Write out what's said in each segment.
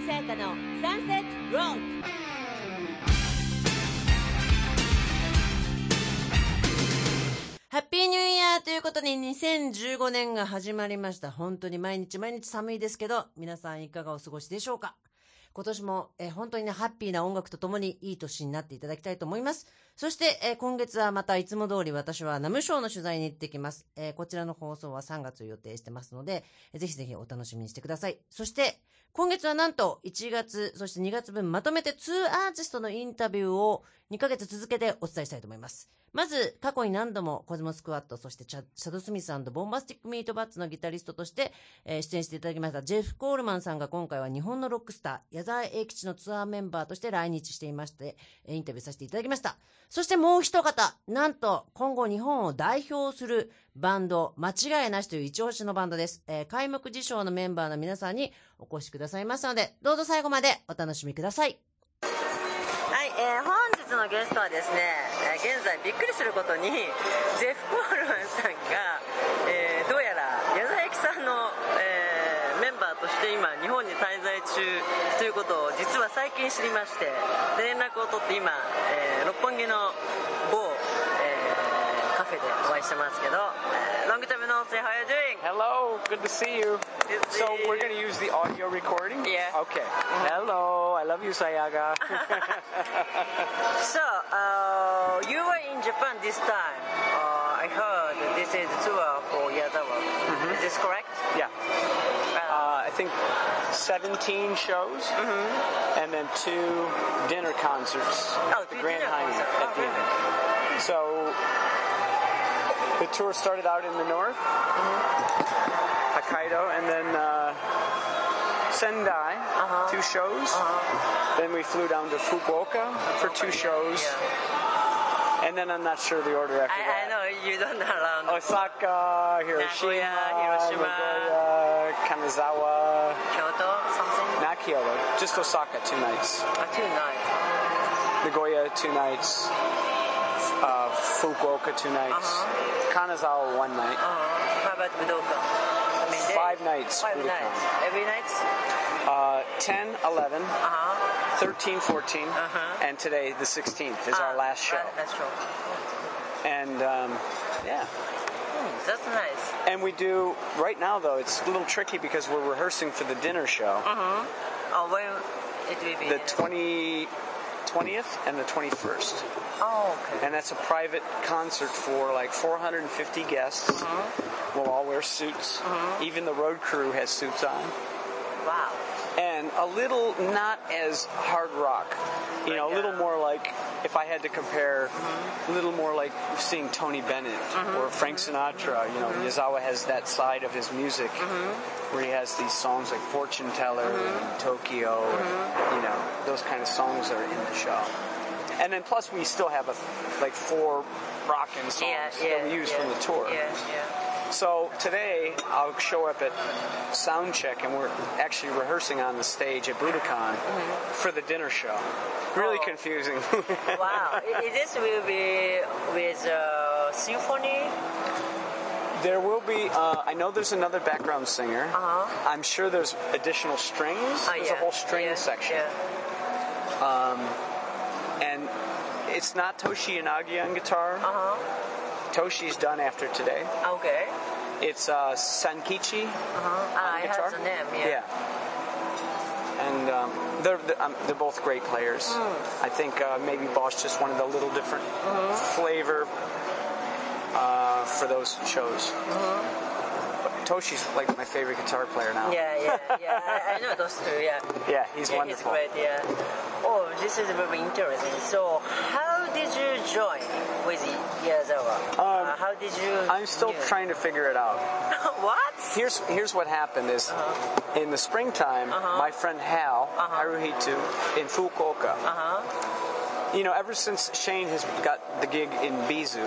さやかのサンセットロード。ハッピーニューイヤーということで2015年が始まりました。本当に毎日毎日寒いですけど、皆さんいかがお過ごしでしょうか。今年も本当にね、ハッピーな音楽とともにいい年になっていただきたいと思います。そして今月はまたいつも通り私はナムショーの取材に行ってきます。こちらの放送は3月を予定してますので、ぜひぜひお楽しみにしてください。そして今月はなんと1月そして2月分まとめて2アーティストのインタビューを2ヶ月続けてお伝えしたいと思います。まず過去に何度もコズモスクワット、そしてシャドスミス&ボンバスティックミートバッツのギタリストとして、出演していただきましたジェフ・コールマンさんが今回は日本のロックスター矢沢永吉のツアーメンバーとして来日していまして、インタビューさせていただきました。そしてもう一方、なんと今後日本を代表するバンド間違いなしという一押しのバンドです。開幕次章のメンバーの皆さんにお越しくださいますので、どうぞ最後までお楽しみください。はい、本日のゲストはですね、現在びっくりすることにジェフ・コールマンさんが、どうやら矢沢永吉さんの、メンバーとして今日本に滞在中ということを実は最近知りまして、で連絡を取って今、六本木の某、カフェでお会いしてますけど、Long time no see, how are you doing? Hello, good to see you. So we're going to use the audio recording? Yeah. Okay. Hello, I love you, Sayaga. So, you were in Japan this time. I heard this is tour for Yazawa. Is this correct? Yeah. I think 17 shows, and then 2 dinner concerts at the Grand Hyatt at the end. So the tour started out in the north, Hokkaido, and then Sendai, 2 shows. Then we flew down to Fukuoka for 2 shows. And then I'm not sure the order after that. I know you don't know around. Osaka, Hiroshima, Nagoya, Kanazawa. Kyoto, something? Not Kyoto, just Osaka 2 nights. 2 nights. Nagoya 2 nights. Fukuoka 2 nights. Kanazawa 1 night. How about Budokan? 5 nights. 5 nights. Every night? 10, 11, 13, 14, and today the 16th is our last show. That's true. And yeah. That's nice. And we do, right now though, it's a little tricky because we're rehearsing for the dinner show. When it will be? The 20th and the 21st. Oh, okay. And that's a private concert for like 450 guests. We'll all wear suits. Even the road crew has suits on. Wow. And a little not as hard rock. You know, a little more like, if I had to compare, a little more like seeing Tony Bennett or Frank Sinatra. You know, Yazawa has that side of his music where he has these songs like Fortune Teller and Tokyo. And, you know, those kind of songs are in the show. And then plus we still have like 4 rockin' songs that we use from the tour. So today I'll show up at Soundcheck, and we're actually rehearsing on the stage at Budokan for the dinner show. Really confusing. Wow. This will be with symphony? There will be, I know there's another background singer. I'm sure there's additional strings. There's a whole string section. And it's not Toshi Inagi on guitar. Toshi's done after today. Okay. It's Sankichi on guitar. Has a name, And they're both great players. I think maybe Bosch just wanted a little different flavor for those shows. But Toshi's like my favorite guitar player now. Yeah. I know those two. Yeah, he's wonderful. He's great. Oh, this is very interesting. So, how did you join with Yazawa? How did you? I'm still trying to figure it out. What? Here's what happened is, in the springtime, my friend Hal Haruhitu in Fukuoka. You know, ever since Shane has got the gig in Bizu.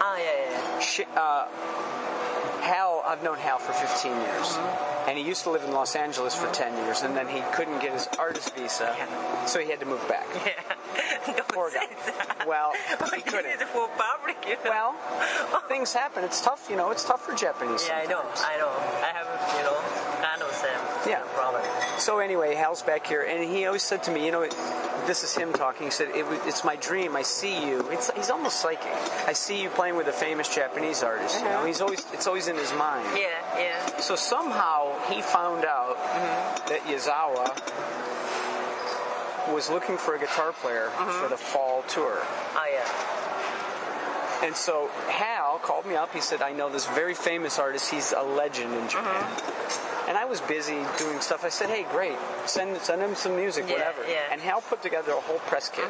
Hal, I've known Hal for 15 years, and he used to live in Los Angeles for 10 years, and then he couldn't get his artist visa, so he had to move back. Poor guy. Well, he couldn't. For public, Well, things happen. It's tough, you know. It's tough for Japanese. Yeah, sometimes. I know. I have, kind of same. Yeah. No problem. So anyway, Hal's back here, and he always said to me, this is him talking. He said, it's my dream. I see you. He's almost psychic. I see you playing with a famous Japanese artist. It's always in his mind. Yeah. So somehow he found out that Yazawa was looking for a guitar player for the fall tour. Oh, yeah. And so Hal called me up. He said, I know this very famous artist. He's a legend in Japan. And I was busy doing stuff. I said, hey, great. Send him some music, whatever. Yeah. And Hal put together a whole press kit.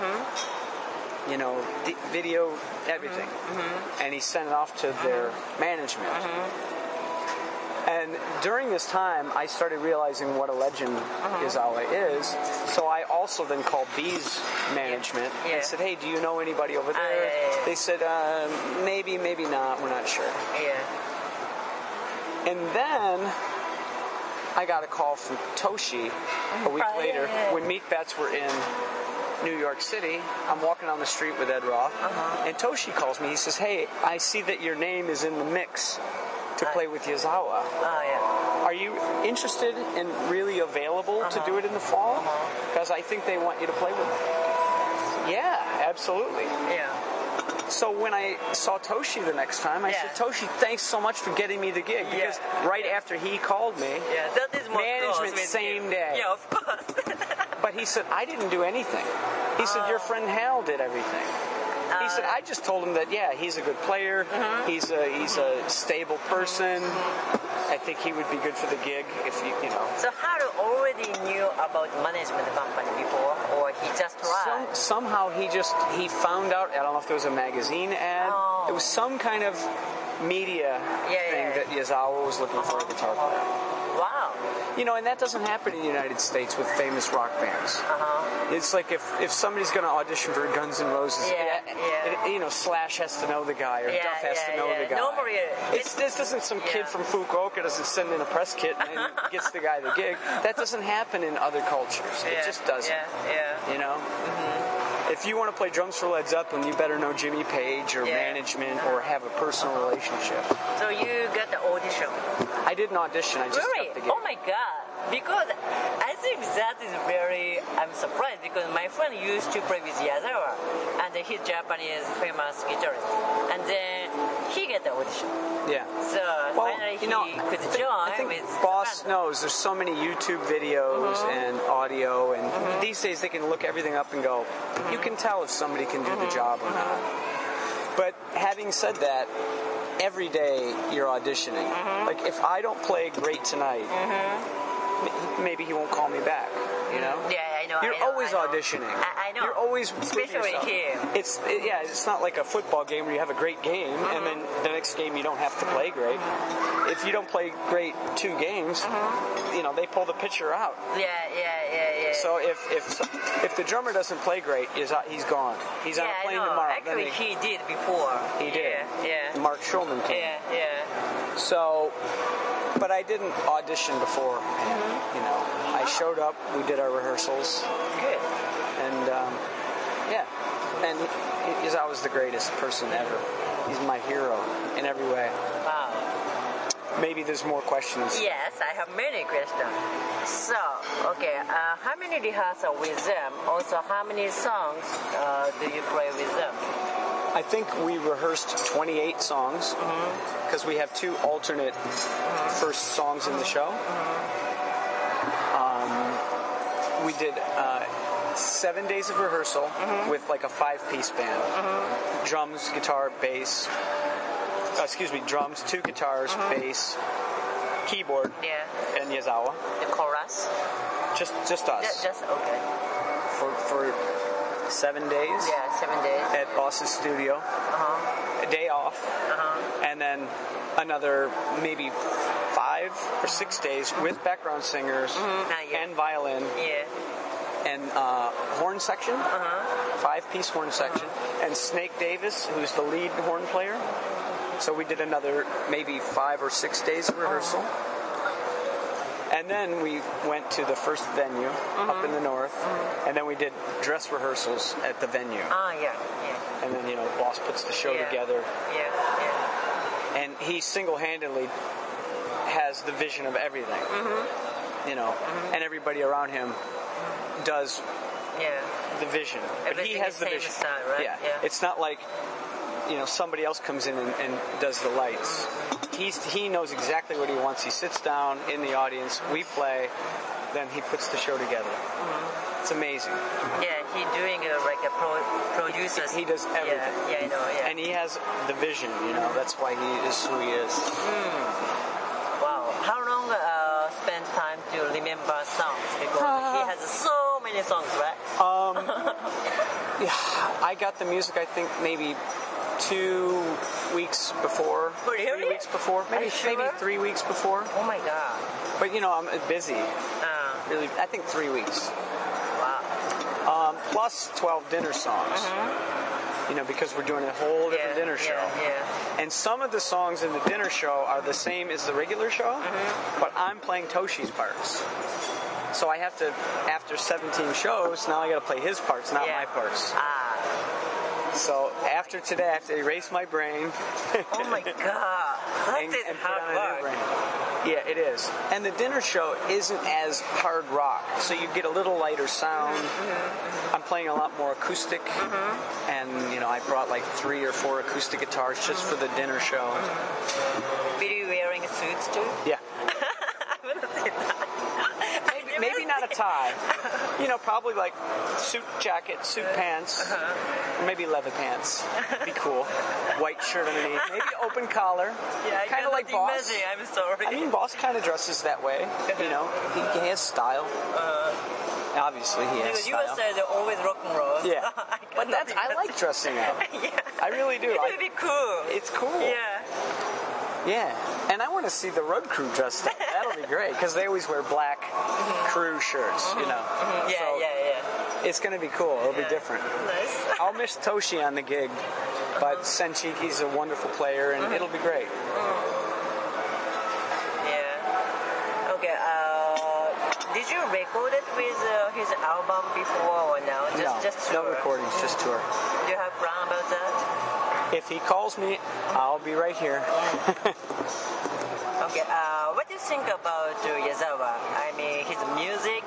Video, everything. And he sent it off to their management. And during this time, I started realizing what a legend Yazawa is. So I also then called B's management and said, hey, do you know anybody over there? They said, maybe not. We're not sure. Yeah. And then I got a call from Toshi a week later when Meat Bats were in New York City. I'm walking on the street with Ed Roth, and Toshi calls me. He says, hey, I see that your name is in the mix to play with Yazawa. Oh, yeah. Are you interested and really available to do it in the fall? Because I think they want you to play with them. Yeah, absolutely. Yeah. So when I saw Toshi the next time, I said, Toshi, thanks so much for getting me the gig. Because right after he called me, that is more management same day. Yeah, of course. But he said, I didn't do anything. He said, your friend Hal did everything. He said, I just told him that, he's a good player. He's a stable person. I think he would be good for the gig if you know. So Hal already knew about management company before, or he just tried? Somehow he found out, I don't know if there was a magazine ad. It was some kind of media thing that Yazawa was looking for a guitar player. Wow. And that doesn't happen in the United States with famous rock bands. It's like if somebody's going to audition for Guns N' Roses, Slash has to know the guy, or Duff has to know the guy. Normally, this isn't some kid from Fukuoka doesn't send in a press kit and gets the guy the gig. That doesn't happen in other cultures. It just doesn't. If you want to play drums for Led Zeppelin, you better know Jimmy Page or management or have a personal relationship. So you got the audition? I didn't audition. I just got the gig. Oh my God. Because I think that is I'm surprised because my friend used to play with Yazawa and he's Japanese famous guitarist. And then he got the audition. Yeah. So finally he could join I think with Boss knows there's so many YouTube videos and audio, and these days they can look everything up and go, you can tell if somebody can do the job or not. But having said that, every day you're auditioning. Like if I don't play great tonight, maybe he won't call me back. Yeah, I know. You're always auditioning. I know. You're always especially here. It's not like a football game where you have a great game and then the next game you don't have to play great. If you don't play great 2 games, they pull the pitcher out. Yeah. So if the drummer doesn't play great, he's gone. He's on a plane tomorrow. Actually, he did before. He did. Yeah. Mark Schulman came. Yeah. So, but I didn't audition before. I showed up. We did our rehearsals. Good. And and Yazawa's the greatest person ever. He's my hero in every way. Wow. Maybe there's more questions. Yes, I have many questions. So, how many rehearsals with them? Also, how many songs do you play with them? I think we rehearsed 28 songs because we have 2 alternate first songs in the show. We did 7 days of rehearsal with like a 5-piece band. Drums, guitar, bass. Drums, 2 guitars, bass, keyboard, and Yazawa. The chorus? Just us. Just okay. For 7 days. Yeah, 7 days. At Boss's studio. A day off. And then another maybe 5 or 6 days with background singers and violin. Yeah. And horn section, 5-piece horn section, and Snake Davis, who's the lead horn player. So we did another maybe 5 or 6 days of rehearsal. And then we went to the first venue up in the north, and then we did dress rehearsals at the venue. Yeah. And then, Boss puts the show together. Yeah. And he single-handedly has the vision of everything. you know, and everybody around him does Yeah. the vision. But he Everything has is the same vision. style, right? Yeah. Yeah. It's not like, you know, somebody else comes in and does the lights. He knows exactly what he wants. He sits down in the audience, we play, then he puts the show together. It's amazing. Yeah, he doing like a producer. He does everything. Yeah, I know. Yeah. And he has the vision, you know, that's why he is who he is. Wow. How long spend time to remember songs? Because he has so many songs, right? Yeah, I got the music, I think, maybe 2 weeks before. Really? 3 weeks before. Maybe, you sure? maybe 3 weeks before. Oh my god. But, you know, I'm busy. Really, I think 3 weeks. Wow. Plus 12 dinner songs. You know, because we're doing a whole different dinner show. Yeah. And some of the songs in the dinner show are the same as the regular show, but I'm playing Toshi's parts. So I have to, after 17 shows, now I got to play his parts, not my parts. So after today, I have to erase my brain. Oh my god. That and is put hard on a new work. brain. Yeah, it is. And the dinner show isn't as hard rock, so you get a little lighter sound. I'm playing a lot more acoustic, and you know, I brought like 3 or 4 acoustic guitars just for the dinner show. Will you wearing suits too? Yeah. I want to see that. Maybe not a tie. You know, probably like suit jacket, suit pants, or maybe leather pants. Be cool. White shirt underneath. Maybe open collar. Yeah, I kind of like cannot Boss. imagine. I'm sorry. I mean, Boss kind of dresses that way. You know, he has style. Obviously, he has Because you style. said always rock and roll. Yeah, but I like dressing up. Yeah. I really do. It would be cool. It's cool. Yeah. Yeah, and I want to see the road crew dressed up. That'll be great because they always wear black crew shirts, you know. Yeah, So yeah. it's going to be cool. It'll be different. Nice. I'll miss Toshi on the gig, but Senchiki's a wonderful player, and it'll be great. Yeah. Okay. Did you record it with his album before or no? Just no tour? recordings, just tour. Do you have plan about that? If he calls me, I'll be right here. Okay. What do you think about Yazawa? I mean, his music,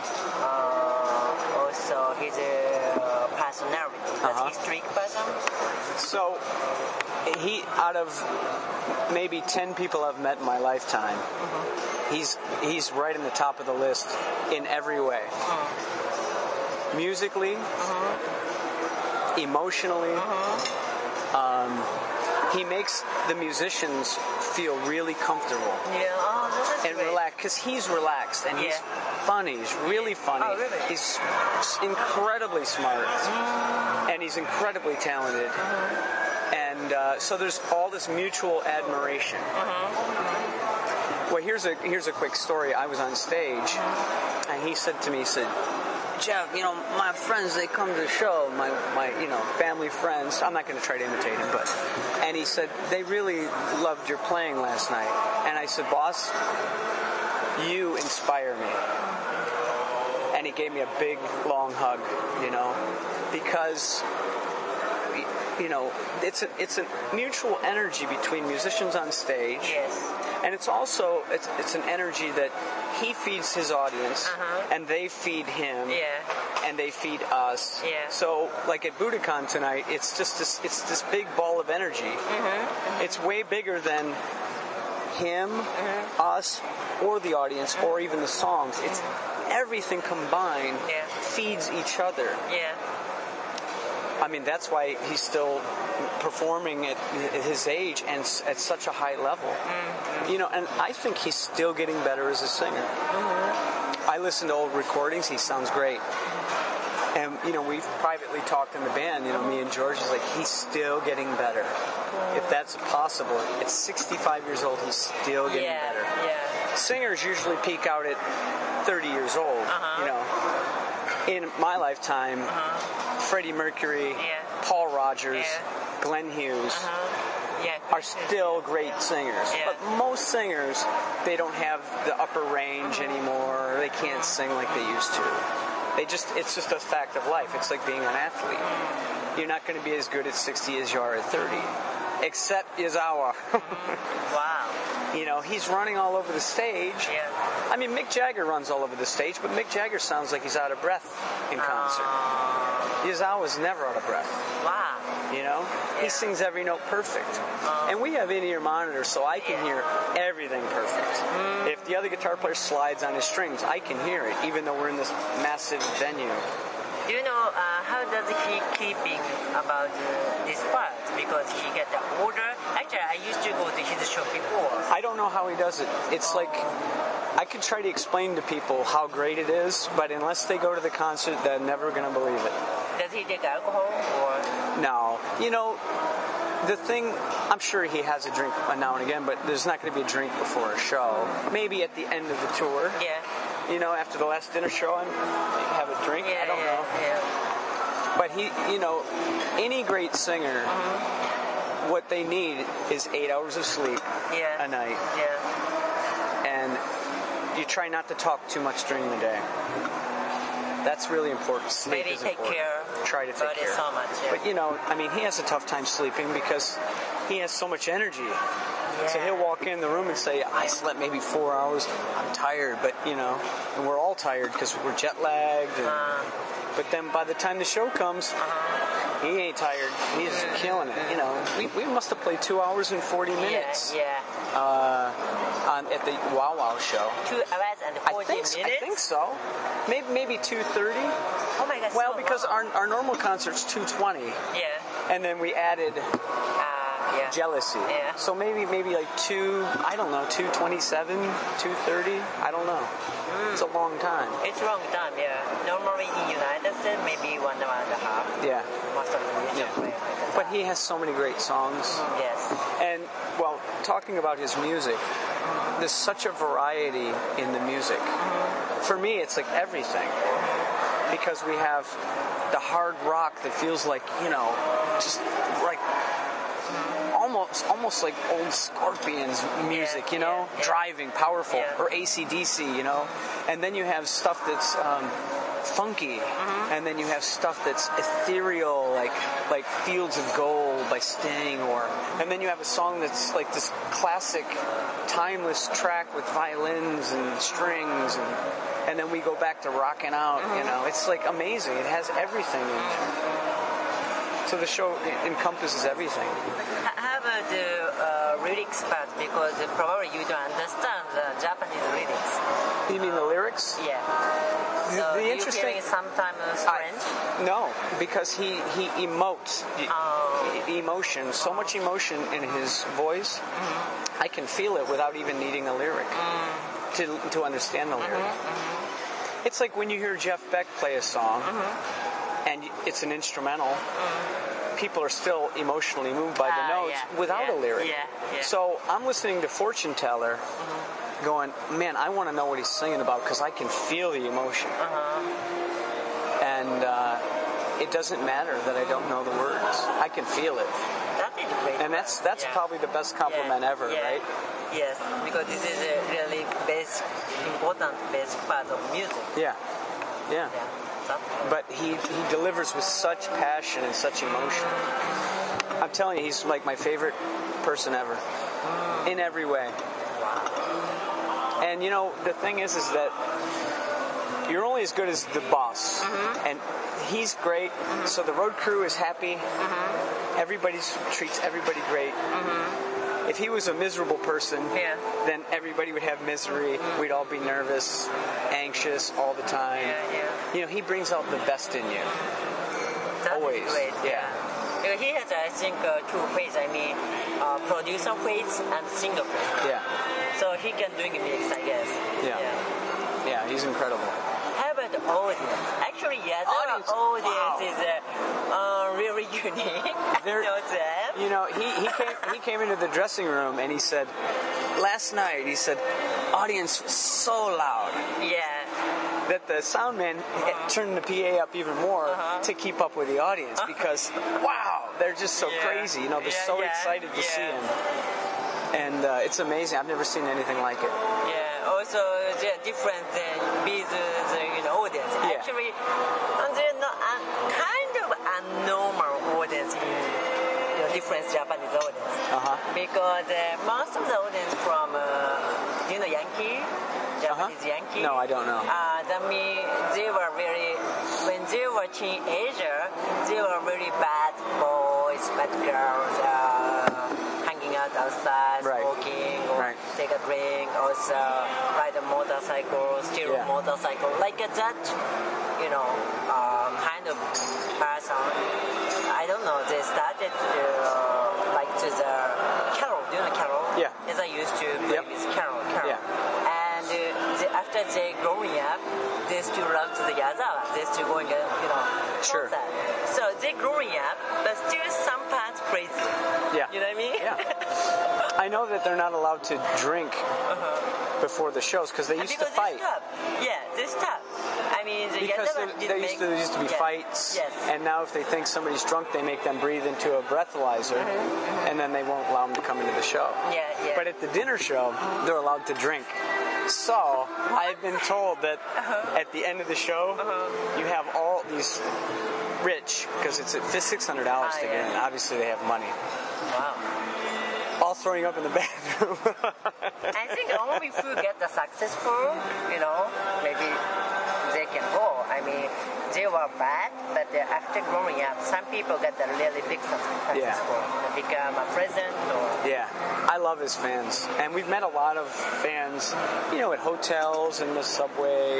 also his personality. Does he streak person? So, out of maybe 10 people I've met in my lifetime, he's right in the top of the list in every way. Musically, emotionally, he makes the musicians feel really comfortable Yeah. and relaxed because he's relaxed and he's funny. He's really funny. Oh, really? He's incredibly smart and he's incredibly talented. And so there's all this mutual admiration. Well, here's a quick story. I was on stage, and he said to me, Jeff, you know, my friends, they come to the show, my you know, family friends. I'm not going to try to imitate him, and he said, they really loved your playing last night. And I said, boss, you inspire me. And he gave me a big, long hug, you know, because, you know, it's a mutual energy between musicians on stage. Yes. And it's also, it's an energy that he feeds his audience, and they feed him, and they feed us. Yeah. So, like at Budokan tonight, it's just this big ball of energy. It's way bigger than him, us, or the audience, or even the songs. It's everything combined feeds each other. Yeah. I mean, that's why he's still performing at his age and at such a high level. You know, and I think he's still getting better as a singer. I listen to old recordings. He sounds great. And, you know, we've privately talked in the band, you know, me and George, is like, he's still getting better. If that's possible. At 65 years old, he's still getting better. Yeah. Singers usually peak out at 30 years old, you know. In my lifetime, Freddie Mercury, Paul Rogers, Glenn Hughes are still great singers. But most singers, they don't have the upper range anymore. Or they can't sing like they used to. It's just a fact of life. It's like being an athlete. You're not going to be as good at 60 as you are at 30. except Yazawa. Wow. You know, he's running all over the stage. Yeah. I mean, Mick Jagger runs all over the stage, but Mick Jagger sounds like he's out of breath in concert. Yazawa's never out of breath. Wow. You know? He sings every note perfect. And we have in-ear monitors, so I can hear everything perfect. If the other guitar player slides on his strings, I can hear it, even though we're in this massive venue. Do you know how does he keeping about this part? Because he get the order. Actually, I used to go to his show before. I don't know how he does it. It's like, I could try to explain to people how great it is, but unless they go to the concert, they're never going to believe it. Does he take alcohol or? No. You know, the thing, I'm sure he has a drink now and again, but there's not going to be a drink before a show. Maybe at the end of the tour. Yeah. You know, after the last dinner show, and have a drink. Yeah, I don't know. Yeah. But he, you know, any great singer, what they need is 8 hours of sleep a night. Yeah. And you try not to talk too much during the day. That's really important. Sleep Maybe is take important. care. Try to take But care. it's so much. Yeah. But you know, I mean, he has a tough time sleeping because he has so much energy. So he'll walk in the room and say, I slept maybe 4 hours. I'm tired, but you know, and we're all tired because we're jet lagged. And, but then by the time the show comes, he ain't tired. He's killing it. You know, we must have played 2 hours and 40 minutes. Yeah. At the Wow Wow show. 2 hours and 40 minutes? I think so. Maybe 2:30. Oh my God. Well, so because long. our normal concert's 2:20, Yeah. and then we added Yeah. Jealousy. Yeah. So maybe like 2:27, 2:30. I don't know. It's a long time. It's a long time, yeah. Normally in United States, maybe 1 hour and a half. Yeah. Most of the musicians Yeah. play like that. But he has so many great songs. Yes. And, well, talking about his music, there's such a variety in the music. For me, it's like everything. Because we have the hard rock that feels like, you know, just like almost like old Scorpions music, you know, driving, powerful, or AC/DC, you know. And then you have stuff that's funky, and then you have stuff that's ethereal, like Fields of Gold by Sting, and then you have a song that's like this classic, timeless track with violins and strings, and then we go back to rocking out, you know. It's like amazing. It has everything in it. So the show encompasses everything. How about the lyrics part? Because probably you don't understand the Japanese lyrics. You mean the lyrics? Yeah. So The do you interesting- hearing sometimes French? No, because he emotes emotion, so much emotion in his voice. I can feel it without even needing a lyric to understand the lyric. It's like when you hear Jeff Beck play a song and it's an instrumental, people are still emotionally moved by the notes without a lyric. Yeah. So I'm listening to Fortune Teller going, man, I want to know what he's singing about because I can feel the emotion. And it doesn't matter that I don't know the words. I can feel it. That is great. And that's probably the best compliment ever, right? Yes, because this is a really important basic part of music. Yeah. Yeah. That's But he delivers with such passion and such emotion. I'm telling you, he's like my favorite person ever. In every way. And you know, the thing is that you're only as good as the boss. And he's great, so the road crew is happy. Everybody treats everybody great. If he was a miserable person, then everybody would have misery. We'd all be nervous, anxious all the time. You know, he brings out the best in you. That Always. is great. Yeah. Because he has, I think, two phases. I mean, producer phase and singer phase. Yeah. So he can do mix, I guess. Yeah, he's incredible. How about the audience? Actually, yes, our audience is really unique. I know that. You know, he came into the dressing room and he said, last night, he said, audience was so loud. Yeah. That the sound man turned the PA up even more to keep up with the audience because, wow, they're just so crazy. You know, they're so excited to see him. And it's amazing. I've never seen anything like it. Yeah, also they're different than with the audience. Yeah. Actually, they're not kind of a normal audience in different Japanese audience. Because most of the audience from, do you know Yankee? Japanese Yankee? No, I don't know. That means they were very, when they were teenager, they were very bad boys, bad girls, hanging out outside, smoking, or take a drink, also ride a motorcycle, steal a motorcycle, like that, you know, kind of person. I don't know, they started like to the Carol, do you know Carol? Yeah. As I used to play with Carol. Yeah. And after they growing up, they still love to the Yazawa. They still going, you know, Sure. concert. So they growing up, but still some parts crazy. Yeah. You know what I mean? Yeah. I know that they're not allowed to drink before the shows because they used to fight. They stop. Yeah, they stop. I mean, the Because Yazawa there used to be fights, and now if they think somebody's drunk, they make them breathe into a breathalyzer, and then they won't allow them to come into the show. Yeah. But at the dinner show, they're allowed to drink. So I've been told that at the end of the show, you have all these rich, because it's $600 to get in. Obviously, they have money. Wow. All throwing up in the bathroom. I think only if you get the successful, you know, maybe they can go. I mean, they were bad, but after growing up, some people get the really big successful. They become a president or... Yeah, I love his fans. And we've met a lot of fans, you know, at hotels and the subway.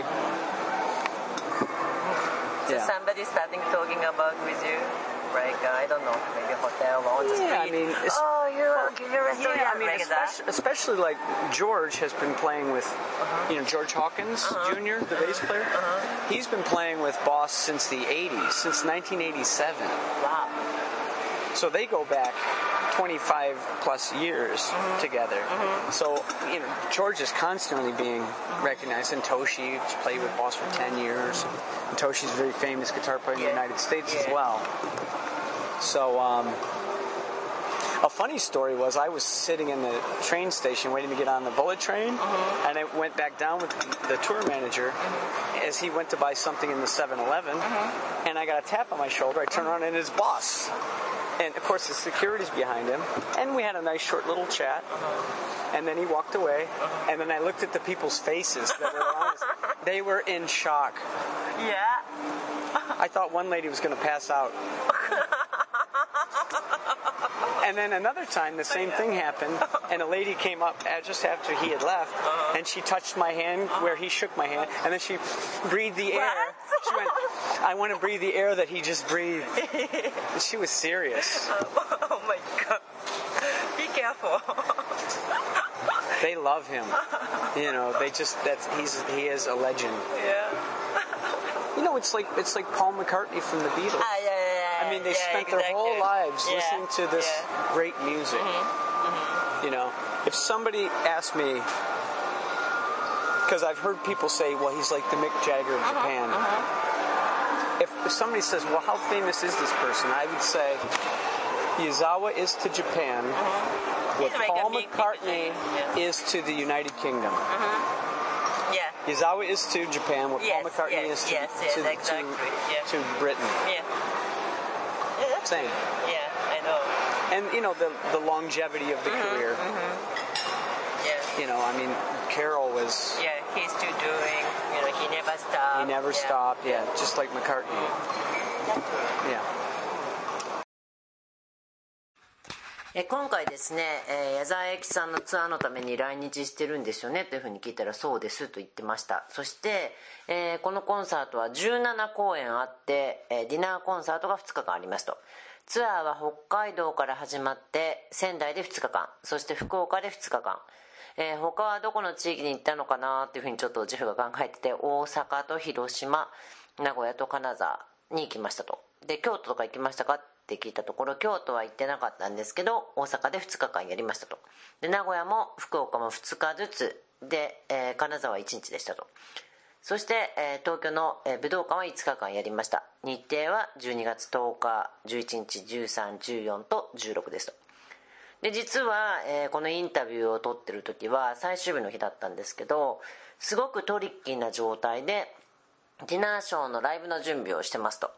So somebody starting talking about with you? Like, I don't know, maybe hotel or on the street. I mean, you're so young, I mean, especially like George has been playing with, you know, George Hawkins Jr., the bass player. He's been playing with Boss since the 80s, since 1987. Wow. So they go back 25 plus years together. So, you know, George is constantly being recognized. And Toshi played with Boss for 10 years. And Toshi's a very famous guitar player in the United States as well. So, a funny story was I was sitting in the train station waiting to get on the bullet train, and I went back down with the tour manager as he went to buy something in the 7-Eleven, and I got a tap on my shoulder. I turned around and it's Boss. And, of course, the security's behind him, and we had a nice short little chat, and then he walked away, and then I looked at the people's faces that were around us. They were in shock. Yeah. I thought one lady was going to pass out. And then another time, the same thing happened, and a lady came up just after he had left, and she touched my hand where he shook my hand, and then she breathed the air. She went, I want to breathe the air that he just breathed. And she was serious. Oh my God. Be careful. They love him. You know, he is a legend. Yeah. You know, it's like Paul McCartney from the Beatles. I mean, they spent their whole lives listening to this great music. You know, if somebody asked me, because I've heard people say, well, he's like the Mick Jagger of Japan. If somebody says, well, how famous is this person? I would say, Yazawa is to Japan what Paul McCartney is to the United Kingdom. Yeah. Yazawa is to Japan what Paul McCartney is to Britain. Same. Yeah, I know. And, you know, the longevity of the career. Yeah. You know, I mean, Carol was... Yeah, he's still doing, you know, he never stopped. He never stopped, just like McCartney. Yeah. 今回ですね、矢沢永吉さんのツアーのために来日してるんですよねというふうに聞いたらそうですと言ってました。そして、このコンサートは17公演あって、ディナーコンサートが2日間ありますと。ツアーは北海道から始まって仙台で2日間、そして福岡で2日間、他はどこの地域に行ったのかなというふうにちょっとジェフが考えてて、大阪と広島、名古屋と金沢に行きましたと。で、京都とか行きましたかって聞いたところ、京都は行ってなかったんですけど大阪で2日間やりましたと。で、名古屋も福岡も2日ずつで、金沢は1日でしたと。そして、東京の武道館は5日間やりました。日程は12月10日11日13、14と16ですと。で、実は、このインタビューを撮ってる時は最終日の日だったんですけど、すごくトリッキーな状態でディナーショーのライブの準備をしてますと。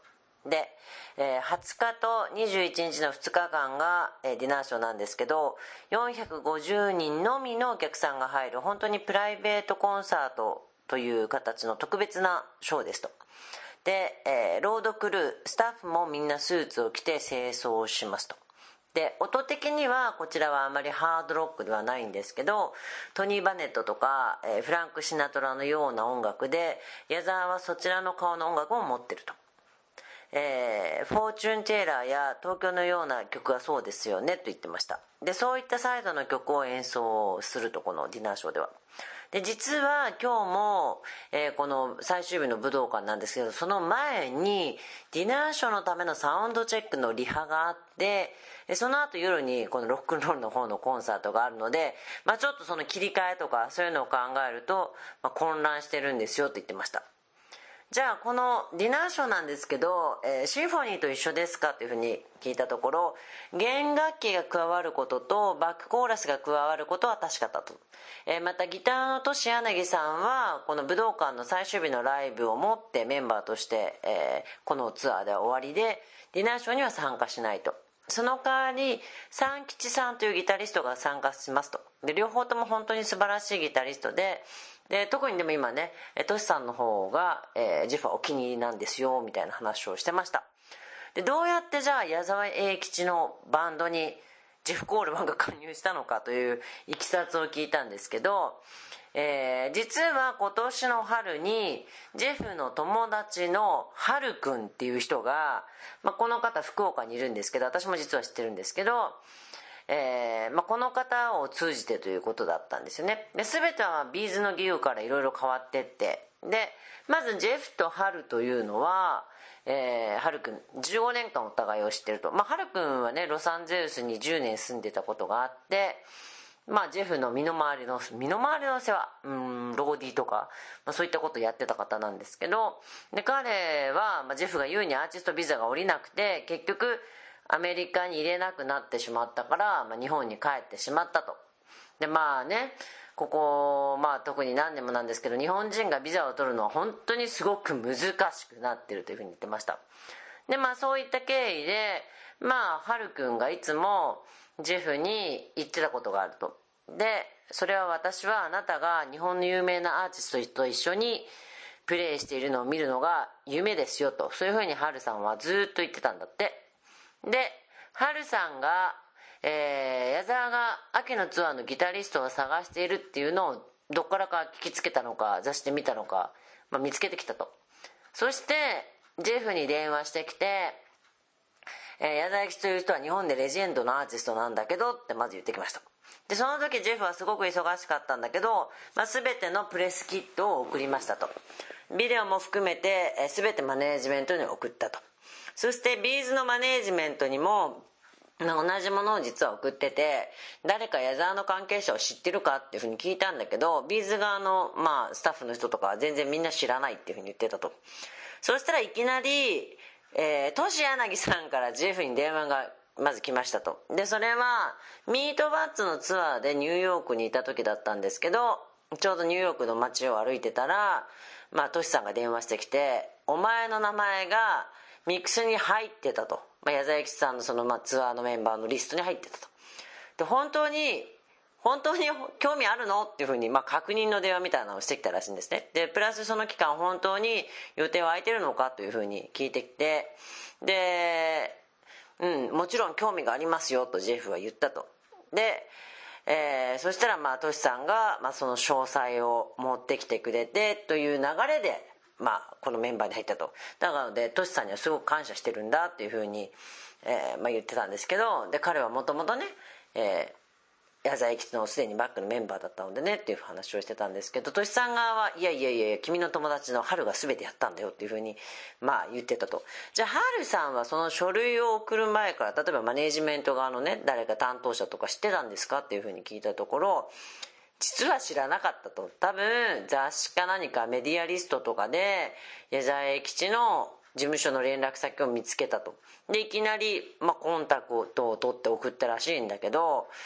で、20日と21日の2日間が、ディナーショーなんですけど、450人のみのお客さんが入る本当にプライベートコンサートという形の特別なショーですと。で、ロードクルースタッフもみんなスーツを着て清掃をしますと。で、音的にはこちらはあまりハードロックではないんですけど、トニー・バネットとか、フランク・シナトラのような音楽で、矢沢はそちらの顔の音楽を持ってると。フォーチュン・テイラーや東京のような曲はそうですよねと言ってました。で、そういったサイドの曲を演奏すると、このディナーショーでは。で、実は今日も、この最終日の武道館なんですけど、その前にディナーショーのためのサウンドチェックのリハがあって、その後夜にこのロックンロールの方のコンサートがあるので、ちょっとその切り替えとかそういうのを考えると、混乱してるんですよと言ってました。じゃあこのディナーショーなんですけど、シンフォニーと一緒ですかというふうに聞いたところ、弦楽器が加わることとバックコーラスが加わることは確かだと。またギターのトシ柳さんはこの武道館の最終日のライブをもってメンバーとして、このツアーでは終わりで、ディナーショーには参加しないと。その代わり三吉さんというギタリストが参加しますと。で、両方とも本当に素晴らしいギタリストで、特にでも今ね、トシさんの方が、ジェフはお気に入りなんですよみたいな話をしてました。で、どうやってじゃあ矢沢永吉のバンドにジェフ・コールマンが加入したのかといういきさつを聞いたんですけど、実は今年の春にジェフの友達のハルくんっていう人が、この方福岡にいるんですけど、私も実は知ってるんですけど、この方を通じてということだったんですよね。で、全てはビーズの義勇からいろいろ変わってって、でまずジェフとハルというのは、ハルくん15年間お互いを知ってると。ハルくんはねロサンゼルスに10年住んでたことがあって、ジェフの身の回りの世話、ローディーとか、そういったことをやってた方なんですけど、で彼は、ジェフが言うにアーティストビザが下りなくて、結局アメリカに入れなくなってしまったから、日本に帰ってしまったと。でここ特に何年もなんですけど、日本人がビザを取るのは本当にすごく難しくなってるというふうに言ってました。でそういった経緯でハルくんがいつもジェフに言ってたことがあると。でそれは、私はあなたが日本の有名なアーティストと一緒にプレイしているのを見るのが夢ですよと、そういうふうにハルさんはずっと言ってたんだって。でハルさんが、矢沢が秋のツアーのギタリストを探しているっていうのをどっからか聞きつけたのか、雑誌で見たのか、見つけてきたと。そしてジェフに電話してきて、矢沢永吉という人は日本でレジェンドのアーティストなんだけどってまず言ってきました。でその時ジェフはすごく忙しかったんだけど、全てのプレスキットを送りましたと。ビデオも含めて全てマネージメントに送ったと。そしてビーズのマネージメントにも同じものを実は送ってて、誰か矢沢の関係者を知ってるかっていうふうに聞いたんだけど、ビーズ側のスタッフの人とかは全然みんな知らないっていうふうに言ってたと。そしたらいきなりトシ柳さんからジェフに電話がまず来ましたと。でそれはミートバッツのツアーでニューヨークにいた時だったんですけど、ちょうどニューヨークの街を歩いてたらトシさんが電話してきて、お前の名前がミックスに入ってたと。矢沢永吉さんのそのツアーのメンバーのリストに入ってたと。で本当に興味あるのっていうふうに確認の電話みたいなのをしてきたらしいんですね。でプラスその期間本当に予定は空いてるのかというふうに聞いてきて、でもちろん興味がありますよとジェフは言ったと。でそしたらトシさんがその詳細を持ってきてくれてという流れでこのメンバーに入ったと。だからでトシさんにはすごく感謝してるんだっていうふうに、言ってたんですけど、で彼はもともとね、矢沢永吉のすでにバックのメンバーだったのでねっていう話をしてたんですけど、トシさん側はいや君の友達のハルが全てやったんだよっていうふうに言ってたと。じゃあハルさんはその書類を送る前から例えばマネージメント側のね誰か担当者とか知ってたんですかっていうふうに聞いたところ、実は知らなかったと。多分雑誌か何かメディアリストとかで矢沢永吉の事務所の連絡先を見つけたと。でいきなりコンタクトを取って送ったらしいんだけど、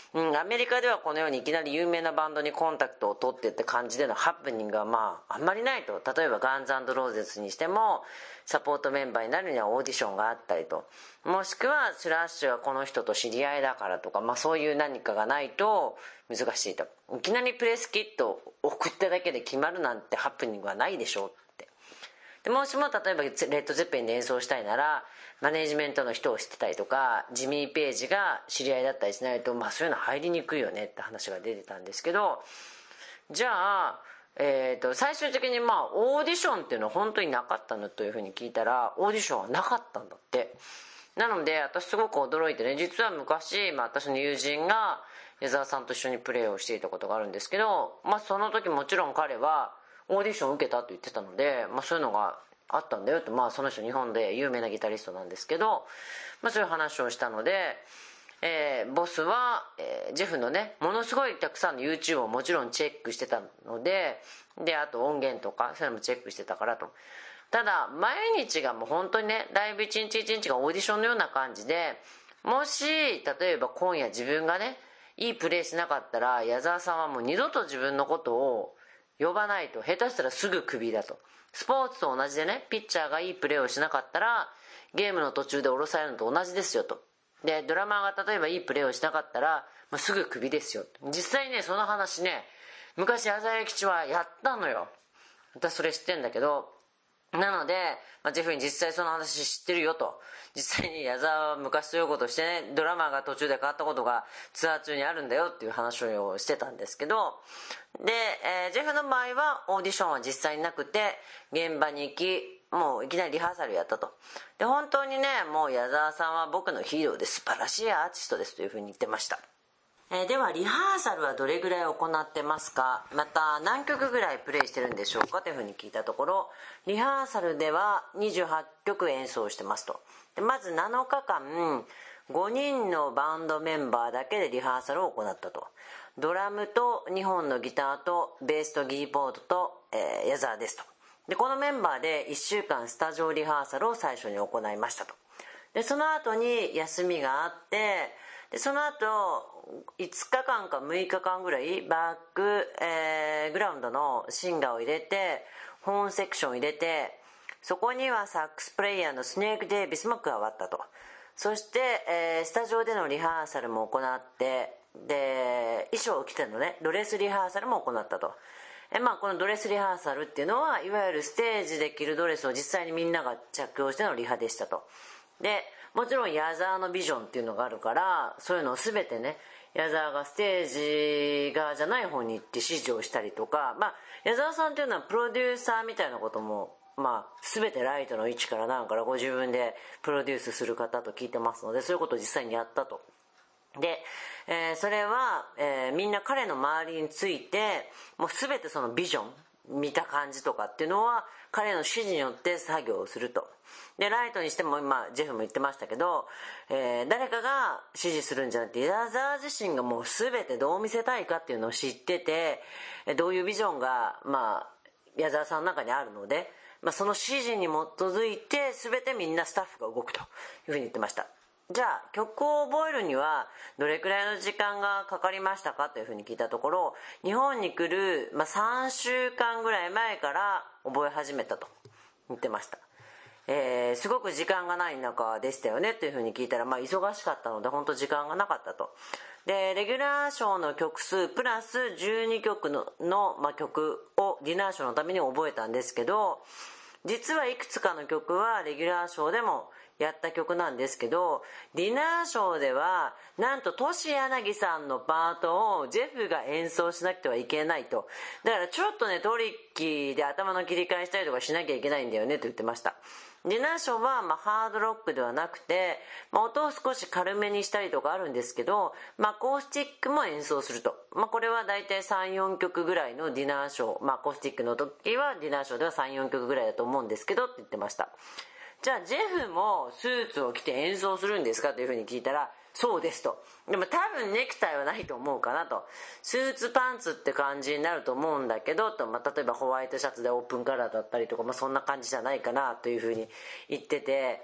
アメリカではこのようにいきなり有名なバンドにコンタクトを取ってって感じでのハプニングはあんまりないと。例えばガンズ&ローゼスにしてもサポートメンバーになるにはオーディションがあったりと、もしくはスラッシュはこの人と知り合いだからとか、そういう何かがないと難しいと。いきなりプレスキットを送っただけで決まるなんてハプニングはないでしょうって。でもしも例えばレッド・ゼッペリンで演奏したいならマネージメントの人を知ってたりとかジミー・ページが知り合いだったりしないとそういうの入りにくいよねって話が出てたんですけど、じゃあ、最終的にオーディションっていうのは本当になかったのというふうに聞いたら、オーディションはなかったんだって。なので私すごく驚いてね、実は昔、私の友人が矢沢さんと一緒にプレーをしていたことがあるんですけど、その時もちろん彼はオーディションを受けたと言ってたので、そういうのがあったんだよと、その人日本で有名なギタリストなんですけど、そういう話をしたので、ボスは、ジェフのねものすごいたくさんの YouTube をもちろんチェックしてたので、あと音源とかそういうのもチェックしてたからと。ただ毎日がもう本当にね、ライブ一日一日がオーディションのような感じで、もし例えば今夜自分がねいいプレーしなかったら矢沢さんはもう二度と自分のことを呼ばないと、下手したらすぐクビだと。スポーツと同じでね、ピッチャーがいいプレーをしなかったらゲームの途中で降ろされるのと同じですよと。でドラマーが例えばいいプレーをしなかったら、すぐクビですよ。実際ねその話ね昔矢沢永吉はやったのよ。私それ知ってんだけど、なので、ジェフに実際その話知ってるよと。実際に矢沢は昔そういうことしてね、ドラマーが途中で変わったことがツアー中にあるんだよっていう話をしてたんですけど、で、ジェフの場合はオーディションは実際になくて、現場に行きもういきなりリハーサルやったと。で本当にね、もう矢沢さんは僕のヒーローで素晴らしいアーティストですというふうに言ってました。ではリハーサルはどれぐらい行ってますか、また何曲ぐらいプレイしてるんでしょうかというふうに聞いたところ、リハーサルでは28曲演奏してますと。でまず7日間5人のバンドメンバーだけでリハーサルを行ったと。ドラムと2本のギターとベースとキーボードと、矢沢ですと。でこのメンバーで1週間スタジオリハーサルを最初に行いましたと。でその後に休みがあって、でその後5日間か6日間ぐらいバック、グラウンドのシンガーを入れてホーンセクションを入れて、そこにはサックスプレイヤーのスネーク・デイビスも加わったと。そして、スタジオでのリハーサルも行って、で衣装を着てのねドレスリハーサルも行ったと。このドレスリハーサルっていうのはいわゆるステージで着るドレスを実際にみんなが着用してのリハでしたと。でもちろん矢沢のビジョンっていうのがあるから、そういうのを全てね矢沢がステージ側じゃない方に行って指示をしたりとか、矢沢さんっていうのはプロデューサーみたいなことも全てライトの位置からからご自分でプロデュースする方と聞いてますので、そういうことを実際にやったと。で、それは、みんな彼の周りについてもう全てそのビジョン見た感じとかっていうのは彼の指示によって作業をすると。でライトにしても今ジェフも言ってましたけど、誰かが指示するんじゃなくて矢沢自身がもう全てどう見せたいかっていうのを知ってて、どういうビジョンが矢沢さんの中にあるので、その指示に基づいて全てみんなスタッフが動くというふうに言ってました。じゃあ曲を覚えるにはどれくらいの時間がかかりましたかというふうに聞いたところ、日本に来る、3週間ぐらい前から覚え始めたと言ってました。すごく時間がない中でしたよねというふうに聞いたら、忙しかったので本当時間がなかったと。でレギュラーショーの曲数プラス12曲の曲をディナーショーのために覚えたんですけど、実はいくつかの曲はレギュラーショーでもやった曲なんですけど、ディナーショーではなんとトシ柳さんのパートをジェフが演奏しなくてはいけないと。だからちょっとねトリッキーで頭の切り替えしたりとかしなきゃいけないんだよねと言ってました。ディナーショーはハードロックではなくて、音を少し軽めにしたりとかあるんですけど、アコースティックも演奏すると。これはだいたい 3,4 曲ぐらいのディナーショー、アコースティックの時はディナーショーでは 3,4 曲ぐらいだと思うんですけどって言ってました。じゃあジェフもスーツを着て演奏するんですかというふうに聞いたら、そうですと。でも多分ネクタイはないと思うかなと。スーツパンツって感じになると思うんだけどと、例えばホワイトシャツでオープンカラーだったりとか、そんな感じじゃないかなというふうに言ってて、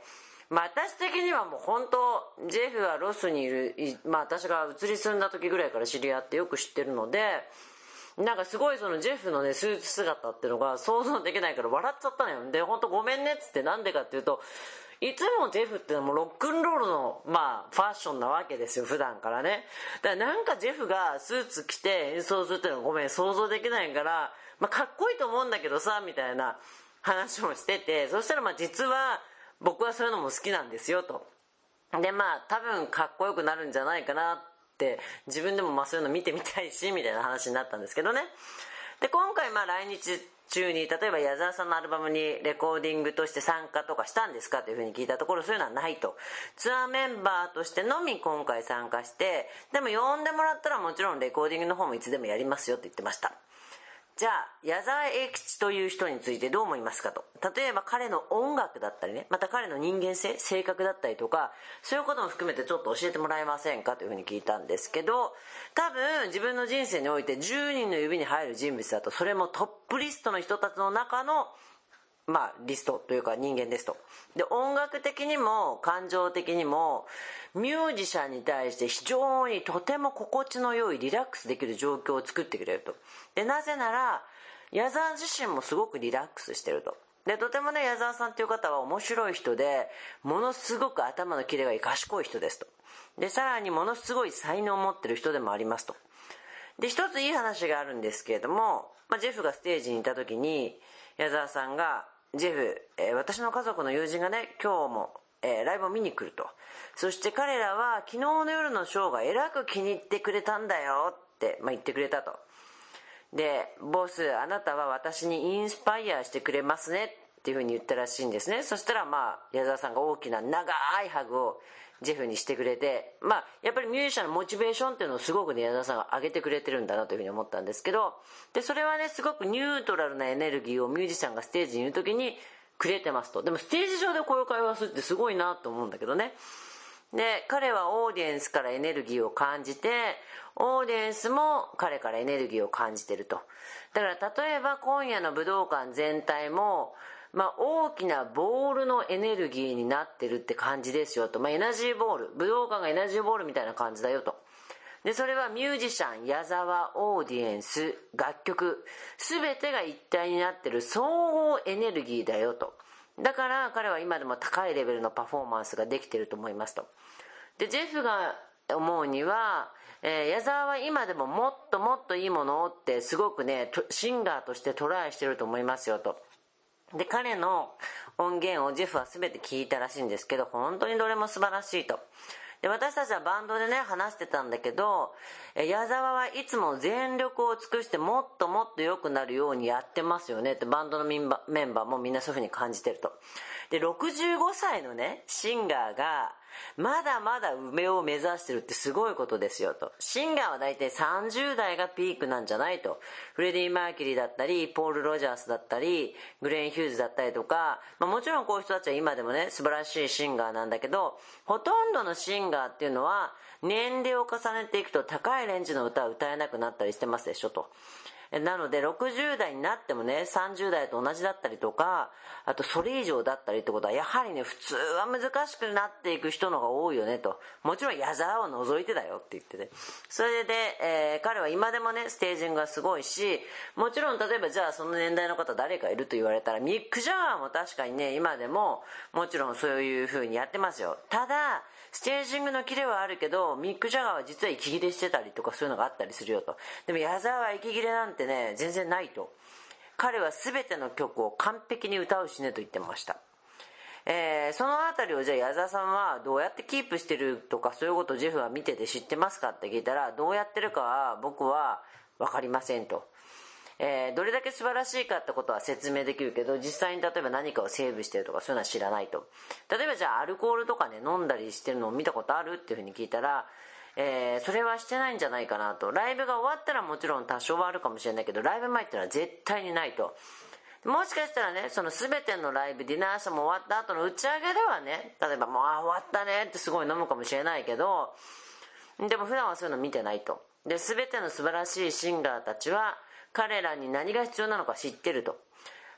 私的にはもう本当ジェフはロスにいる、私が移り住んだ時ぐらいから知り合ってよく知ってるので、なんかすごいそのジェフのねスーツ姿っていうのが想像できないから笑っちゃったのよ。で本当ごめんねっつって、なんでかっていうと、いつもジェフってのはもうロックンロールのファッションなわけですよ、普段からね。だからなんかジェフがスーツ着て演奏するっていうのはごめん想像できないから、かっこいいと思うんだけどさみたいな話もしてて、そしたら実は僕はそういうのも好きなんですよと。で多分かっこよくなるんじゃないかなって自分でもそういうの見てみたいしみたいな話になったんですけどね。で今回来日中に例えば矢沢さんのアルバムにレコーディングとして参加とかしたんですかというふうに聞いたところ、そういうのはないと。ツアーメンバーとしてのみ今回参加して、でも呼んでもらったらもちろんレコーディングの方もいつでもやりますよって言ってました。じゃあ矢沢永吉という人についてどう思いますかと。例えば彼の音楽だったりね、また彼の人間性、性格だったりとか、そういうことも含めてちょっと教えてもらえませんかというふうに聞いたんですけど、多分自分の人生において10人の指に入る人物だと、それもトップリストの人たちの中のリストというか人間ですと。で音楽的にも感情的にもミュージシャンに対して非常にとても心地の良いリラックスできる状況を作ってくれると。でなぜなら矢沢自身もすごくリラックスしてると。でとてもね矢沢さんという方は面白い人で、ものすごく頭のキレがいい賢い人ですと。でさらにものすごい才能を持ってる人でもありますと。で一ついい話があるんですけれども、ジェフがステージにいた時に矢沢さんがジェフ、私の家族の友人がね今日も、ライブを見に来ると。そして彼らは昨日の夜のショーがえらく気に入ってくれたんだよって、言ってくれたと。でボスあなたは私にインスパイアしてくれますねっていうふうに言ったらしいんですね。そしたら矢沢さんが大きな長いハグをジェフにしてくれて、やっぱりミュージシャンのモチベーションっていうのをすごくね矢沢さんが上げてくれてるんだなというふうに思ったんですけど、でそれはねすごくニュートラルなエネルギーをミュージシャンがステージにいる時にくれてますと。でもステージ上でこういう会話するってすごいなと思うんだけどね。で彼はオーディエンスからエネルギーを感じて、オーディエンスも彼からエネルギーを感じてると。だから例えば今夜の武道館全体も大きなボールのエネルギーになってるって感じですよと。エナジーボール、武道館がエナジーボールみたいな感じだよと。でそれはミュージシャン、矢沢、オーディエンス、楽曲全てが一体になってる総合エネルギーだよと。だから彼は今でも高いレベルのパフォーマンスができてると思いますと。でジェフが思うには、矢沢は今でももっともっといいものをってすごくねシンガーとしてトライしてると思いますよと。で彼の音源をジェフは全て聞いたらしいんですけど、本当にどれも素晴らしいと。で私たちはバンドでね話してたんだけど、矢沢はいつも全力を尽くしてもっともっと良くなるようにやってますよねって、バンドのメンバーもみんなそういう風に感じてると。で65歳のねシンガーがまだまだ上を目指してるってすごいことですよと。シンガーは大体30代がピークなんじゃないと。フレディ・マーキュリーだったりポール・ロジャースだったりグレン・ヒューズだったりとか、もちろんこういう人たちは今でもね素晴らしいシンガーなんだけど、ほとんどのシンガーっていうのは年齢を重ねていくと高いレンジの歌を歌えなくなったりしてますでしょと。なので60代になってもね30代と同じだったりとか、あとそれ以上だったりってことはやはりね普通は難しくなっていく人の方が多いよねと。もちろん矢沢を除いてだよって言ってね。それで、彼は今でもねステージングがすごいし、もちろん例えばじゃあその年代の方誰かいると言われたらミック・ジャガーも確かにね今でももちろんそういう風にやってますよ。ただステージングのキレはあるけどミック・ジャガーは実は息切れしてたりとかそういうのがあったりするよと。でも矢沢は息切れなんてね全然ないと。彼は全ての曲を完璧に歌うしねと言ってました。そのあたりをじゃあ矢沢さんはどうやってキープしてるとかそういうことをジェフは見てて知ってますかって聞いたら、どうやってるかは僕は分かりませんと。どれだけ素晴らしいかってことは説明できるけど、実際に例えば何かをセーブしてるとかそういうのは知らないと。例えばじゃあアルコールとかね飲んだりしてるのを見たことあるっていうふうに聞いたら、それはしてないんじゃないかなと。ライブが終わったらもちろん多少はあるかもしれないけど、ライブ前ってのは絶対にないと。もしかしたらねその全てのライブディナーショーも終わった後の打ち上げではね、例えばもう終わったねってすごい飲むかもしれないけど、でも普段はそういうの見てないと。で全ての素晴らしいシンガーたちは彼らに何が必要なのか知ってると。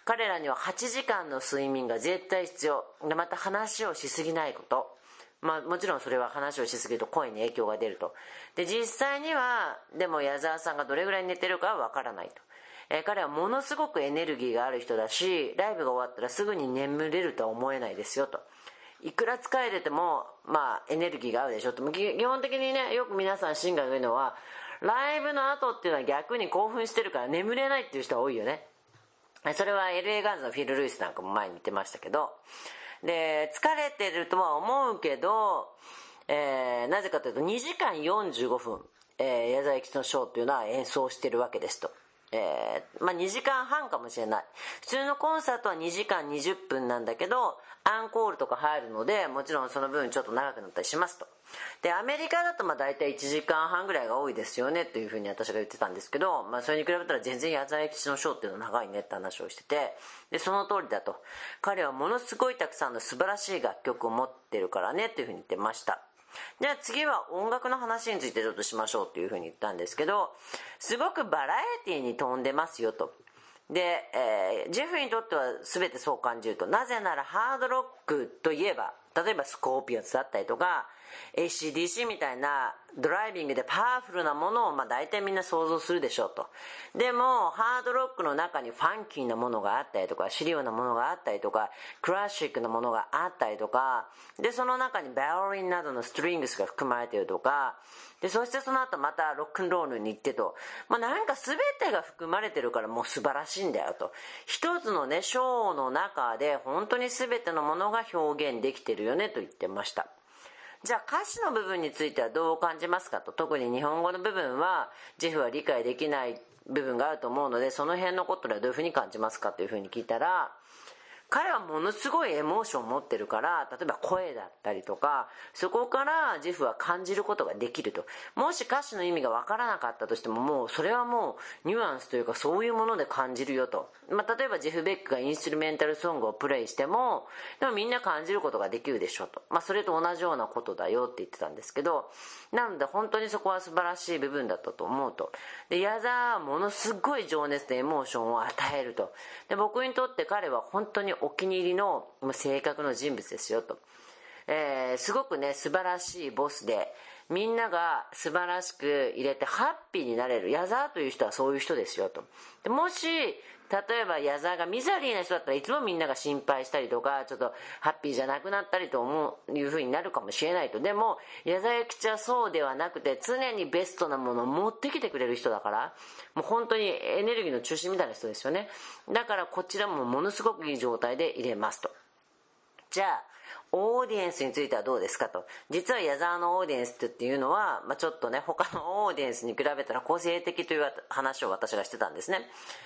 彼らには8時間の睡眠が絶対必要で、また話をしすぎないこと、もちろんそれは話をしすぎると声に影響が出ると。で、実際にはでも矢沢さんがどれぐらい寝てるかはわからないと。彼はものすごくエネルギーがある人だし、ライブが終わったらすぐに眠れるとは思えないですよと。いくら疲れててもエネルギーがあるでしょと。基本的にね、よく皆さんシンガーが言うのは、ライブの後っていうのは逆に興奮してるから眠れないっていう人が多いよね。それは LA ガンズのフィル・ルイスなんかも前に言ってましたけど、で、疲れてるとは思うけど、なぜかというと2時間45分、矢沢永吉のショーっていうのは演奏してるわけですと。2時間半かもしれない。普通のコンサートは2時間20分なんだけど、アンコールとか入るので、もちろんその分ちょっと長くなったりしますと。で、アメリカだと大体1時間半ぐらいが多いですよねっていうふうに私が言ってたんですけど、それに比べたら全然矢沢永吉のショーっていうのは長いねって話をしてて、で、その通りだと。彼はものすごいたくさんの素晴らしい楽曲を持ってるからねっていうふうに言ってました。じゃあ次は音楽の話についてちょっとしましょうっていうふうに言ったんですけど、すごくバラエティに富んでますよと。で、ジェフにとっては全てそう感じると。なぜならハードロックといえば、例えばスコーピオンズだったりとか AC/DC みたいなドライビングでパワフルなものを大体みんな想像するでしょうと。でもハードロックの中にファンキーなものがあったりとか、シリオなものがあったりとか、クラシックなものがあったりとかで、その中にバイオリンなどのストリングスが含まれているとかで、そしてその後またロックンロールに行ってと、なんか全てが含まれてるからもう素晴らしいんだよと。一つのねショーの中で本当に全てのものが表現できてるよねと言ってました。じゃあ歌詞の部分についてはどう感じますかと。特に日本語の部分はジェフは理解できない部分があると思うので、その辺のことではどういうふうに感じますかというふうに聞いたら、彼はものすごいエモーションを持ってるから、例えば声だったりとか、そこからジェフは感じることができると。もし歌詞の意味がわからなかったとしても、もうそれはもうニュアンスというかそういうもので感じるよと。例えばジェフ・ベックがインストゥルメンタルソングをプレイしても、でもみんな感じることができるでしょと。それと同じようなことだよって言ってたんですけど、なので本当にそこは素晴らしい部分だったと思うと。で、矢沢はものすごい情熱でエモーションを与えると。で、僕にとって彼は本当にお気に入りの性格の人物ですよと。すごくね素晴らしいボスで、みんなが素晴らしく入れてハッピーになれる。矢沢という人はそういう人ですよと。で、もし例えば矢沢がミザリーな人だったらいつもみんなが心配したりとか、ちょっとハッピーじゃなくなったりという風になるかもしれないと。でも矢沢永吉はそうではなくて、常にベストなものを持ってきてくれる人だから、もう本当にエネルギーの中心みたいな人ですよね。だからこちらもものすごくいい状態で入れますと。じゃあオーディエンスについてはどうですかと。実は矢沢のオーディエンスっていうのは、ちょっとね他のオーディエンスに比べたら個性的という話を私がしてたんですね。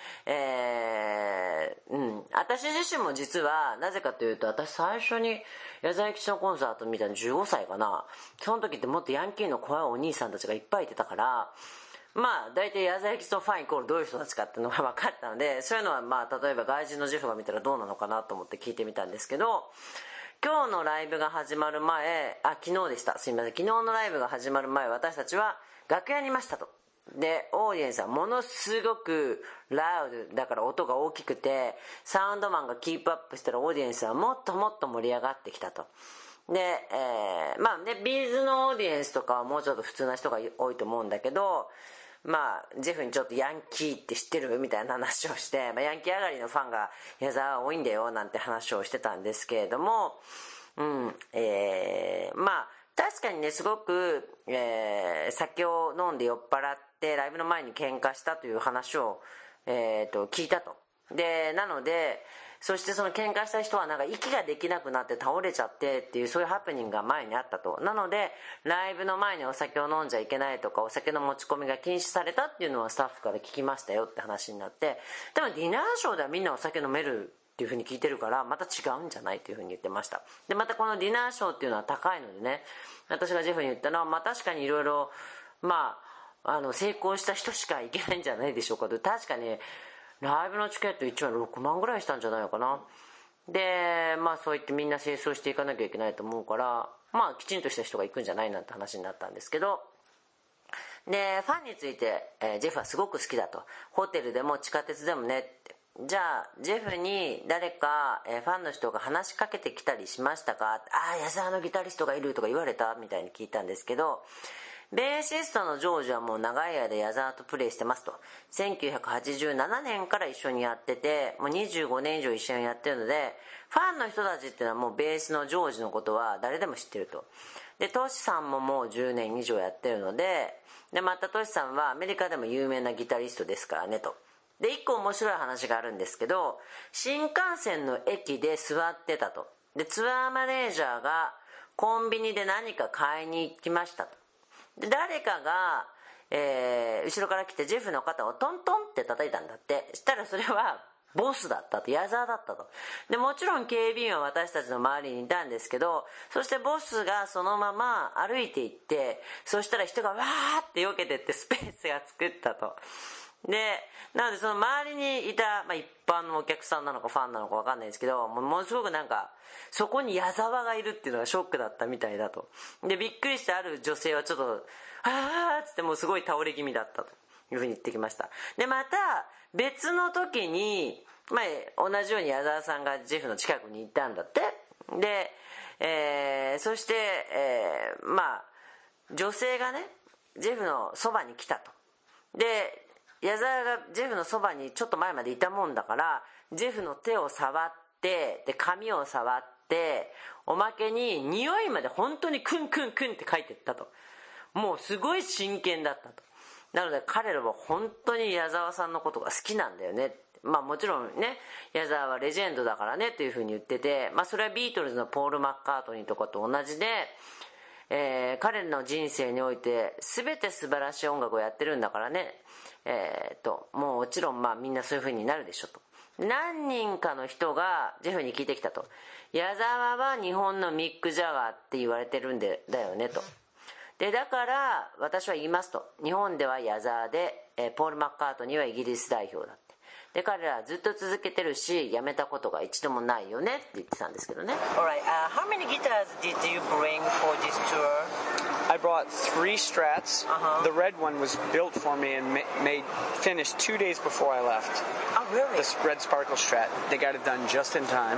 私自身も実はなぜかというと、私最初に矢沢永吉のコンサート見たの15歳かな。その時ってもっとヤンキーの怖いお兄さんたちがいっぱいいてたから、大体矢沢永吉のファンイコールどういう人たちかっていうのが分かったので、そういうのは例えば外人のジェフが見たらどうなのかなと思って聞いてみたんですけど、今日のライブが始まる前、昨日でした、すいません、昨日のライブが始まる前、私たちは楽屋にいましたと。で、オーディエンスはものすごくラウドだから音が大きくて、サウンドマンがキープアップしたらオーディエンスはもっともっと盛り上がってきたと。で、ビーズのオーディエンスとかはもうちょっと普通な人が多いと思うんだけど、ジェフにちょっとヤンキーって知ってるみたいな話をして、ヤンキー上がりのファンが矢沢は多いんだよなんて話をしてたんですけれども、確かにねすごく、酒を飲んで酔っ払ってライブの前に喧嘩したという話を、聞いたと。で、なのでそしてその喧嘩した人はなんか息ができなくなって倒れちゃってっていう、そういうハプニングが前にあったと。なのでライブの前にお酒を飲んじゃいけないとか、お酒の持ち込みが禁止されたっていうのはスタッフから聞きましたよって話になって、でもディナーショーではみんなお酒飲めるっていう風に聞いてるから、また違うんじゃないっていう風に言ってました。で、またこのディナーショーっていうのは高いのでね、私がジェフに言ったのは、確かにいろいろ成功した人しか行けないんじゃないでしょうかと。確かにライブのチケット1枚6万ぐらいしたんじゃないのかな。で、そう言ってみんな清掃していかなきゃいけないと思うから、きちんとした人が行くんじゃないなんて話になったんですけど、で、ファンについて、ジェフはすごく好きだと。ホテルでも地下鉄でもねって、 じゃあジェフに誰か、ファンの人が話しかけてきたりしましたか、矢沢のギタリストがいるとか言われたみたいに聞いたんですけど、ベーシストのジョージはもう長い間矢沢とプレイしてますと。1987年から一緒にやってて、もう25年以上一緒にやってるので、ファンの人たちっていうのはもうベースのジョージのことは誰でも知ってると。でトシさんももう10年以上やってるので、またトシさんはアメリカでも有名なギタリストですからねと。で一個面白い話があるんですけど、新幹線の駅で座ってたと。でツアーマネージャーがコンビニで何か買いに行きましたと。で誰かが、後ろから来てジェフの肩をトントンって叩いたんだって。したらそれはボスだったと、矢沢だったと。でもちろん警備員は私たちの周りにいたんですけど、そしてボスがそのまま歩いていって、そしたら人がわーって避けてってスペースが作ったと。でなのでその周りにいた、一般のお客さんなのかファンなのか分かんないですけど、ものすごくなんかそこに矢沢がいるっていうのがショックだったみたいだと。でびっくりしてある女性はちょっとあーっつってもうすごい倒れ気味だったというふうに言ってきました。でまた別の時に、同じように矢沢さんがジェフの近くに行ったんだって。で、そして、女性がねジェフのそばに来たと。で矢沢がジェフのそばにちょっと前までいたもんだから、ジェフの手を触ってで髪を触って、おまけに匂いまで本当にクンクンクンって書いてったと。もうすごい真剣だったと。なので彼らは本当に矢沢さんのことが好きなんだよね。もちろんね矢沢はレジェンドだからねっていうふうに言ってて、それはビートルズのポール・マッカートニーとかと同じで、彼の人生において全て素晴らしい音楽をやってるんだからね、もちろんみんなそういう風になるでしょと。何人かの人がジェフに聞いてきたと。矢沢は日本のミック・ジャガーって言われてるんだよねと。でだから私は言いますと、日本では矢沢で、ポール・マッカートニーはイギリス代表だって。で彼らはずっと続けてるしやめたことが一度もないよねって言ってたんですけどね。 Alright, how many guitars did you bring for this tour? I brought 3 Strats. The red one was built for me and finished 2 days before I left. Oh really? This red Sparkle Strat. They got it done just in time.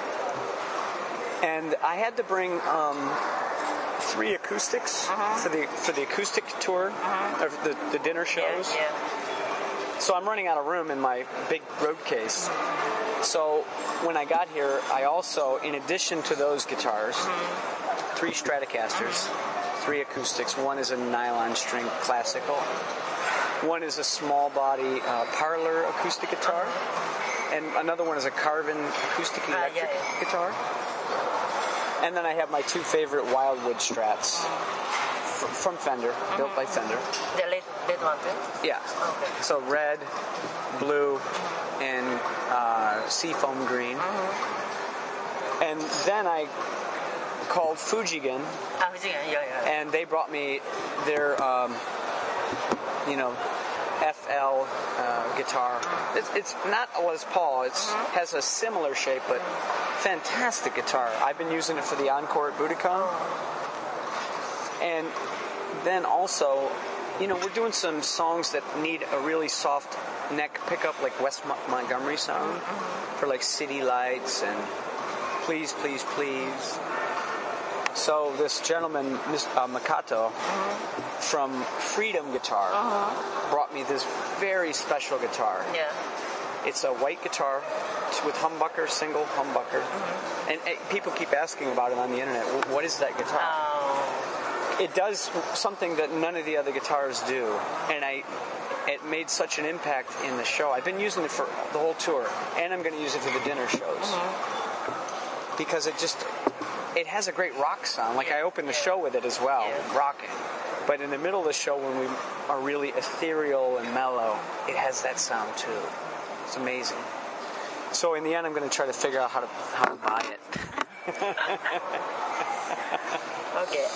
And I had to bring 3 acoustics for the acoustic tour, or the dinner shows. Yeah. So I'm running out of room in my big road case. So when I got here, I also, in addition to those guitars, 3 Stratocasters, 3 acoustics. One is a nylon string classical. One is a small body parlor acoustic guitar. And another one is a Carvin acoustic electric guitar. And then I have my 2 favorite Wildwood Strats from Fender, built by Fender. The red one too? Yeah. Okay. So red, blue, and seafoam green. And then I called Fujigen, Fujigen, yeah. and they brought me their, FL guitar. It's not a Les Paul. It has a similar shape, but fantastic guitar. I've been using it for the encore at Budokan. And then also, we're doing some songs that need a really soft neck pickup, like Wes Montgomery sound, for like City Lights and Please, Please, Please. So this gentleman, Makato, from Freedom Guitar, brought me this very special guitar. Yeah. It's a white guitar with humbucker, single humbucker. And people keep asking about it on the internet. What is that guitar? It does something that none of the other guitars do, and it made such an impact in the show. I've been using it for the whole tour, and I'm going to use it for the dinner shows because it has a great rock sound. Like I opened the show with it as well, rocking. But in the middle of the show, when we are really ethereal and mellow, it has that sound too. It's amazing. So in the end, I'm going to try to figure out how to buy it. Okay.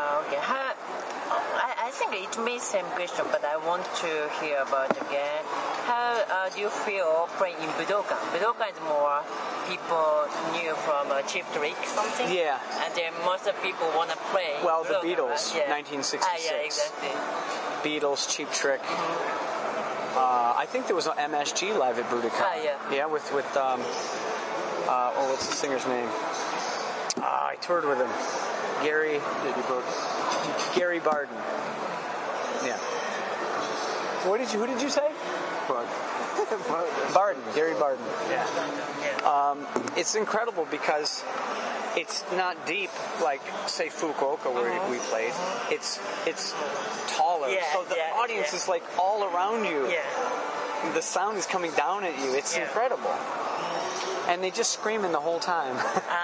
I think it may same question, but I want to hear about again. How do you feel playing in Budokan? Budokan is more people knew from Cheap Trick something. Yeah. And then most of people want to play. Well, Budokan, the Beatles, right? 1966. Yeah, exactly. Beatles, Cheap Trick. I think there was an MSG live at Budokan. Yeah. Yeah, with what's the singer's name? I toured with him. Gary Barden. Yeah. Who did you say? Barden. Gary Barden. Yeah. It's incredible because it's not deep like, say, Fukuoka where we played. It's taller. Yeah, so the audience is like all around you. Yeah. The sound is coming down at you. It's incredible. And they just screaming the whole time.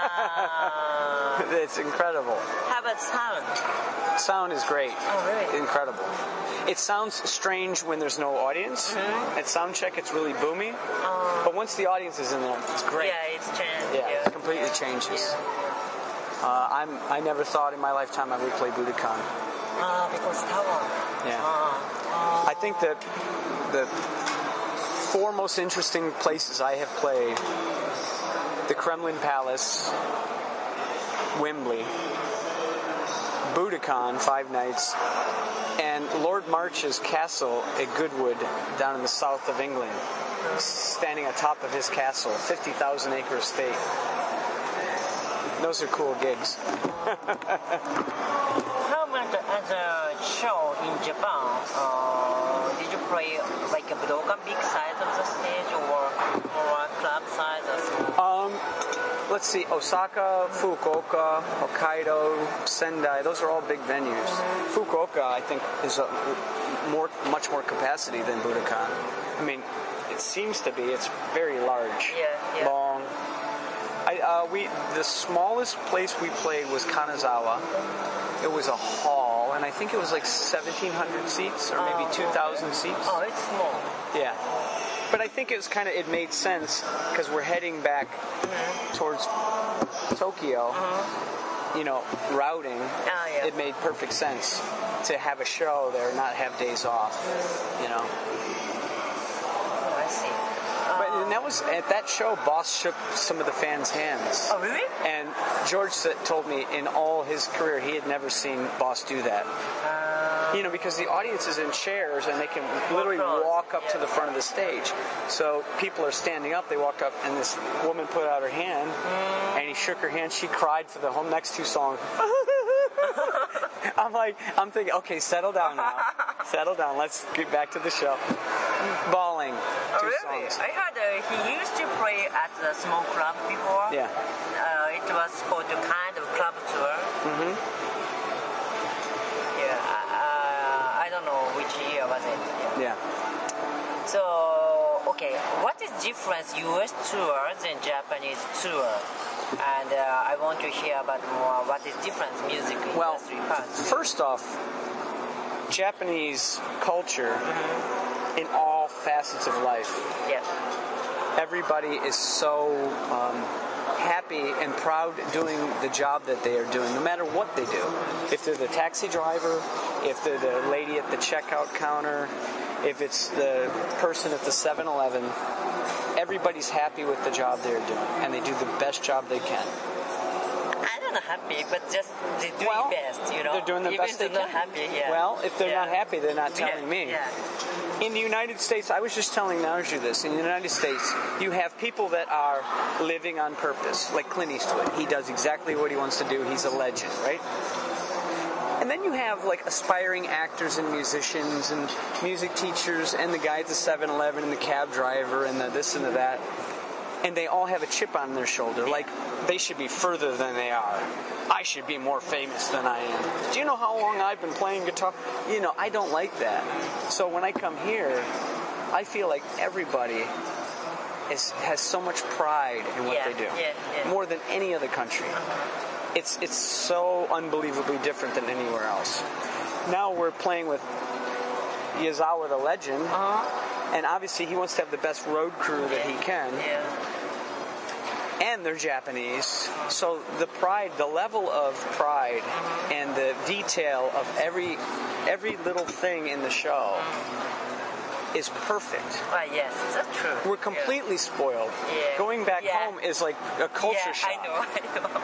It's incredible. How about sound? Sound is great. Oh, really? Incredible. It sounds strange when there's no audience. At sound check, it's really boomy. But once the audience is in there, it's great. Yeah, it's changed. Yeah, it completely changes. I never thought in my lifetime I would play Budokan. Because tower. Yeah. I think that the 4 most interesting places I have played: the Kremlin Palace, Wembley, Budokan 5 nights, and Lord March's castle at Goodwood down in the south of England. Standing on top of his castle, 50,000 acre estate. Those are cool gigs. How about the other show in Japan? Did you play like a Budokan big size of the stage or club size or small? Let's see, Osaka, Fukuoka, Hokkaido, Sendai, those are all big venues. Fukuoka, I think, is much more capacity than Budokan. I mean, it seems to be. It's very large, long. The smallest place we played was Kanazawa. It was a hall, and I think it was like 1,700 seats or maybe 2,000 seats. Oh, it's small. Yeah. But I think it made sense because we're heading back towards Tokyo, routing. It made perfect sense to have a show there, not have days off, Oh, I see. And that was, at that show, Boss shook some of the fans' hands. Oh, really? And George told me in all his career he had never seen Boss do that. Because the audience is in chairs and they can literally walk up to the front of the stage. So people are standing up, they walked up, and this woman put out her hand, and he shook her hand. She cried for the whole next 2 songs. I'm thinking, okay, settle down now. Settle down, let's get back to the show. Bawling. 2 really? songs. I heard he used to play at the small club before. Yeah. It was called the kind of club tour. I don't know which year was it. Yeah. So, okay, what is difference U.S. tour than Japanese tour? And I want to hear about more what is difference music industry parts. First off, Japanese culture in all facets of life. Yeah. Everybody is so happy and proud doing the job that they are doing, no matter what they do. If they're the taxi driver, if they're the lady at the checkout counter, if it's the person at the 7-Eleven, everybody's happy with the job they're doing, and they do the best job they can. I don't know happy, but just they do the best, They're doing the best they can. Not happy, Well, if they're not happy, they're not telling me. Yeah. In the United States, I was just telling Narju this, in the United States, you have people that are living on purpose, like Clint Eastwood. He does exactly what he wants to do. He's a legend, right? And then you have like aspiring actors and musicians and music teachers and the guy at the 7-Eleven and the cab driver and the this and the that. And they all have a chip on their shoulder, like they should be further than they are. I should be more famous than I am. Do you know how long I've been playing guitar? I don't like that. So when I come here, I feel like everybody has so much pride in what they do, more than any other country. It's so unbelievably different than anywhere else. Now we're playing with Yazawa the legend, and obviously he wants to have the best road crew that he can. Yeah. And they're Japanese, so the pride, the level of pride, and the detail of every little thing in the show is perfect. Yes, that's true. We're completely spoiled. Yeah. Going back home is like a culture shock. I know.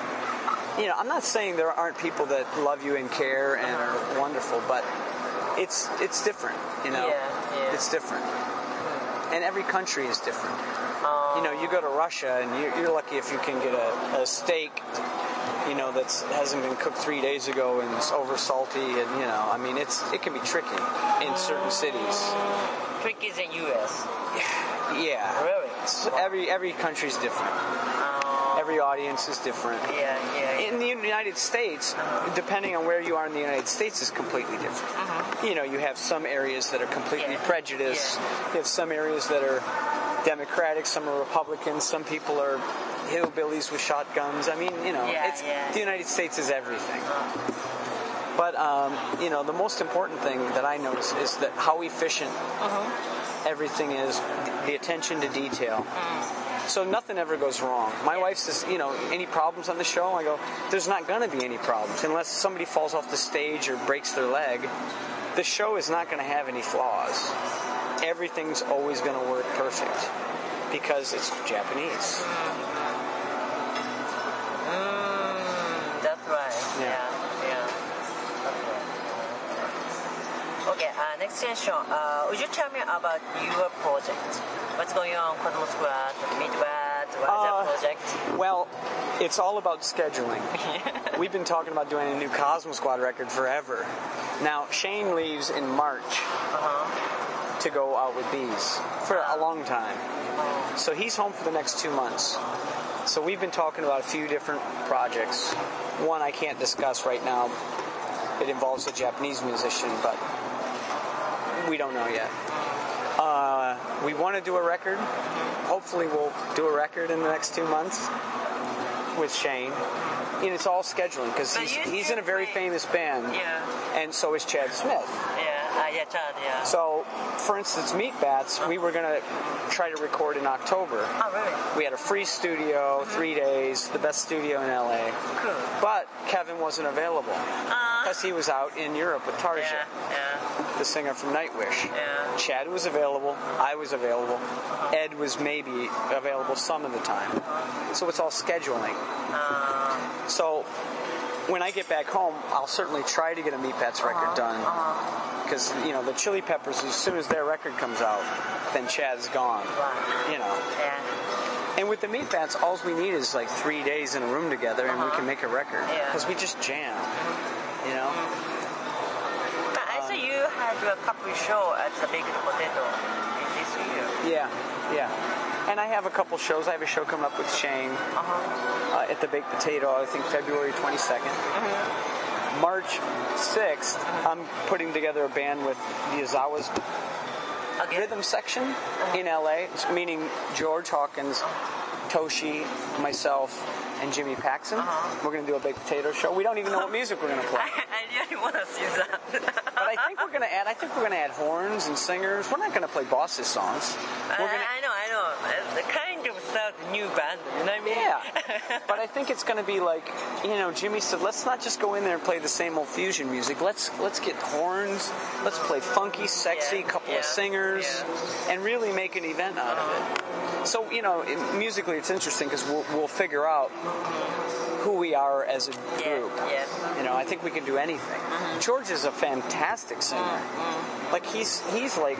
I'm not saying there aren't people that love you and care and are wonderful, but it's different, Yeah. It's different. and every country is different. You know, you go to Russia, and you're lucky if you can get a steak, you know, that hasn't been cooked 3 days ago and it's over salty, and you know, I mean, it can be tricky in certain cities. Tricky is in U.S. Yeah. Really? So every country's different. Every audience is different. Yeah. In the United States, depending on where you are in the United States, is completely different. You know, you have some areas that are completely prejudiced. You have some areas that are Democratic, some are Republicans, some people are hillbillies with shotguns. I mean, you know, the United States is everything. But, you know, the most important thing that I notice is that how efficient everything is, the attention to detail. So nothing ever goes wrong. My wife says, you know, any problems on the show? I go, there's not going to be any problems unless somebody falls off the stage or breaks their leg. The show is not going to have any flaws. Everything's always going to work perfect because it's Japanese. That's right. Yeah. Okay, next question. Would you tell me about your project? What's going on, Cosmo Squad, Meatbats, what is that project? Well, it's all about scheduling. We've been talking about doing a new Cosmo Squad record forever. Now, Shane leaves in March to go out with Bees for a long time. So he's home for the next 2 months. So we've been talking about a few different projects. One I can't discuss right now. It involves a Japanese musician, but we don't know yet. We want to do a record. Hopefully we'll do a record in the next 2 months with Shane. And it's all scheduling because he's in a very famous band. Yeah. And so is Chad Smith. Chad, yeah. So, for instance, Meatbats, we were going to try to record in October. Oh, really? We had a free studio, 3 days, the best studio in LA. Cool. But Kevin wasn't available because he was out in Europe with Tarja, the singer from Nightwish. Yeah. Chad was available. I was available. Ed was maybe available some of the time. So it's all scheduling. So when I get back home, I'll certainly try to get a Meatbats record done. Because, you know, the Chili Peppers, as soon as their record comes out, then Chad's gone. You know. Yeah. And with the Meatbats, all we need is like 3 days in a room together and we can make a record. Because we just jam. You know? But I saw you had a couple shows at the Baked Potato in this year. Yeah. And I have a couple shows. I have a show coming up with Shane at the Baked Potato, I think February 22nd. March 6th, I'm putting together a band with the Ozawa's rhythm section in LA, meaning George Hawkins, Toshi, myself, and Jimmy Paxson. We're going to do a Baked Potato show. We don't even know what music we're going to play. I really want to see that. But I think we're going to add horns and singers. We're not going to play Boss's songs. I know. The kind of start new band, you know what I mean? Yeah. But I think it's going to be like, you know, Jimmy said, let's not just go in there and play the same old fusion music. Let's get horns. Let's play funky, sexy, couple of singers, and really make an event out of it. So, you know, musically it's interesting because we'll figure out who we are as a group. You know, I think we can do anything. George is a fantastic singer. Like he's like,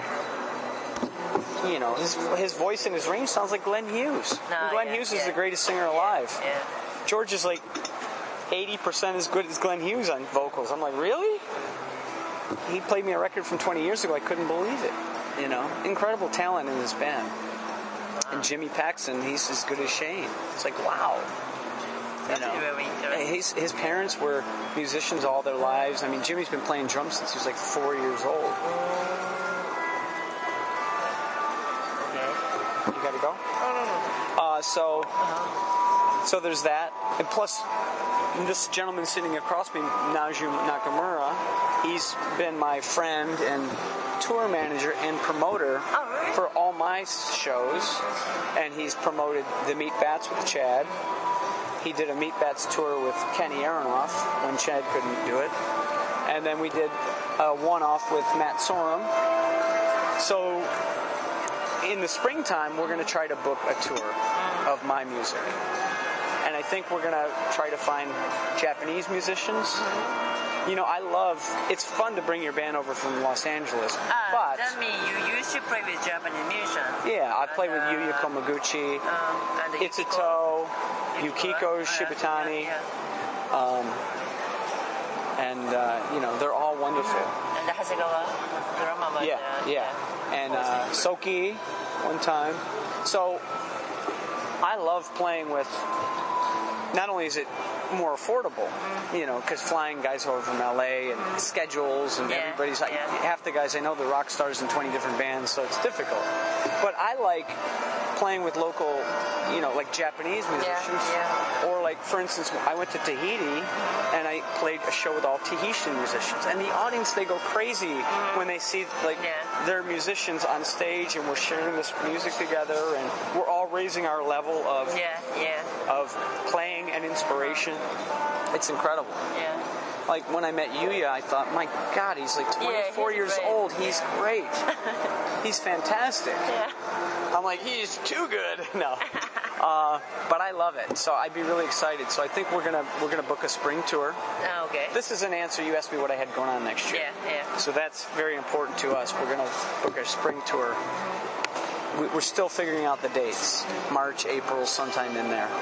you know, his voice and his range sounds like Glenn Hughes. Glenn Hughes is the greatest singer alive. George is like 80% as good as Glenn Hughes on vocals. I'm like, really? He played me a record from 20 years ago. I couldn't believe it. You know, incredible talent in this band. And Jimmy Paxson, he's as good as Shane. It's like, wow. You know, his parents were musicians all their lives. I mean, Jimmy's been playing drums since he was like 4 years old. You gotta go? No. So there's that. And plus, this gentleman sitting across me, Naju Nakamura, he's been my friend and tour manager and promoter for all my shows. And he's promoted the Meatbats with Chad. He did a Meatbats tour with Kenny Aronoff when Chad couldn't do it. And then we did a one-off with Matt Sorum. So in the springtime, we're going to try to book a tour of my music. And I think we're going to try to find Japanese musicians. You know, it's fun to bring your band over from Los Angeles, but... That means you used to play with Japanese musicians. Yeah, I played with Yuya Komaguchi, and Itsuto, Yukiko Shibutani, and they're all wonderful. And Hasegawa drama. Yeah. And Soki one time. So I love playing with. Not only is it more affordable, because flying guys over from LA and schedules and everybody's like, half the guys I know, the rock stars in 20 different bands, so it's difficult. But I like playing with local, like Japanese musicians. Or like, for instance, I went to Tahiti and I played a show with all Tahitian musicians. And the audience, they go crazy when they see their musicians on stage and we're sharing this music together and we're all raising our level of playing and inspiration. It's incredible. Yeah. Like when I met Yuya, I thought, my God, he's like 24 years great. old. He's great. He's fantastic. Yeah. I'm like, he's too good. No. But I love it. So I'd be really excited. So I think we're gonna book a spring tour. Oh, okay. This is an answer. You asked me what I had going on next year. Yeah. So that's very important to us. We're gonna book a spring tour. We're still figuring out the dates. March, April, sometime in there.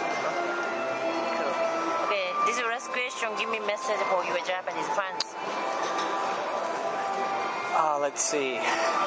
Okay, this is the last question. Give me a message for your Japanese fans. Let's see.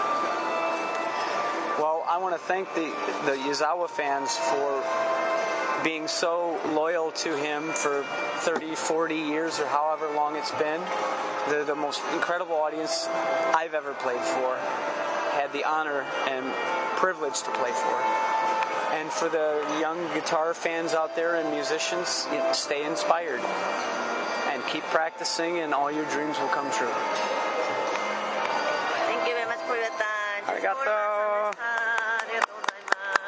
Well, I want to thank the Yazawa fans for being so loyal to him for 30, 40 years or however long it's been. They're the most incredible audience I've ever played for. Had the honor and privilege to play for. And for the young guitar fans out there and musicians, stay inspired and keep practicing and all your dreams will come true. Thank you very much for your time. ありがとう。 ありがとうござい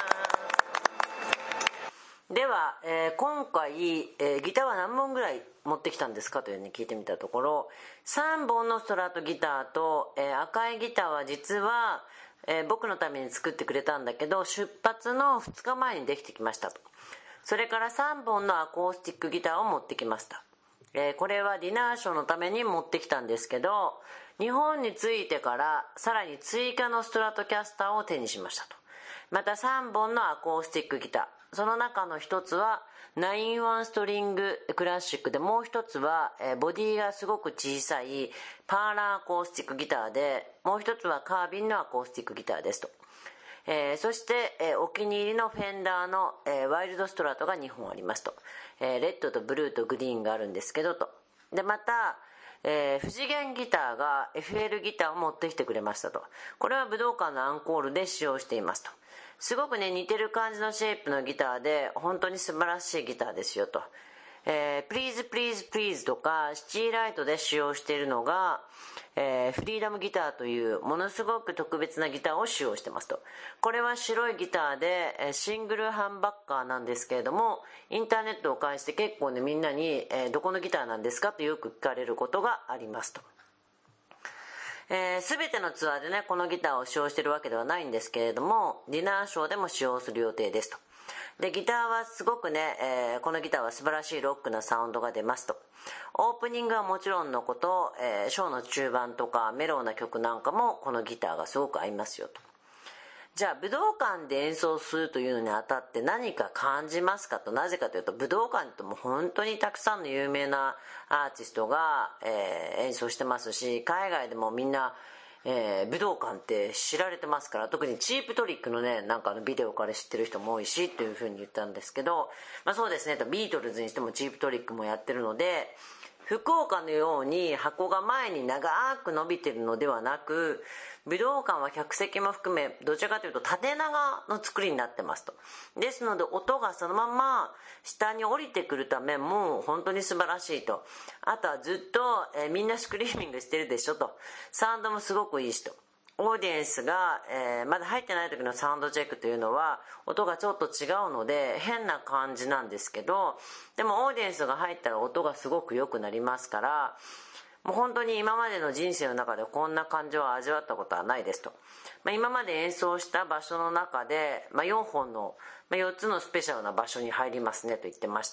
ます。では、今回、ギターは何本ぐらい持ってきたんですかというふうに聞いてみたところ、3本のストラトギターと、赤いギターは実は、僕のために作ってくれたんだけど、出発の2日前にできてきましたと。それから3本のアコースティックギターを持ってきました。これはディナーショーのために持ってきたんですけど、日本に着いてからさらに追加のストラトキャスターを手にしましたと。また3本のアコースティックギター、その中の一つは9-1ストリングクラシックで、もう一つはボディがすごく小さいパーラーアコースティックギターで、もう一つはカービンのアコースティックギターですと。そして、お気に入りのフェンダーの、ワイルドストラトが2本ありますと。レッドとブルーとグリーンがあるんですけどと。でまた、不次元ギターが FL ギターを持ってきてくれましたと。これは武道館のアンコールで使用していますと。すごくね似てる感じのシェイプのギターで本当に素晴らしいギターですよと。Please Please Please とかシティライトで使用しているのが、フリーダムギターというものすごく特別なギターを使用してますと。これは白いギターでシングルハンバッカーなんですけれども、インターネットを介して結構ねみんなに、どこのギターなんですかとよく聞かれることがありますと。全てのツアーでねこのギターを使用しているわけではないんですけれども、ディナーショーでも使用する予定ですと。でギターはすごくね、このギターは素晴らしいロックなサウンドが出ますと。オープニングはもちろんのこと、ショーの中盤とかメロウな曲なんかもこのギターがすごく合いますよと。じゃあ武道館で演奏するというのにあたって何か感じますかと。なぜかというと武道館ってもう本当にたくさんの有名なアーティストが、演奏してますし、海外でもみんな、武道館って知られてますから、特にチープトリックのねなんかビデオから知ってる人も多いしというふうに言ったんですけど、そうですねと、ビートルズにしてもチープトリックもやってるので、福岡のように箱が前に長く伸びてるのではなく、武道館は客席も含めどちらかというと縦長の作りになってますと。ですので音がそのまま下に降りてくるためもう本当に素晴らしいと。あとはずっと、みんなスクリーミングしてるでしょと。サウンドもすごくいいしと。オーディエンスが、まだ入ってない時のサウンドチェックというのは音がちょっと違うので変な感じなんですけど、でもオーディエンスが入ったら音がすごく良くなりますから、もう本当に今までの人生の中でこんな感情を味わったことはないですと。今まで演奏した場所の中で、4本の、4つのスペシャルな場所に入りますねと言ってました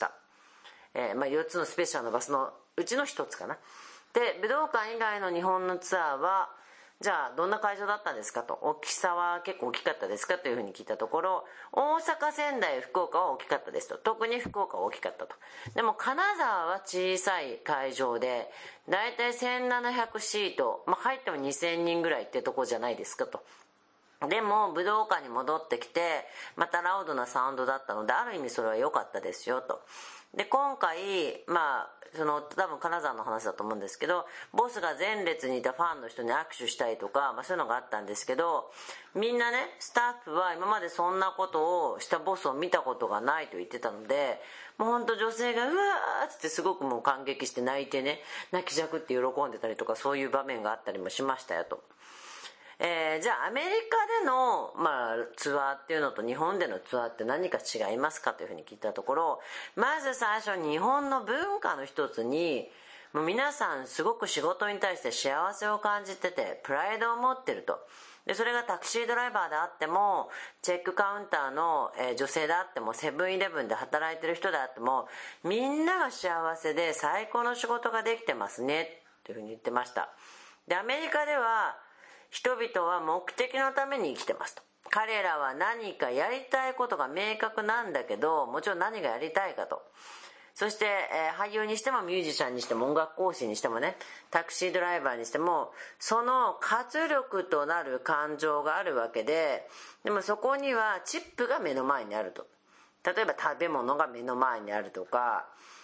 。4つのスペシャルな場所のうちの1つかな。で武道館以外の日本のツアーはじゃあどんな会場だったんですかと、大きさは結構大きかったですかというふうに聞いたところ、大阪、仙台、福岡は大きかったですと。特に福岡は大きかったと。でも金沢は小さい会場で、だいたい1700シート、入っても2000人ぐらいってとこじゃないですかと。でも武道館に戻ってきてまたラウドなサウンドだったので、ある意味それは良かったですよと。で今回多分金沢の話だと思うんですけど、ボスが前列にいたファンの人に握手したりとか、そういうのがあったんですけど、みんなね、スタッフは今までそんなことをしたボスを見たことがないと言ってたので、もうほんと女性がうわーってすごくもう感激して泣いてね、泣きじゃくって喜んでたりとか、そういう場面があったりもしましたよと。じゃあアメリカでの、ツアーっていうのと日本でのツアーって何か違いますかというふうに聞いたところ、まず最初日本の文化の一つに、もう皆さんすごく仕事に対して幸せを感じててプライドを持ってると。でそれがタクシードライバーであっても、チェックカウンターの女性であっても、セブンイレブンで働いてる人であっても、みんなが幸せで最高の仕事ができてますねというふうに言ってました。でアメリカでは人々は目的のために生きてますと。彼らは何かやりたいことが明確なんだけど、もちろん何がやりたいかと。そして、俳優にしてもミュージシャンにしても音楽講師にしてもね、タクシードライバーにしても、その活力となる感情があるわけで、でもそこにはチップが目の前にあると。例えば食べ物が目の前にあるとか、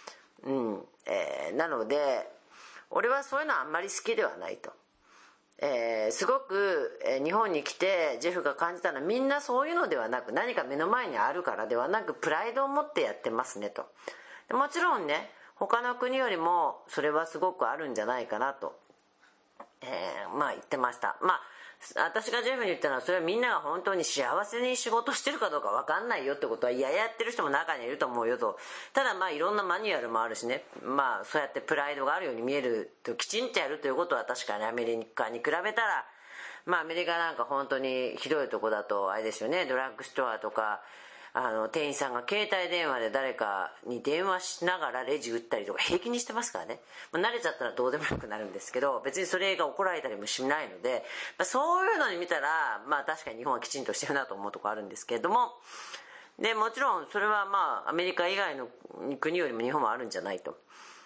なので俺はそういうのはあんまり好きではないと。すごく日本に来てジェフが感じたのは、みんなそういうのではなく、何か目の前にあるからではなく、プライドを持ってやってますねと。でもちろんね、他の国よりもそれはすごくあるんじゃないかなと、言ってました。私がジェフに言ったのは、それはみんなが本当に幸せに仕事してるかどうか分かんないよってことは、やってる人も中にいると思うよと。ただいろんなマニュアルもあるしね、そうやってプライドがあるように見えると、きちんとやるということは確かにアメリカに比べたら、アメリカなんか本当にひどいとこだとあれですよね、ドラッグストアとか店員さんが携帯電話で誰かに電話しながらレジ打ったりとか平気にしてますからね。慣れちゃったらどうでもよくなるんですけど、別にそれが怒られたりもしないので、そういうのに見たら確かに日本はきちんとしてるなと思うところあるんですけれども、でもちろんそれはアメリカ以外の国よりも日本はあるんじゃないと。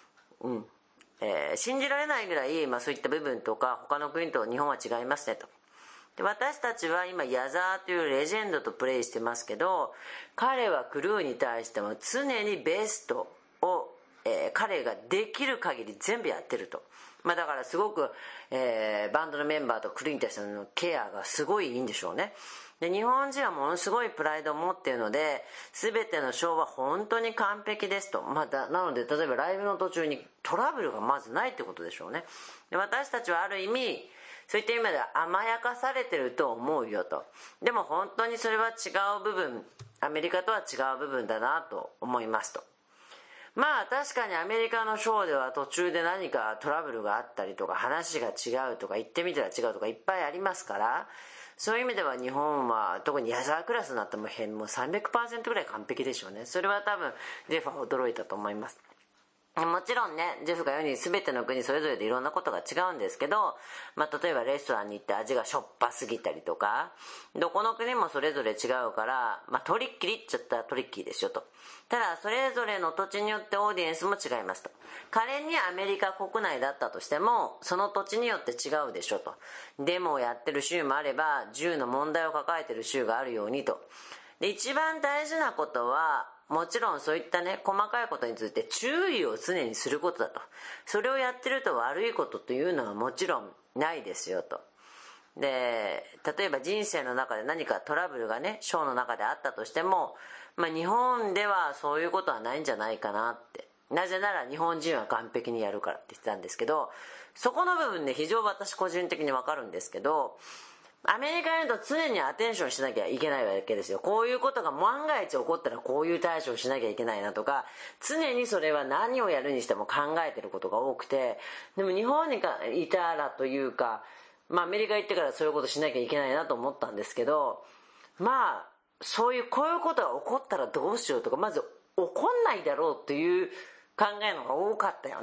信じられないぐらい、そういった部分とか他の国と日本は違いますねと。で私たちは今矢沢というレジェンドとプレイしてますけど、彼はクルーに対しても常にベストを、彼ができる限り全部やってると。だからすごく、バンドのメンバーとクルーに対してのケアがすごいいいんでしょうね。で日本人はものすごいプライドを持っているので、全てのショーは本当に完璧ですと。なので例えばライブの途中にトラブルがまずないってことでしょうね。で私たちはある意味そういった意味では甘やかされてると思うよと。でも本当にそれは違う部分、アメリカとは違う部分だなと思いますと。確かにアメリカのショーでは途中で何かトラブルがあったりとか、話が違うとか、言ってみたら違うとかいっぱいありますから、そういう意味では日本は特に矢沢クラスになってもう300% ぐらい完璧でしょうね。それは多分ジェフは驚いたと思います。もちろんね、ジェフが言うように全ての国それぞれでいろんなことが違うんですけど、例えばレストランに行って味がしょっぱすぎたりとか、どこの国もそれぞれ違うから、トリッキーって言ったらトリッキーですよと。ただそれぞれの土地によってオーディエンスも違いますと。仮にアメリカ国内だったとしても、その土地によって違うでしょと。デモをやってる州もあれば、銃の問題を抱えてる州があるようにと。で一番大事なことは、もちろんそういったね、細かいことについて注意を常にすることだと。それをやってると悪いことというのはもちろんないですよと。で例えば人生の中で何かトラブルがね、ショーの中であったとしても、日本ではそういうことはないんじゃないかなって。なぜなら日本人は完璧にやるからって言ってたんですけど、そこの部分で非常に私個人的に分かるんですけど、アメリカにいると常にアテンションしなきゃいけないわけですよ。こういうことが万が一起こったらこういう対処をしなきゃいけないなとか、常にそれは何をやるにしても考えてることが多くて、でも日本にいたらというか、アメリカ行ってからそういうことしなきゃいけないなと思ったんですけど、こういうことが起こったらどうしようとか、まず起こんないだろうっていう考えのが多かったよね。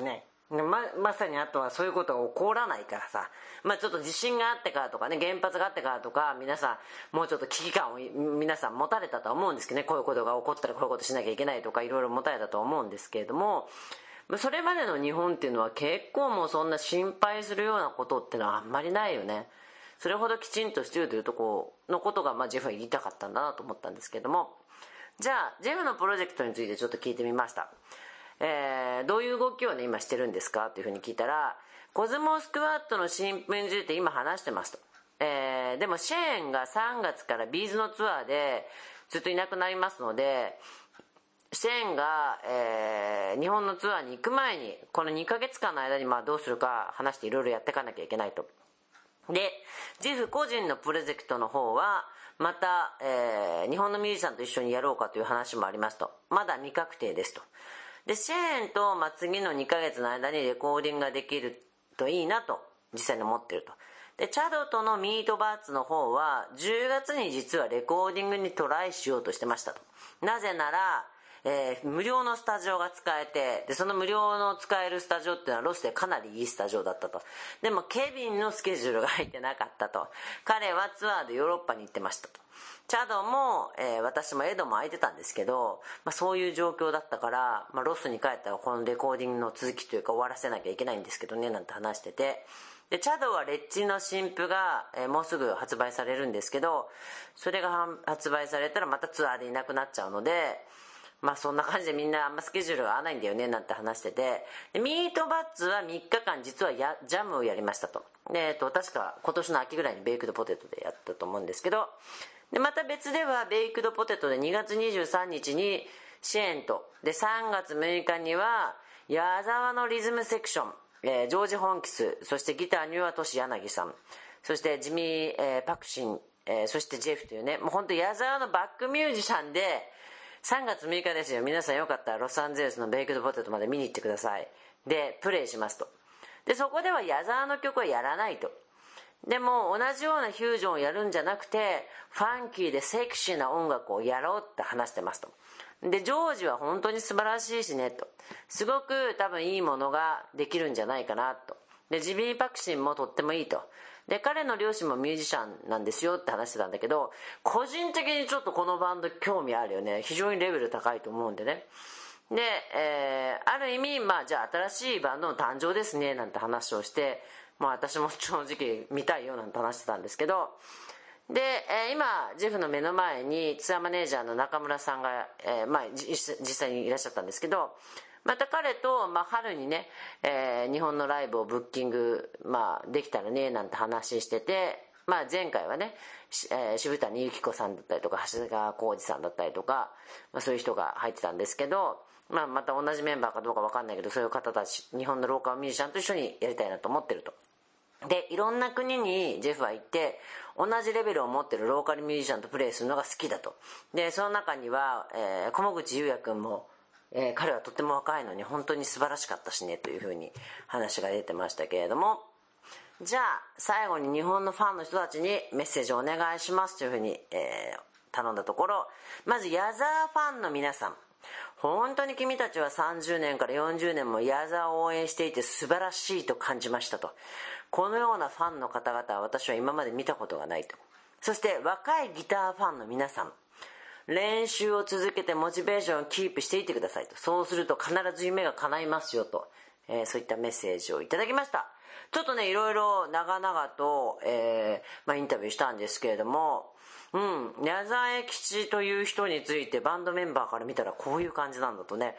まさにあとはそういうことが起こらないからさ、ちょっと地震があってからとかね、原発があってからとか、皆さんもうちょっと危機感を皆さん持たれたとは思うんですけどね、こういうことが起こったらこういうことしなきゃいけないとかいろいろ持たれたとは思うんですけれども、それまでの日本っていうのは結構もうそんな心配するようなことっていうのはあんまりないよね。それほどきちんとしているというところのことがジェフは言いたかったんだなと思ったんですけれども、じゃあジェフのプロジェクトについてちょっと聞いてみました。どういう動きをね今してるんですかっていうふうに聞いたら、コズモスクワットの新譜について今話してますと。でもシェーンが3月からビーズのツアーでずっといなくなりますので、シェーンが、日本のツアーに行く前にこの2ヶ月間の間にどうするか話していろいろやっていかなきゃいけないと。で、ジェフ個人のプロジェクトの方はまた、日本のミュージシャンと一緒にやろうかという話もありますと。まだ未確定ですと。で、シェーンと、次の2ヶ月の間にレコーディングができるといいなと実際に思ってると。で、チャドとのミートバーツの方は10月に実はレコーディングにトライしようとしてましたと。なぜなら無料のスタジオが使えて、でその無料の使えるスタジオっていうのはロスでかなりいいスタジオだったと。でもケビンのスケジュールが入ってなかったと。彼はツアーでヨーロッパに行ってましたと。チャドも、私もエドも空いてたんですけど、そういう状況だったから、ロスに帰ったらこのレコーディングの続きというか終わらせなきゃいけないんですけどねなんて話してて、でチャドはレッチの新譜が、もうすぐ発売されるんですけど、それが発売されたらまたツアーでいなくなっちゃうので、そんな感じでみんなあんまスケジュールが合わないんだよねなんて話してて、でミートバッツは3日間実はジャムをやりましたと。で、確か今年の秋ぐらいにベイクドポテトでやったと思うんですけど、でまた別ではベイクドポテトで2月23日にシェーンと、で3月6日には矢沢のリズムセクション、ジョージ・ホンキス、そしてギターにはトシ柳さん、そしてジミー、パクシン、そしてジェフというね、もう本当矢沢のバックミュージシャンで、3月6日ですよ。皆さんよかったらロサンゼルスのベイクドポテトまで見に行ってください。でプレイしますと。でそこでは矢沢の曲はやらないと。でも同じようなフュージョンをやるんじゃなくて、ファンキーでセクシーな音楽をやろうって話してますと。でジョージは本当に素晴らしいしねと、すごく多分いいものができるんじゃないかなと。でジミー・パクシンもとってもいいと。で彼の両親もミュージシャンなんですよって話してたんだけど、個人的にちょっとこのバンド興味あるよね。非常にレベル高いと思うんでね。で、ある意味じゃあ新しいバンドの誕生ですねなんて話をして、私も正直見たいよなんて話してたんですけど、で、今ジェフの目の前にツアーマネージャーの中村さんが、実際にいらっしゃったんですけど、また彼と、春にね、日本のライブをブッキング、できたらねなんて話してて、前回はね、渋谷由紀子さんだったりとか長谷川浩二さんだったりとか、そういう人が入ってたんですけど、また同じメンバーかどうか分かんないけど、そういう方たち、日本のローカルミュージシャンと一緒にやりたいなと思ってると。でいろんな国にジェフは行って同じレベルを持ってるローカルミュージシャンとプレイするのが好きだと。でその中には、駒口優也君も、彼はとっても若いのに本当に素晴らしかったしねというふうに話が出てましたけれども、じゃあ最後に日本のファンの人たちにメッセージをお願いしますというふうに、頼んだところ、まず矢沢ファンの皆さん、本当に君たちは30年から40年も矢沢を応援していて素晴らしいと感じましたと。このようなファンの方々は私は今まで見たことがないと。そして若いギターファンの皆さん、練習を続けてモチベーションをキープしていってくださいと。そうすると必ず夢が叶いますよと、そういったメッセージをいただきました。ちょっとねいろいろ長々と、インタビューしたんですけれども、矢沢永吉という人についてバンドメンバーから見たらこういう感じなんだとね。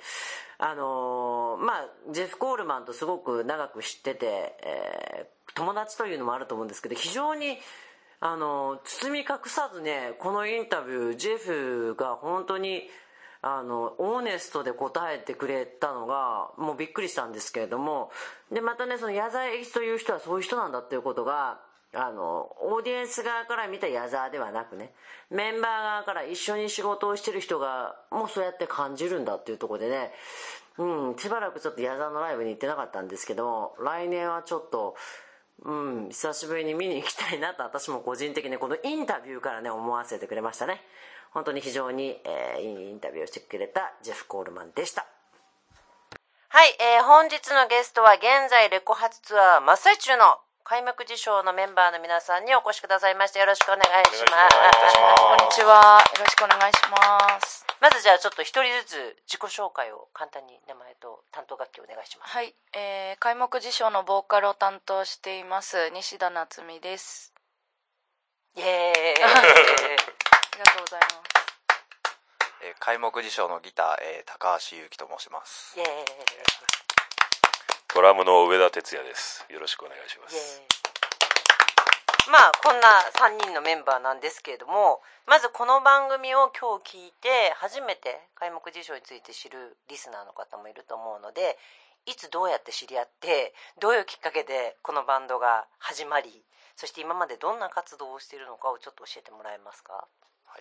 ジェフ・コールマンとすごく長く知ってて、友達というのもあると思うんですけど、非常に包み隠さずね、このインタビュージェフが本当にオーネストで答えてくれたのがもうびっくりしたんですけれども、でまたね、その矢沢永吉という人はそういう人なんだっていうことがオーディエンス側から見た矢沢ではなくね、メンバー側から一緒に仕事をしてる人がもうそうやって感じるんだっていうところでね、しばらくちょっと矢沢のライブに行ってなかったんですけど、来年はちょっと久しぶりに見に行きたいなと私も個人的にこのインタビューからね思わせてくれましたね。本当に非常に、いいインタビューをしてくれたジェフ・コールマンでした。 はい、本日のゲストは現在レコ発ツアー真っ最中の開幕次賞のメンバーの皆さんにお越しくださいまして、よろしくお願いします。 こんにちは。よろしくお願いします。 まずじゃあちょっと一人ずつ自己紹介を簡単に名前と担当楽器お願いします。 はい、開幕次賞のボーカルを担当しています西田夏美です。 イエーイありがとうございます。 開幕次賞のギター、高橋優希と申します。 イエーイドラムの上田哲也です。よろしくお願いします。 まあこんな3人のメンバーなんですけれども、まずこの番組を今日聞いて初めて開幕次賞について知るリスナーの方もいると思うので、いつどうやって知り合ってどういうきっかけでこのバンドが始まり、そして今までどんな活動をしているのかをちょっと教えてもらえますか？ はい。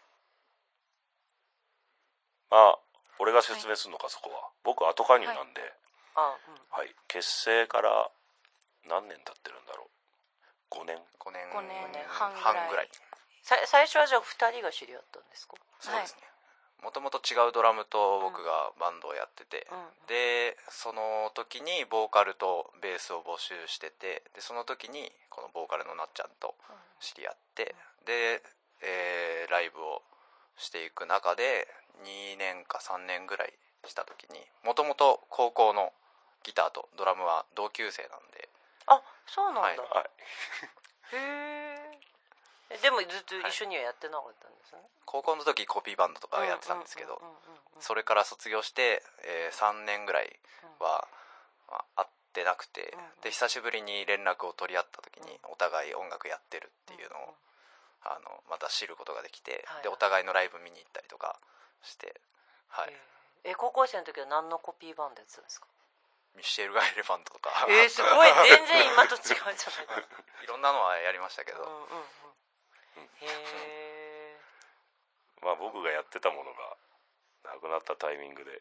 まあ俺が説明するのか、そこは。僕後加入なんで、はい、結成から何年経ってるんだろう。5年半ぐらい。 最初はじゃあ2人が知り合ったんですか？ そうですね。もともと違うドラムと僕がバンドをやってて、でその時にボーカルとベースを募集してて、でその時にこのボーカルのなっちゃんと知り合って、で、ライブをしていく中で2年か3年ぐらいした時に、もともと高校のギターとドラムは同級生なんで。 あ、そうなんだ。 はい、 へえ。でもずっと一緒にはやってなかったんですね。 高校の時コピーバンドとかやってたんですけど、それから卒業して、3年ぐらいは、会ってなくて、で久しぶりに連絡を取り合った時にお互い音楽やってるっていうのをまた知ることができて、でお互いのライブ見に行ったりとかして、はい。 高校生の時は何のコピーバンドやってたんですか？ ミシェルガ・エレファントとかすごい、全然今と違うじゃないですか。 いろんなのはやりましたけど、 へえ。 まあ僕がやってたものがなくなったタイミングで、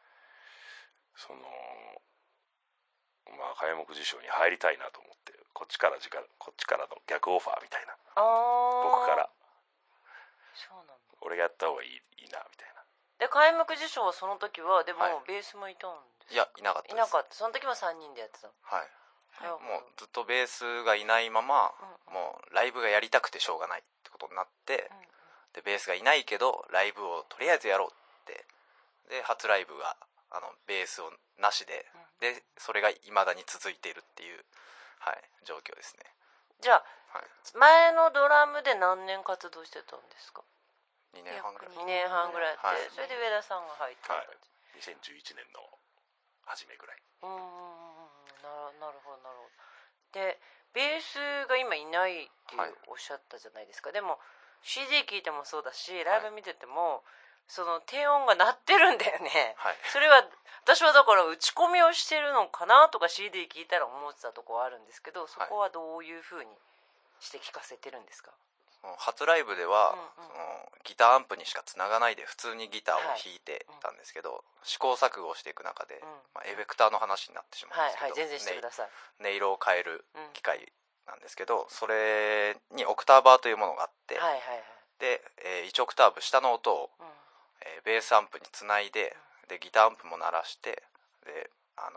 まあ開幕次賞に入りたいなと思って、こっちからの逆オファーみたいな。僕からそうなんだ。 俺がやった方がいいなみたいな。 で開幕次賞はその時はでも、ベースもいたんですか？ いや、いなかったです。 いなかった。その時は3人でやってたの。 はい。もうずっとベースがいないまま、もうライブがやりたくてしょうがないってことになって、でベースがいないけどライブをとりあえずやろうって、で初ライブがベースをなしで、でそれが未だに続いているっていう、はい、状況ですね。 じゃあ、前のドラムで何年活動してたんですか ？2年半ぐらい。 2年半ぐらいやって、それで上田さんが入って、 2011年の初めぐらい。 なるほどなるほど。でベースが今いないっておっしゃったじゃないですか。でも CD 聴いてもそうだし、ライブ見てても、その低音が鳴ってるんだよね。それは私はだから打ち込みをしてるのかなとか CD 聴いたら思ってたところはあるんですけど、そこはどういう風にして聴かせてるんですか？ 初ライブでは、ギターアンプにしかつながないで普通にギターを弾いてたんですけど、試行錯誤をしていく中で、エフェクターの話になってしまうんですけど、 全然してください。 音色を変える機械なんですけど、それにオクターバーというものがあって、で、1オクターブ下の音を、ベースアンプにつないで、ギターアンプも鳴らして、で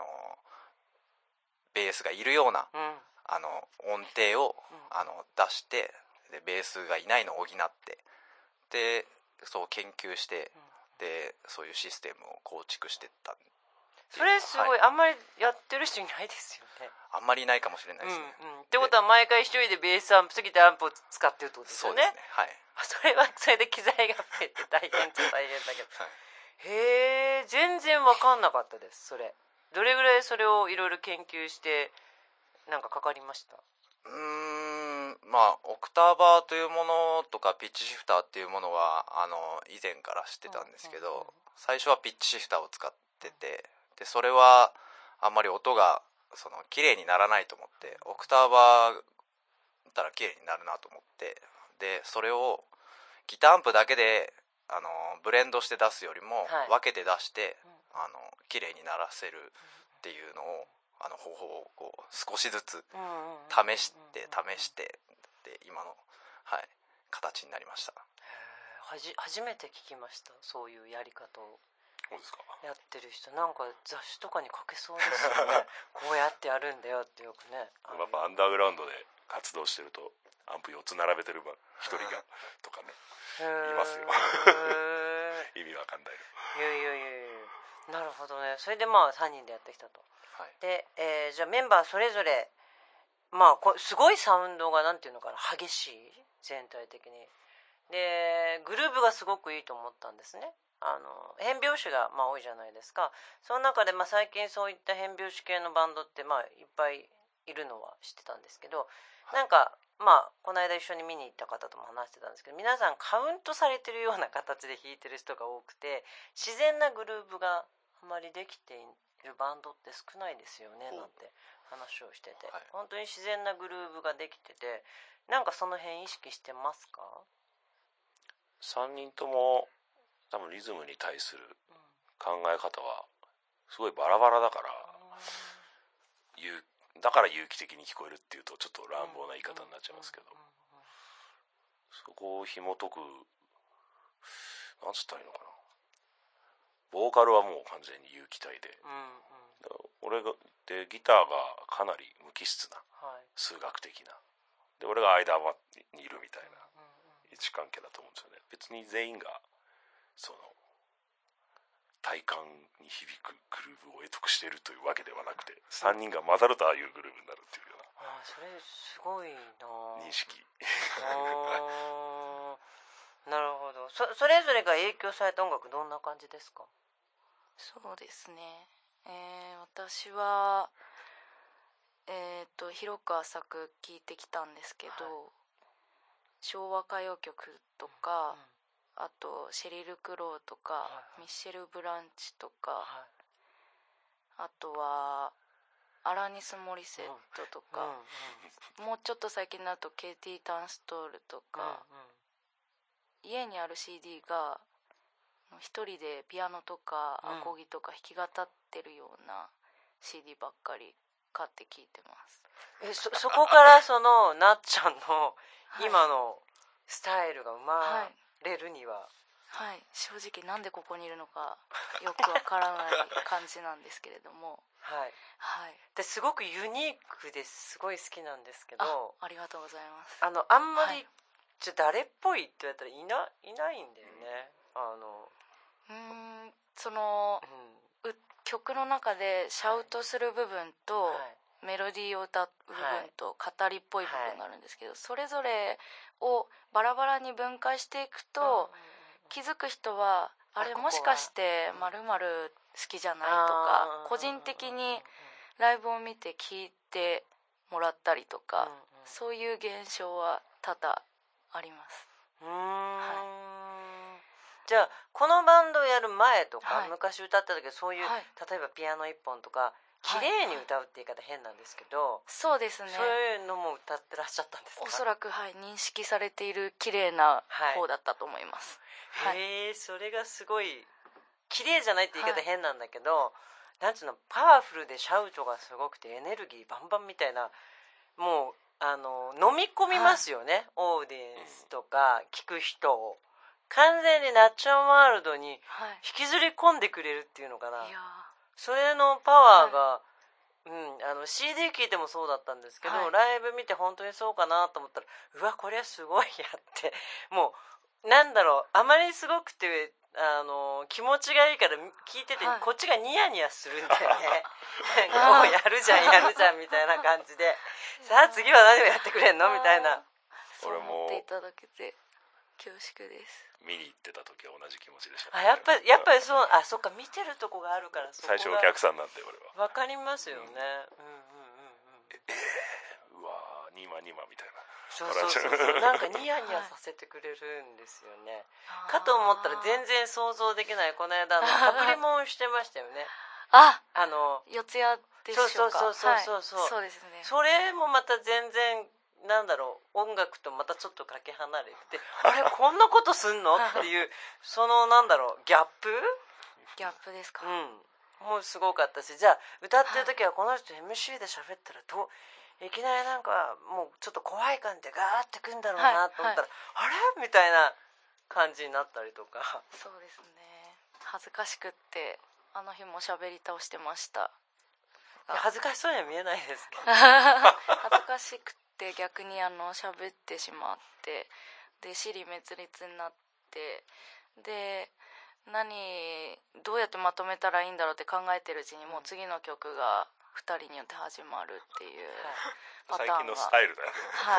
ベースがいるような、音程を、出して、でベースがいないのを補って、でそう研究して、でそういうシステムを構築していった。 それすごい、あんまりやってる人いないですよね。 あんまりいないかもしれないですね。 ってことは毎回一人でベースアンプギターアンプを使ってるってことですよね。 そうですね。はい。 それはそれで機材が増えて大変っちゃ大変だけど、へえ、全然分かんなかったです。それどれぐらいそれをいろいろ研究してなんかかかりました？ まあオクターバーというものとかピッチシフターっていうものは以前から知ってたんですけど、最初はピッチシフターを使ってて、でそれはあんまり音が綺麗にならないと思って、オクターバーだったら綺麗になるなと思って、でそれをギターアンプだけでブレンドして出すよりも、分けて出して綺麗にならせるっていうのを方法をこう少しずつ試してで今の、形になりました。 初めて聞きました、そういうやり方を。 そうですか。 やってる人なんか雑誌とかに書けそうですよね。こうやってやるんだよってよくね。 やっぱアンダーグラウンドで活動してるとアンプ4つ並べてる一人がとかねいますよ。意味わかんないの。 いやなるほどね。それでまあ3人でやってきたと、はい、で、じゃあメンバーそれぞれまあすごいサウンドがなんていうのかな、激しい、全体的にでグルーヴがすごくいいと思ったんですね。変拍子がまあ多いじゃないですか。その中でまあ最近そういった変拍子系のバンドってまあいっぱいいるのは知ってたんですけど、なんかまあこの間一緒に見に行った方とも話してたんですけど、皆さんカウントされてるような形で弾いてる人が多くて、自然なグルーヴがあまりできているバンドって少ないですよねなんて話をしてて、はい、本当に自然なグルーヴができてて、なんかその辺意識してますか ？3人とも多分リズムに対する考え方はすごいバラバラだから、だから有機的に聞こえるっていうとちょっと乱暴な言い方になっちゃいますけど、そこを紐解く、なんつったらいいのかな、ボーカルはもう完全に有機体で、俺がでギターがかなり無機質な、数学的なで、俺が間にいるみたいな位置関係だと思うんですよね。別に全員がその体感に響くグルーヴを得得しているというわけではなくて、3人が混ざるとああいうグルーヴになるっていうような、 それすごいな認識なるほど。それぞれが影響された音楽どんな感じですか？ そうですね、私は広く浅く聴いてきたんですけど、昭和歌謡曲とか、あとシェリル・クローとか、ミッシェル・ブランチとか、あとはアラニス・モリセットとか、もうちょっと最近だとケイティ・タンストールとか、家にある CD が一人でピアノとかアコギとか弾き語ってるような CD ばっかり買って聴いてます。 そこからそのなっちゃんの今のスタイルが生まれるには、 はい、正直なんでここにいるのかよくわからない感じなんですけれどもですごくユニークですごい好きなんですけど、 ありがとうございます。 あんまり、誰っぽいって言われたらいないんだよね。 その、曲の中でシャウトする部分と、メロディーを歌う部分と語りっぽい部分があるんですけど、それぞれをバラバラに分解していくと、気づく人はあれもしかして〇〇好きじゃないとか、個人的にライブを見て聴いてもらったりとか、そういう現象は多々あります。 じゃあこのバンドをやる前とか、昔歌った時はそういう、例えばピアノ一本とか綺麗に歌うって言い方変なんですけど、 そうですね、 そういうのも歌ってらっしゃったんですか？ おそらく認識されている綺麗な方だったと思います。 それがすごい綺麗じゃないって言い方変なんだけど、なんつうの、パワフルでシャウトがすごくてエネルギーバンバンみたいな、もう飲み込みますよね、オーディエンスとか聞く人を完全になっちゃんワールドに引きずり込んでくれるっていうのかな、それのパワーが、CD 聴いてもそうだったんですけど、ライブ見て本当にそうかなと思ったら、うわこれはすごいやって、もうなんだろう、あまりすごくて気持ちがいいから聞いてて、こっちがニヤニヤするんだよねもうやるじゃんみたいな感じでさあ次は何をやってくれんのみたいな。 そう思っていただけて恐縮です。 見に行ってた時は同じ気持ちでした、 やっぱりそう、そっか、見てるとこがあるから、そこが最初お客さんなんで俺は分かりますよね。 うわニマみたいな、 そうなんかニヤニヤさせてくれるんですよね、かと思ったら全然想像できない、この間かぶりもんしてましたよね。 四谷でしょうか。 そうですね。それもまた全然なんだろう、音楽とまたちょっとかけ離れてあれこんなことすんのっていうそのなんだろう、ギャップですか。 もうすごかったし、じゃあ歌ってる時はこの人 MC で喋ったらいきなりなんかもうちょっと怖い感じでガーってくんだろうなと思ったら、あれみたいな感じになったりとか。 そうですね。 恥ずかしくってあの日も喋り倒してました。 恥ずかしそうには見えないですけど恥ずかしくて逆に喋ってしまって、で尻滅裂になって、でどうやってまとめたらいいんだろうって考えてるうちにもう次の曲が2人によって始まるっていうパターンが、 最近のスタイルだよね。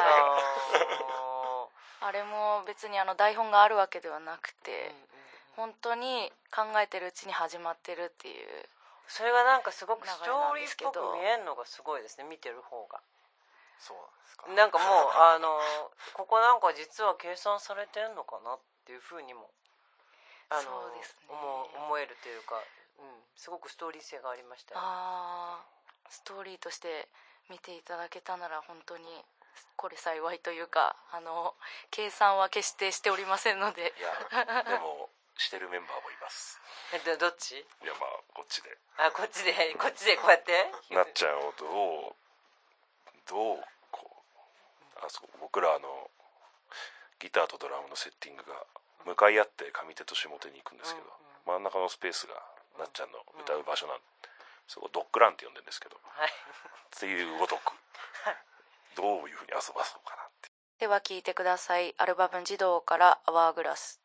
はい、あれも別に台本があるわけではなくて、本当に考えてるうちに始まってるっていう、 それがなんかすごくストーリーっぽく見えるのがすごいですね、見てる方が。 そうなんですか。 なんかもうここなんか実は計算されてんのかなっていうふうにもそうですね、 思えるというか、すごくストーリー性がありましたよ。 ストーリーとして見ていただけたなら本当にこれ幸いというか、計算は決してしておりませんので。 いやでもしてるメンバーもいます。 どっち？ いやまあこっちでこっちでこうやってなっちゃんをどうこう僕らギターとドラムのセッティングが向かい合って上手と下手に行くんですけど、真ん中のスペースがなっちゃんの歌う場所なんで、そこドッグランって呼んでるんですけど、っていうごとくどういうふうに遊ばそうかなって。 では聴いてください。アルバム児童からアワーグラス。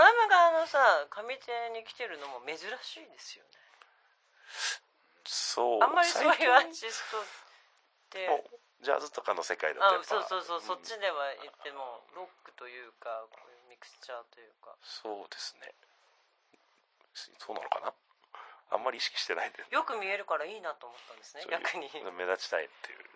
ラムがさ上手に来てるのも珍しいですよね。 そうあんまりそういうアーティストってもうジャズとかの世界だとやっぱそう、そっちでは言ってもロックというかこういうミクスチャーというか。 そうですね。そうなのかな。あんまり意識してないんで、ね、 よく見えるからいいなと思ったんですね。逆に目立ちたいっていう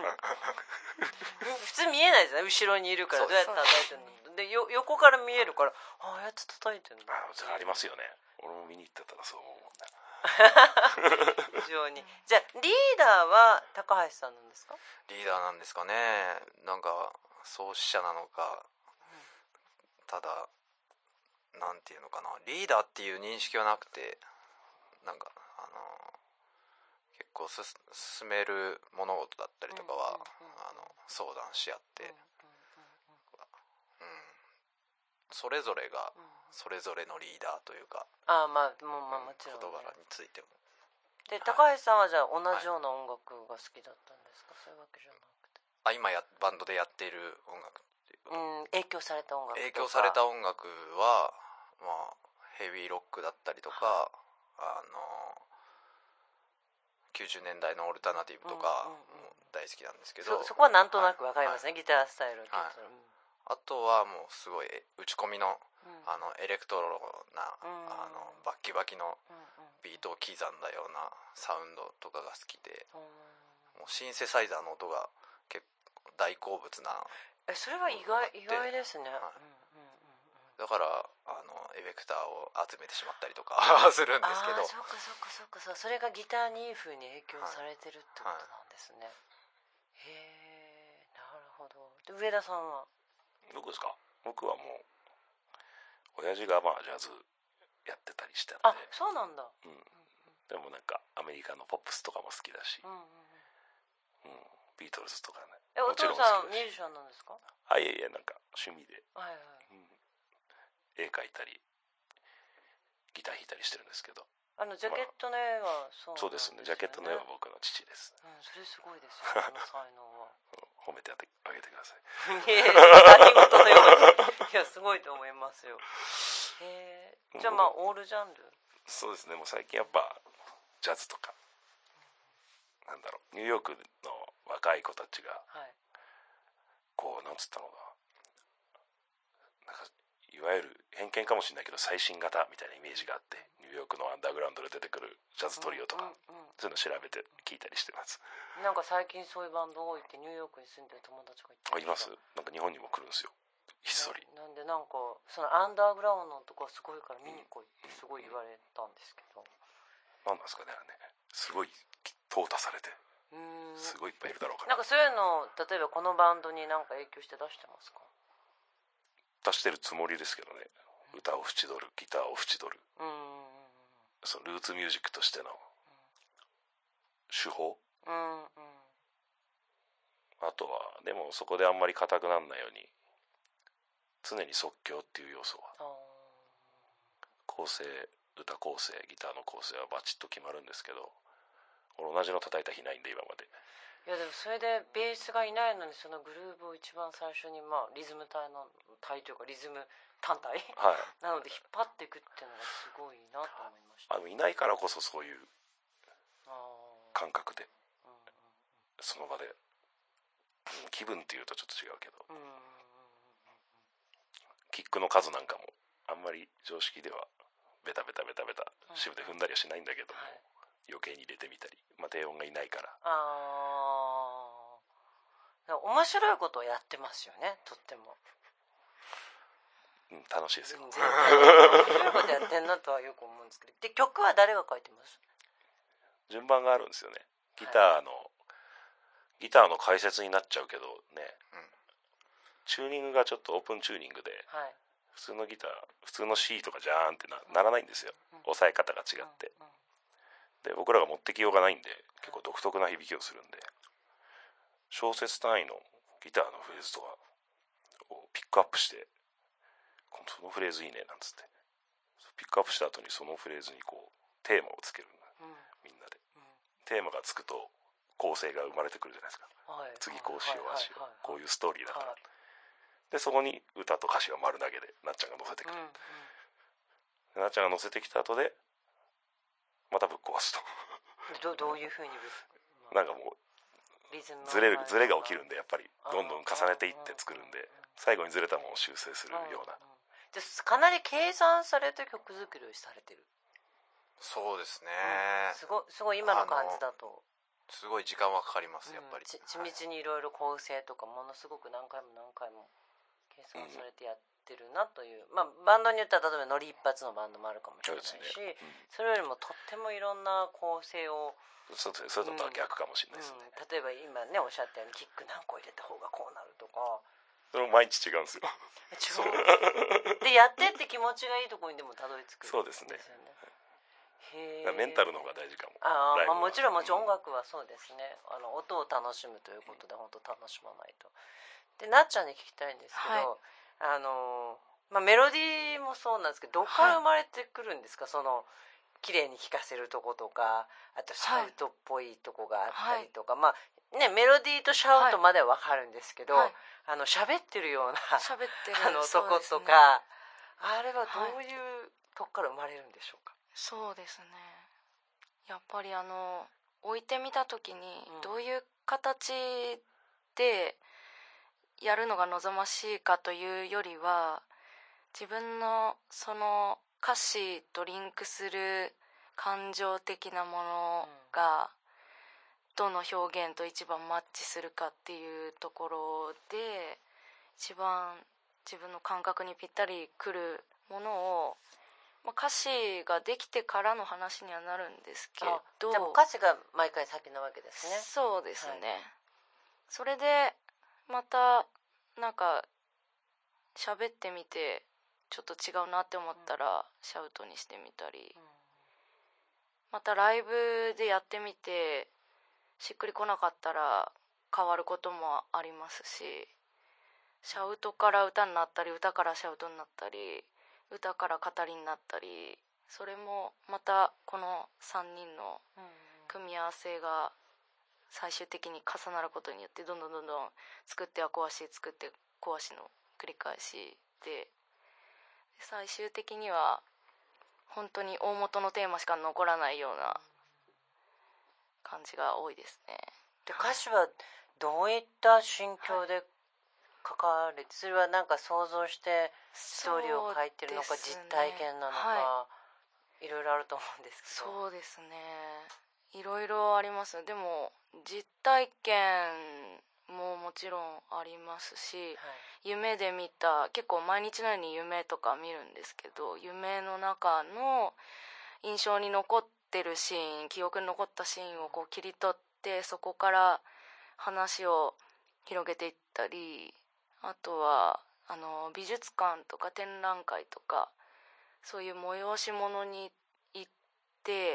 普通見えないですね、後ろにいるから。どうやって叩いてるので、横から見えるから、ああやって叩いてるんだ。 ありますよね。俺も見に行ってたらそう思うんだ。 非常に。じゃあリーダーは高橋さんなんですか？ リーダーなんですかね。なんか創始者なのか、ただなんていうのかな、リーダーっていう認識はなくて、なんか結構進める物事だったりとかは、相談し合って、それぞれがそれぞれのリーダーというか、 もちろん、ね、 事柄についても。 で高橋さんはじゃあ同じような音楽が好きだったんですか？そういうわけじゃなくて。 今バンドでやっている音楽っていうか、 影響された音楽とか。 影響された音楽は、ヘビーロックだったりとか、90年代のオルタナティブとかも大好きなんですけど、 そこはなんとなく分かりますね、ギタースタイルを聞いたら、 あとはもうすごい打ち込みの、エレクトロな、バッキバキのビートを刻んだようなサウンドとかが好きで、もうシンセサイザーの音が結構大好物な。 それは意外ですね、 だからエフェクターを集めてしまったりとかするんですけど。 そっかそれがギターにいい風に影響されてるってことなんですね、へえ、なるほど。で上田さんは？ 僕ですか？僕はもう親父がジャズやってたりしたんで。 そうなんだ。 でもなんかアメリカのポップスとかも好きだし、ビートルズとかね。 お父さんミュージシャンなんですか？ いやなんか趣味で、絵描いたりギター弾いたりしてるんですけど。 ジャケットの絵はそうですね。ジャケットの絵は僕の父です。 それすごいですよ、この才能は。 褒めてあげてください。 何事のように。いやすごいと思いますよ。じゃあオールジャンル。そうですね。もう最近やっぱジャズとか、なんだろう、ニューヨークの若い子たちが、こうなんつったのかな、なんかいわゆる偏見かもしれないけど最新型みたいなイメージがあって、ニューヨークのアンダーグラウンドで出てくるジャズトリオとか、そういうの調べて聞いたりしてます。 なんか最近そういうバンド多いってニューヨークに住んでる友達が言ってました。 います。なんか日本にも来るんですよ、ひっそり。 なんでなんかそのアンダーグラウンドのとこはすごいから見に来いってすごい言われたんですけど、 なんですかね、すごい淘汰されて、すごいいっぱいいるだろうから。 なんかそういうの例えばこのバンドになんか影響して出してますか？ 出してるつもりですけどね。歌を縁取る、ギターを縁取る、そのルーツミュージックとしての手法、あとはでもそこであんまり硬くならないように常に即興っていう要素は、歌構成、ギターの構成はバチッと決まるんですけど、俺同じの叩いた日ないんで今まで。 いやでもそれでベースがいないのにそのグルーブを一番最初にリズム体というかリズム単体、なので引っ張っていくっていうのがすごいなと思いました。 いないからこそそういう感覚で、その場で気分っていうとちょっと違うけど、キックの数なんかもあんまり常識ではベタシブで踏んだりはしないんだけども、余計に入れてみたり、低音がいないから。 面白いことをやってますよね、とっても。 楽しいですよ。 面白いことやってんなとはよく思うんですけど。で曲は誰が書いてます？ 順番があるんですよね。ギターの解説になっちゃうけどね、チューニングがちょっとオープンチューニングで、普通のギター、普通の C とかジャーンって ならないんですよ、押さえ方が違って。で僕らが持ってきようがないんで結構独特な響きをするんで、小節単位のギターのフレーズとかをピックアップして、そのフレーズいいねなんつってピックアップした後にそのフレーズにこうテーマをつける、みんなで、テーマがつくと構成が生まれてくるじゃないですか、次こうしようあしよう、こういうストーリーだから、でそこに歌と歌詞は丸投げでなっちゃんが載せてくる、 なっちゃんが乗せてきた後でまたぶっ壊すとどういうふうになんかもうリズムズレが起きるんで、やっぱりどんどん重ねていって作るんで、最後にずれたものを修正するような。 でかなり計算されて曲作りをされてる。 そうですね、 すごい今の感じだとすごい時間はかかります、やっぱり。 地道にいろいろ構成とかものすごく何回も計算されてやってるなという、バンドによっては例えばノリ一発のバンドもあるかもしれないし、それよりもとってもいろんな構成を、 それとは逆かもしれないですね、 例えば今ねおっしゃったようにキック何個入れた方がこうなるとか、 それも毎日違うんですよでやってって気持ちがいいところにでもたどり着くんそうですね。 へー、 メンタルの方が大事かも。 もちろん音楽はそうですね、音を楽しむということで本当楽しまないと。でなっちゃんに聞きたいんですけど、メロディーもそうなんですけど、どっから生まれてくるんですか、その綺麗に聴かせるとことか、あとシャウトっぽいとこがあったりとか、メロディーとシャウトまでは分かるんですけど、喋ってるようなとことか、あれはどういうとこから生まれるんでしょうか。 そうですね、やっぱり置いてみた時にどういう形でやるのが望ましいかというよりは、自分のその歌詞とリンクする感情的なものがどの表現と一番マッチするかっていうところで、一番自分の感覚にぴったりくるものを、歌詞ができてからの話にはなるんですけど、 でも歌詞が毎回先なわけですね。 そうですね、それでまたなんか喋ってみてちょっと違うなって思ったらシャウトにしてみたり、またライブでやってみてしっくりこなかったら変わることもありますし、シャウトから歌になったり、歌からシャウトになったり、歌から語りになったり、それもまたこの3人の組み合わせが最終的に重なることによってどんどん作っては壊し作って壊しの繰り返しで、最終的には本当に大元のテーマしか残らないような感じが多いですね。 で歌詞はどういった心境で書かれて、それはなんか想像してストーリーを書いてるのか、実体験なのか、いろいろあると思うんですけど。 そうですね、いろいろあります。でも実体験ももちろんありますし、夢で見た、結構毎日のように夢とか見るんですけど、夢の中の印象に残ってるシーン、記憶に残ったシーンをこう切り取って、そこから話を広げていったり、あとは美術館とか展覧会とかそういう催し物に行って、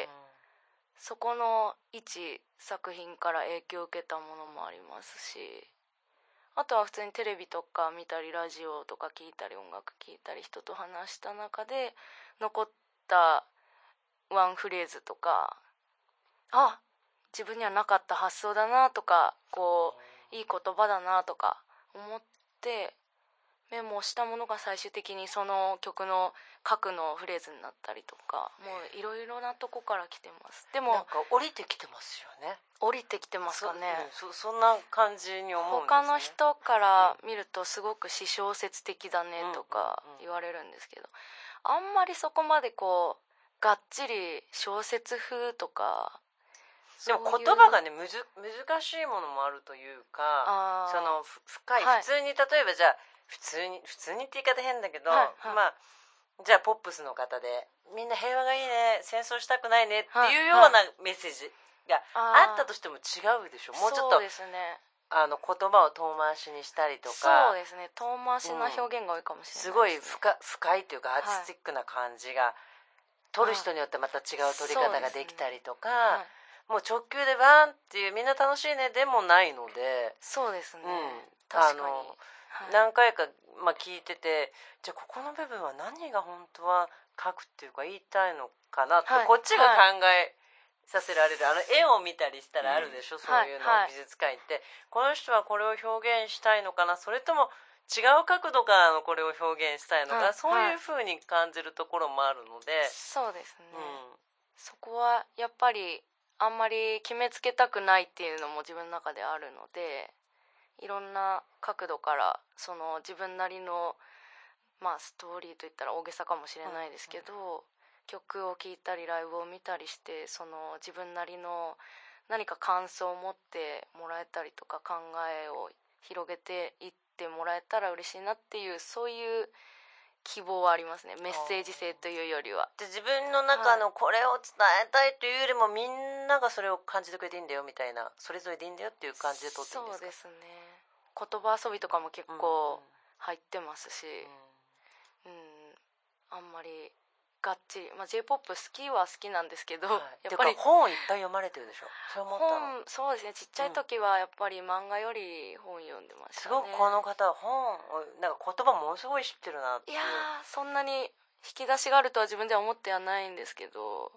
そこの一作品から影響を受けたものもありますし、あとは普通にテレビとか見たりラジオとか聞いたり音楽聞いたり人と話した中で残ったワンフレーズとか、自分にはなかった発想だなとか、こういい言葉だなとか思ってメモしたものが最終的にその曲の核のフレーズになったりとか、もういろいろなとこから来てます。でもなんか降りてきてますよね。 降りてきてますかね。 そんな感じに思うんですね。 他の人から見るとすごく詩小説的だねとか言われるんですけど、あんまりそこまでこうがっちり小説風とか、 でも言葉がね難しいものもあるというか、その深い、普通に例えばじゃあ普通にって言い方変だけど、じゃあポップスの方でみんな平和がいいね、戦争したくないねっていうようなメッセージがあったとしても違うでしょ。もうちょっとそうですね、 言葉を遠回しにしたりとか。 そうですね、遠回しな表現が多いかもしれないですね。 すごい深いというかアーティスティックな感じが、撮る人によってまた違う撮り方ができたりとか、もう直球でバーンっていうみんな楽しいねでもないので。 そうですね、確かに何回か聞いてて、じゃあここの部分は何が本当は書くっていうか言いたいのかなって、こっちが考えさせられる。絵を見たりしたらあるでしょ、そういうの、美術館行ってこの人はこれを表現したいのかな、それとも違う角度からのこれを表現したいのか、 はいそういう風に感じるところもあるので、 そうですね、 うんそこはやっぱりあんまり決めつけたくないっていうのも自分の中であるので、いろんな角度からその自分なりの、まあ、ストーリーといったら大げさかもしれないですけど、曲を聴いたりライブを見たりして、その自分なりの何か感想を持ってもらえたりとか、考えを広げていってもらえたら嬉しいなっていう、そういう希望はありますね。メッセージ性というよりは。 で自分の中のこれを伝えたいというよりも、みんながそれを感じてくれていいんだよみたいな、それぞれでいいんだよっていう感じで撮ってるんですか？ そうですね、言葉遊びとかも結構入ってますし、あんまりがっちり、まあ、J-POP 好きは好きなんですけど、やっぱり本をいっぱい読まれてるでしょ。そう思ったの。 そうですね、ちっちゃい時はやっぱり漫画より本読んでましたね。 すごくこの方は本をなんか言葉ものすごい知ってるなっていう。 いやー、そんなに引き出しがあるとは自分では思ってはないんですけど、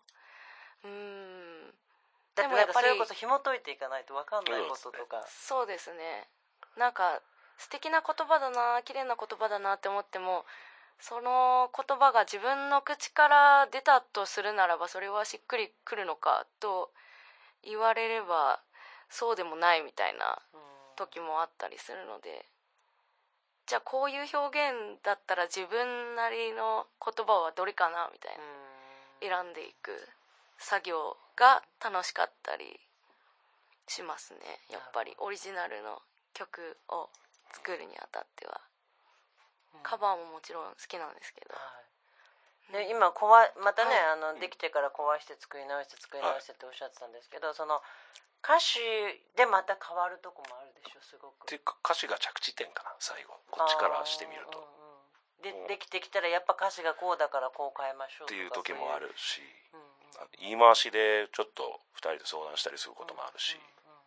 だってなんかそれこそ紐解いていかないと分かんないこととか。 そうですね、なんか素敵な言葉だな、綺麗な言葉だなって思っても、その言葉が自分の口から出たとするならば、それはしっくりくるのかと言われればそうでもないみたいな時もあったりするので、じゃあこういう表現だったら自分なりの言葉はどれかなみたいな、選んでいく作業が楽しかったりしますね。やっぱりオリジナルの曲を作るにあたっては、カバーももちろん好きなんですけど、 で今またね、できてから壊して作り直してっておっしゃってたんですけど、その歌詞でまた変わるとこもあるでしょ、すごく。 っていうか歌詞が着地点かな、最後こっちからしてみると。 できてきたらやっぱ歌詞がこうだからこう変えましょうとかっていう時もあるし、 うん言い回しでちょっと2人で相談したりすることもあるし、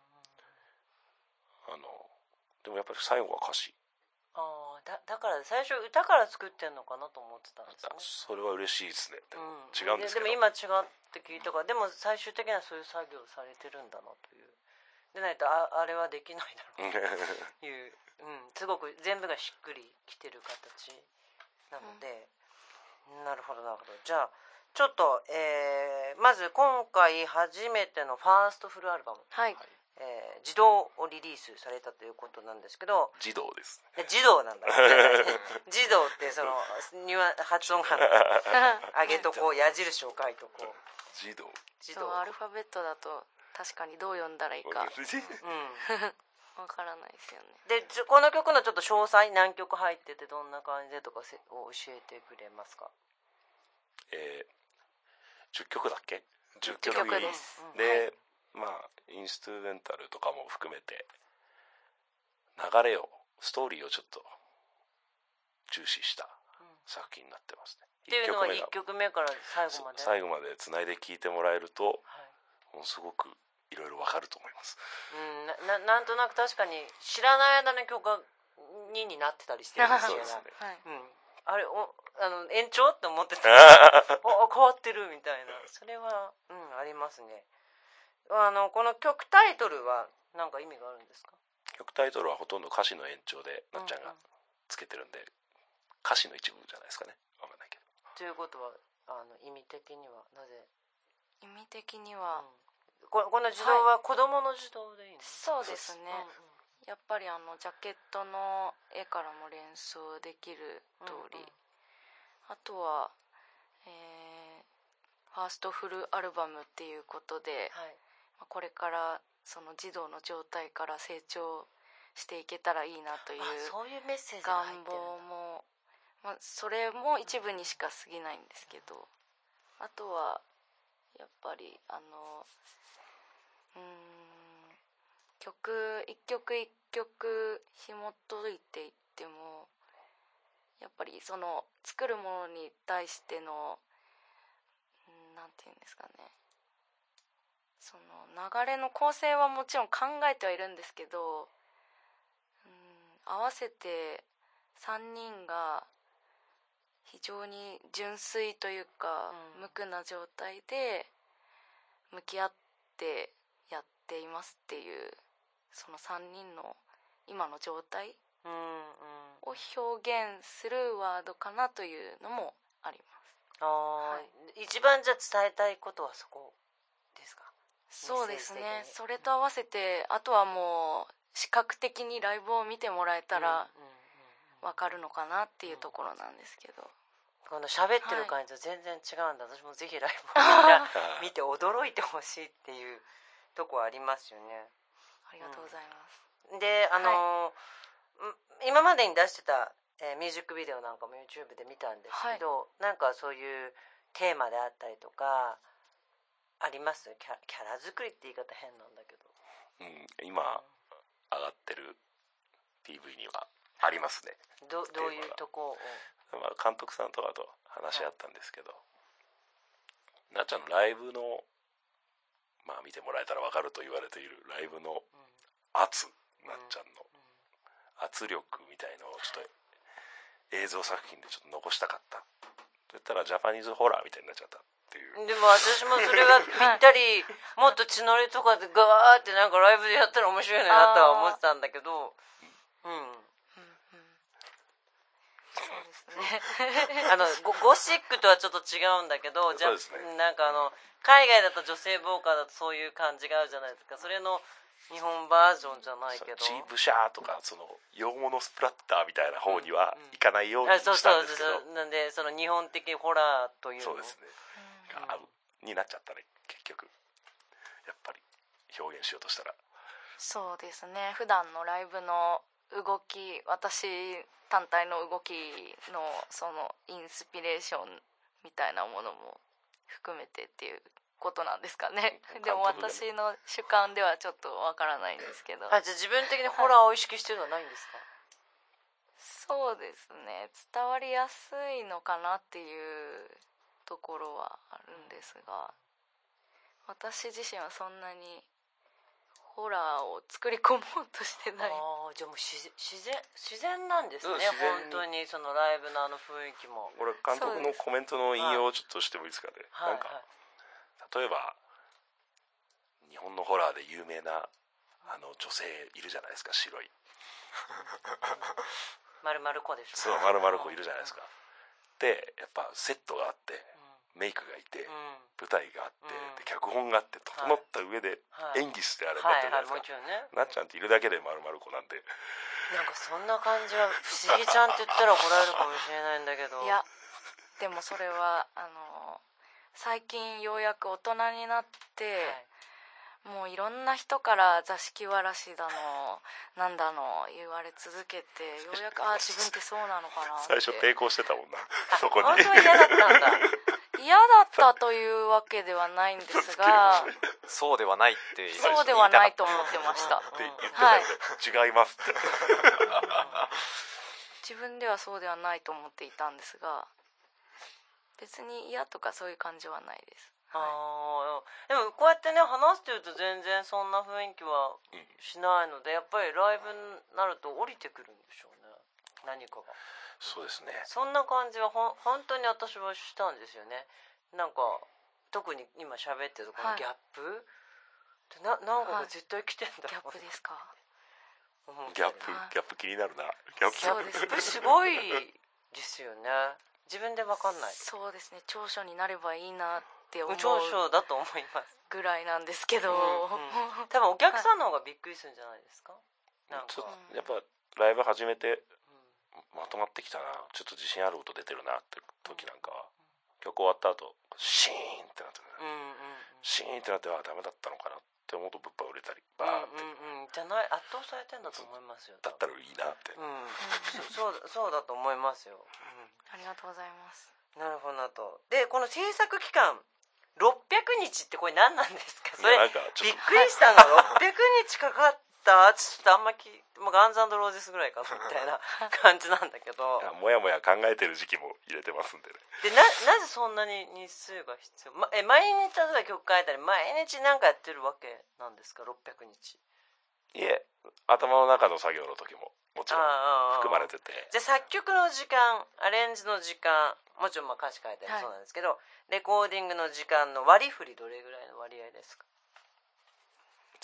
でもやっぱり最後は歌詞。 だから最初歌から作ってんのかなと思ってたんですね。 それは嬉しいですね。でも違うんですけど、 でも今違って聞いたから、でも最終的にはそういう作業されてるんだなという。でないとあれはできないだろうという、すごく全部がしっくりきてる形なので、なるほどなるほど。じゃあちょっと、まず今回初めてのファーストフルアルバム、自動をリリースされたということなんですけど、 児童です。 児童なんだ児童ってその発音が上げとこう、矢印を書いとこう、 児童。 そうアルファベットだと確かにどう読んだらいいかわからないですよね。 でこの曲のちょっと詳細、何曲入っててどんな感じでとかを教えてくれますか ？10曲だっけ？10 曲です。 で、まあインストゥルメンタルとかも含めて流れを、ストーリーをちょっと重視した作品になってますね。 っていうのは1曲目から最後までつないで聴いてもらえると、ものすごくいろいろわかると思います。 なんとなく確かに知らない間の曲が2になってたりしてるんですよね。あれ延長って思ってた変わってるみたいな、それは、ありますね。この曲タイトルは何か意味があるんですか？ 曲タイトルはほとんど歌詞の延長でなっちゃんがつけてるんで、歌詞の一部じゃないですかね。わかんないけど。 ということは意味的にはなぜ？ 意味的には、 この児童は子供の児童でいいんですか？ そうですね、やっぱりジャケットの絵からも連想できる通り、あとは、ファーストフルアルバムっていうことで、これからその児童の状態から成長していけたらいいなというそういうメッセージが入願ってる望も、それも一部にしか過ぎないんですけど、あとはやっぱり曲一曲一曲紐解いていっても、やっぱりその作るものに対してのなんていうんですかね、その流れの構成はもちろん考えてはいるんですけど、合わせて3人が非常に純粋というか、無垢な状態で向き合ってやっていますっていう、その3人の今の状態を表現するワードかなというのもあります。 一番じゃあ伝えたいことはそこですか？ そうですね。それと合わせて、あとはもう視覚的にライブを見てもらえたら分かるのかなっていうところなんですけど、 この喋ってる感じと全然違うんだ、私もぜひライブをみんな見て驚いてほしいっていうとこありますよね。 ありがとうございます。 で、今までに出してた、ミュージックビデオなんかも YouTube で見たんですけど、なんかそういうテーマであったりとかあります？キャラ作りって言い方変なんだけど、 今上がってる PV にはありますね。 どういうとこを、 監督さんとかと話し合ったんですけど、なっちゃんのライブの見てもらえたら分かると言われているライブの圧、なっちゃんの圧力みたいのをちょっと映像作品でちょっと残したかったと言ったらジャパニーズホラーみたいになっちゃったっていう。 でも私もそれがぴったりもっと血のりとかでガーってなんかライブでやったら面白いなとは思ってたんだけど、 そうですね。 ゴシックとはちょっと違うんだけど、じゃあ、なんか海外だと女性ボーカルだとそういう感じがあるじゃないですか。それの日本バージョンじゃないけど、 チープシャーとかその洋物スプラッターみたいな方にはいかないようにしたんですけど、 なんでその日本的ホラーというの、 そうですね、になっちゃったね結局。やっぱり表現しようとしたら。 そうですね。普段のライブの動き、私単体の動きのそのインスピレーションみたいなものも含めてっていうことなんですかね。でも私の主観ではちょっとわからないんですけど。 じゃあ自分的にホラーを意識してるのはないんですか？ そうですね。伝わりやすいのかなっていうところはあるんですが、私自身はそんなにホラーを作り込もうとしてない。 じゃあもう自然なんですね。本当にそのライブの雰囲気も。 俺監督のコメントの引用をちょっとしてもいいですかね。なんか例えば日本のホラーで有名な女性いるじゃないですか、白い丸々子でしょ。 そう、丸々子いるじゃないですか。でやっぱセットがあって、メイクがいて、舞台があって、で脚本があって整った上で演技してあれになってるじゃないですか。なっちゃんっているだけで丸々子なんで、 なんかそんな感じは不思議ちゃんって言ったら怒られるかもしれないんだけど、 いやでもそれは最近ようやく大人になって、もういろんな人から座敷わらしだのなんだの言われ続けて、ようやく自分ってそうなのかなって。 最初抵抗してたもんなそこに。 本当に嫌だったんだ。 嫌だったというわけではないんですがそうではないってそうではないと思ってました。 って言ってたんで、違いますって自分ではそうではないと思っていたんですが、別に嫌とかそういう感じはないです。 でもこうやってね話してると全然そんな雰囲気はしないので、やっぱりライブになると降りてくるんでしょうね、何かが。 そうですね。 そんな感じは本当に私はしたんですよね。なんか特に今喋ってるこのギャップ、なんか絶対来てんだろう、 ギャップですか？ ギャップ気になるな。 そうですね。 すごいですよね。自分で分かんない。 そうですね。長所になればいいなって思う長所だと思いますぐらいなんですけど、 多分お客さんの方がびっくりするんじゃないですか。なんかやっぱライブ始めてまとまってきたな、ちょっと自信ある音出てるなって時なんかは、曲終わった後シーンってなってくる、シーンってなってダメだったのかなって思うと物販売れたりバーって、 じゃない、圧倒されてんだと思いますよ。 だったらいいなって、 そうだと思いますよ、 ありがとうございます。 なるほどなと。でこの制作期間600日ってこれ何なんですか？それびっくりしたの。600日かかったちょっとあんまガンズ&ローゼスぐらいかなみたいな感じなんだけどもやもや考えてる時期も入れてますんでね。 でなぜそんなに日数が必要、毎日例えば曲書いたり毎日なんかやってるわけなんですか？600日。 いえ、頭の中の作業の時ももちろん含まれてて、 じゃあ作曲の時間、アレンジの時間、もちろん歌詞書いたりもそうなんですけど、レコーディングの時間の割り振りどれぐらいの割合ですか？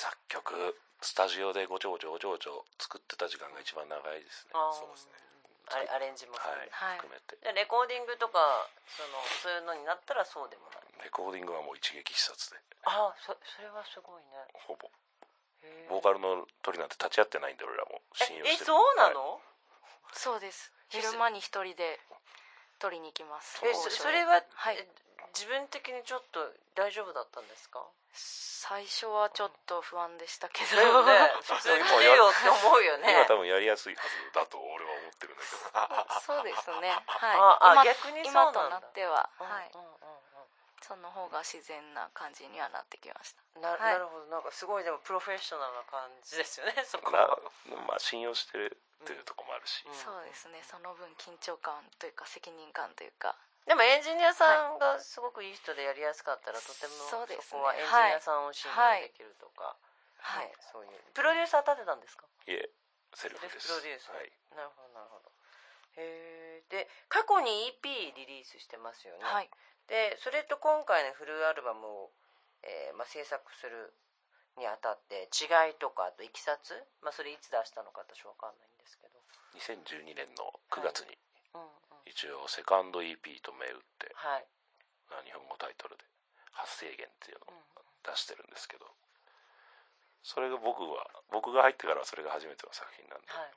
作曲スタジオでごちょごちょ作ってた時間が一番長いですね。 そうですね。アレンジも含めて、 はい含めて。 レコーディングとかそういうのになったらそうでもない。 レコーディングはもう一撃必殺で。 それはすごいね。 ほぼ。ボーカルの鳥なんて立ち会ってないんで俺らも信用してる。 そうなの？ そうです。昼間に一人で取りに行きます。 それは、 はい、 自分的にちょっと大丈夫だったんですか？ 最初はちょっと不安でしたけど、 だよね。普通に来てよって思うよね。 今多分やりやすいはずだと俺は思ってるんだけど。 そうですね。はい。 逆にそうなんだ。 今となっては、はい。その方が自然な感じにはなってきました。 なるほど。なんかすごいでもプロフェッショナルな感じですよね。そこは。まあ信用してるっていうところもあるし。 そうですね。その分緊張感というか責任感というか。 でもエンジニアさんがすごくいい人でやりやすかったら、とてもそこはエンジニアさんを信用できるとか、はい、そういうプロデューサー立てたんですか？ いえ、セルフです。 プロデューサー、 はい、 なるほどなるほど。で過去に EP リリースしてますよね。 はい。 でそれと今回のフルアルバムを、制作するにあたって違いとか、あといきさつ、それいつ出したのか私わかんないんですけど、 2012年の9月に、 はい、 一応セカンド EP と銘打って、 はい、 日本語タイトルで発生源っていうのを出してるんですけど、それが僕が入ってからはそれが初めての作品なんで、 はい、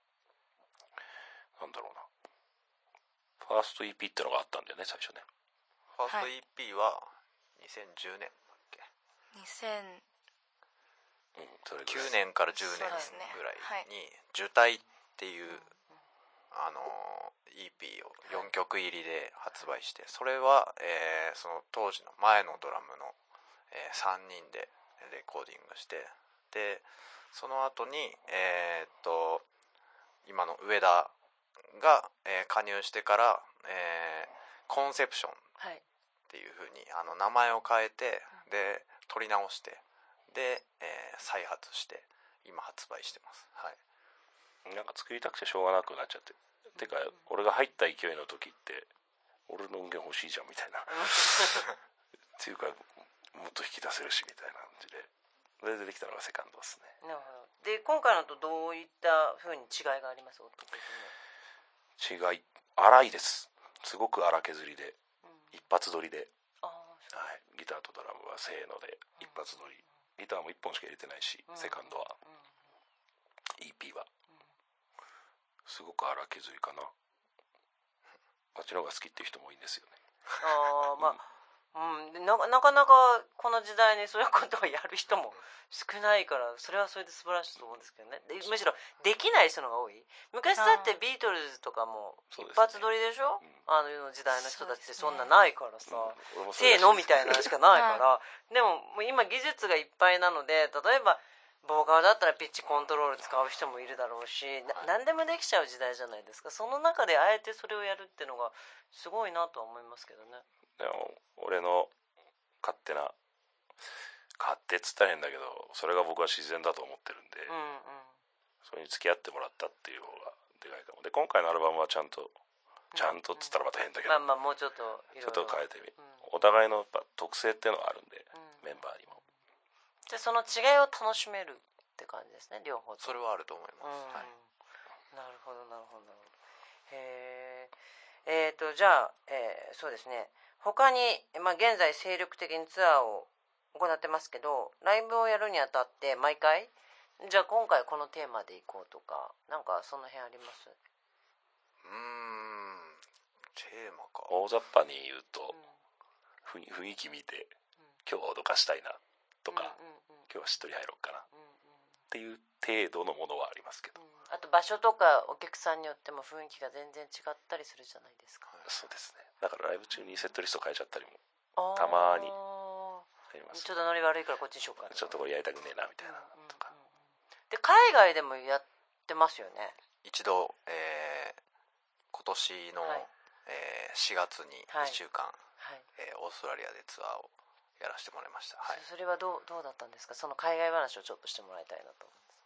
なんだろうな、ファースト EP ってのがあったんだよね、最初ね。 ファースト EP は2010年だっけ、 それぐらい 9年から10年ぐらいに樹体っていうEP を4曲入りで発売して、それは、その当時の前のドラムの、3人でレコーディングして、でその後に、今の上田が、加入してから、コンセプションっていう風に名前を変えて、で撮り直して、で、再発して今発売してます。はい。 なんか作りたくてしょうがなくなっちゃって、てか俺が入った勢いの時って俺の音源欲しいじゃんみたいなっていうか、もっと引き出せるしみたいな感じで、それでできたのがセカンドですね。 なるほど。で今回のとどういった風に違いがあります？ 違い、荒いです。すごく荒削りで、一発撮りで、はい、ギターとドラムはせーので一発撮り、ギターも1本しか入れてないし、セカンドは、EP はすごく荒削りかな。あっちの方が好きっていう人も多いんですよね。 なかなかこの時代にそういうことをやる人も少ないから、それはそれで素晴らしいと思うんですけどね。むしろできない人の方が多い。昔だってビートルズとかも一発撮りでしょ、の時代の人たちってそんなないからさ、せーのみたいなのしかないから、でももう今技術がいっぱいなので、例えばボーカルだったらピッチコントロール使う人もいるだろうし、何でもできちゃう時代じゃないですか。その中であえてそれをやるっていうのがすごいなとは思いますけどね。 でも俺の勝手っつったら変だけど、それが僕は自然だと思ってるんで、それに付き合ってもらったっていう方がでかいかも。で今回のアルバムはちゃんとっつったらまた変だけど、 もうちょっといろいろちょっと変えてみ、お互いの特性っていうのがあるんで、メンバーにも。 じゃあその違いを楽しめるって感じですね、両方と。 それはあると思います。はい。 なるほどなるほど。へえ。じゃあ、そうですね。他に、現在精力的にツアーを行ってますけど、ライブをやるにあたって毎回、じゃあ今回このテーマでいこうとか、なんかその辺あります？ テーマか。 大雑把に言うと、雰囲気見て、今日は脅かしたいなとか、今日はしっとり入ろうかなっていう程度のものはありますけど、 あと場所とかお客さんによっても雰囲気が全然違ったりするじゃないですか。 そうですね。だからライブ中にセットリスト変えちゃったりもたまにあります。 ちょっとノリ悪いからこっちにしようかな、 ちょっとこれやりたくねえなみたいなとか、 で海外でもやってますよね。 一度、今年の、4月に1週間、オーストラリアでツアーをやらせてもらいました。 それはどうだったんですか？その海外話をちょっとしてもらいたいなと思います。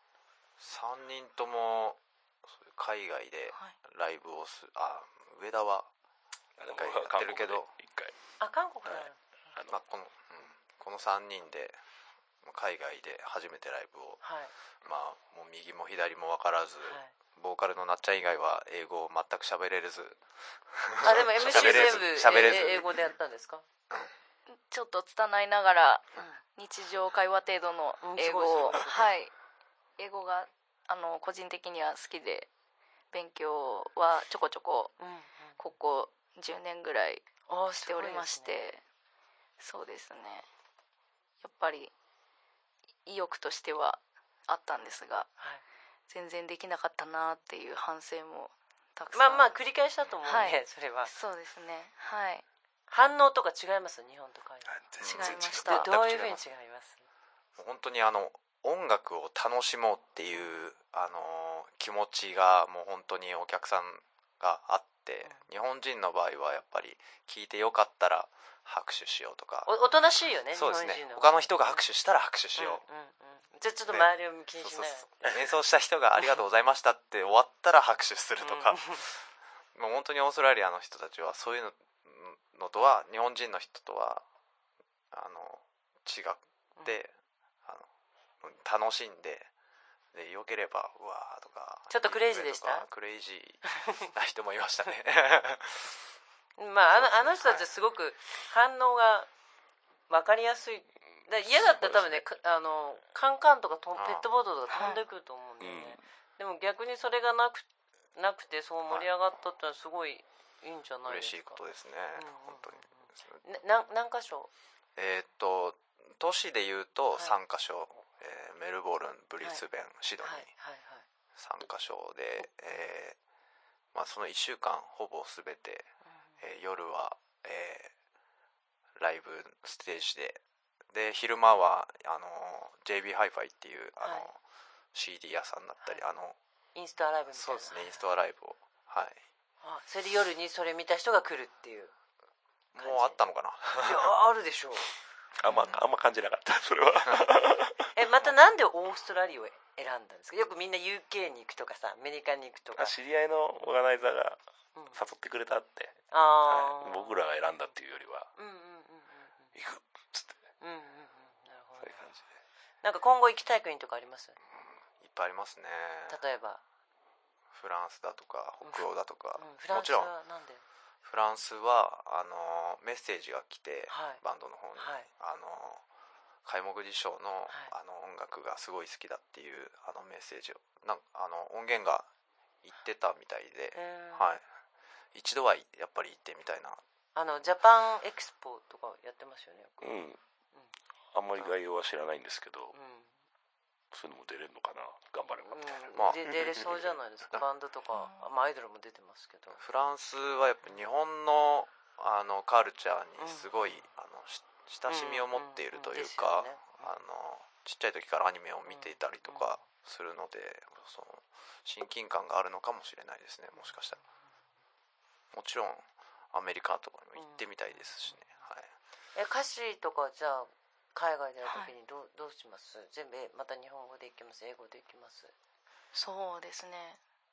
3人とも海外でライブを上田は1回やってるけど、 韓国で、 この3人で海外で初めてライブを、 はいまあもう右も左も分からず、 はい、 ボーカルのなっちゃん以外は英語を全く喋れずあでも MC 全部喋れず英語でやったんですか？ ちょっと拙いながら日常会話程度の英語を、はい、英語が個人的には好きで勉強はちょこちょこここ10年ぐらいしておりまして、そうですね、やっぱり意欲としてはあったんですが、全然できなかったなっていう反省もたくさん、 まあ繰り返したと思うんで、 はい、 それはそうですね、はい、 反応とか違います？日本と海外違いました。 どういうふうに違います？ 本当に音楽を楽しもうっていう気持ちがもう本当にお客さんがあって、日本人の場合はやっぱり聴いてよかったら拍手しようとか、 おとなしいよね。 そうですね、 日本人の他の人が拍手したら拍手しよう、 じゃあちょっと周りを気にしない、 演奏した人がありがとうございましたって終わったら拍手するとかもう本当にオーストラリアの人たちはそういうのとは日本人の人とは違って、楽しんでよければうわーとか、 ちょっとクレイジーでした？ クレイジーな人もいましたねまああの人たちはすごく反応が分かりやすい。嫌だったら多分ね、カンカンとかペットボトルとか飛んでくると思うんだよね、でも逆にそれがなくてそう盛り上がったってのはすごいいいんじゃないですか。 嬉しいことですね、本当に。 何箇所？ 都市でいうと3カ所、メルボルン、ブリスベン、シドニー、3カ所で、まあ、その1週間ほぼ全て、夜は、ライブステージで昼間はJB ハイファイっていうCD 屋さんだったり、 インストアライブみたいな。 そうですね、インストアライブを、はい、 それで夜にそれ見た人が来るっていうもうあったのかな。 いやあるでしょう。 あんま感じなかったそれはまたなんでオーストラリアを選んだんですか？よくみんな UK に行くとかさ、アメリカに行くとか。 知り合いのオーガナイザーが誘ってくれたって、僕らが選んだっていうよりは、行くっつって、なるほど、そういう感じで。 なんか今後行きたい国とかあります？ いっぱいありますね。 例えばフランスだとか北欧だとか、 もちろん。なんで？ フランスはメッセージが来て、バンドの方に、開目辞書の、音楽がすごい好きだっていうメッセージを音源が言ってたみたいで、一度はやっぱり行ってみたいな。 ジャパンエクスポとかやってますよね。 あんまり概要は知らないんですけど、そういうのも出れるのかな、頑張ればみたいな、 出れそうじゃないですか。バンドとか、アイドルも出てますけど。 フランスはやっぱ日本のカルチャーにすごい親しみを持っているというか、ちっちゃい時からアニメを見ていたりとかするので、その親近感があるのかもしれないですね、もしかしたら。もちろんアメリカとかにも行ってみたいですしね、 歌詞とかじゃあ海外でやるときにどうします？全部また日本語でいきます？英語でいきます？ そうですね、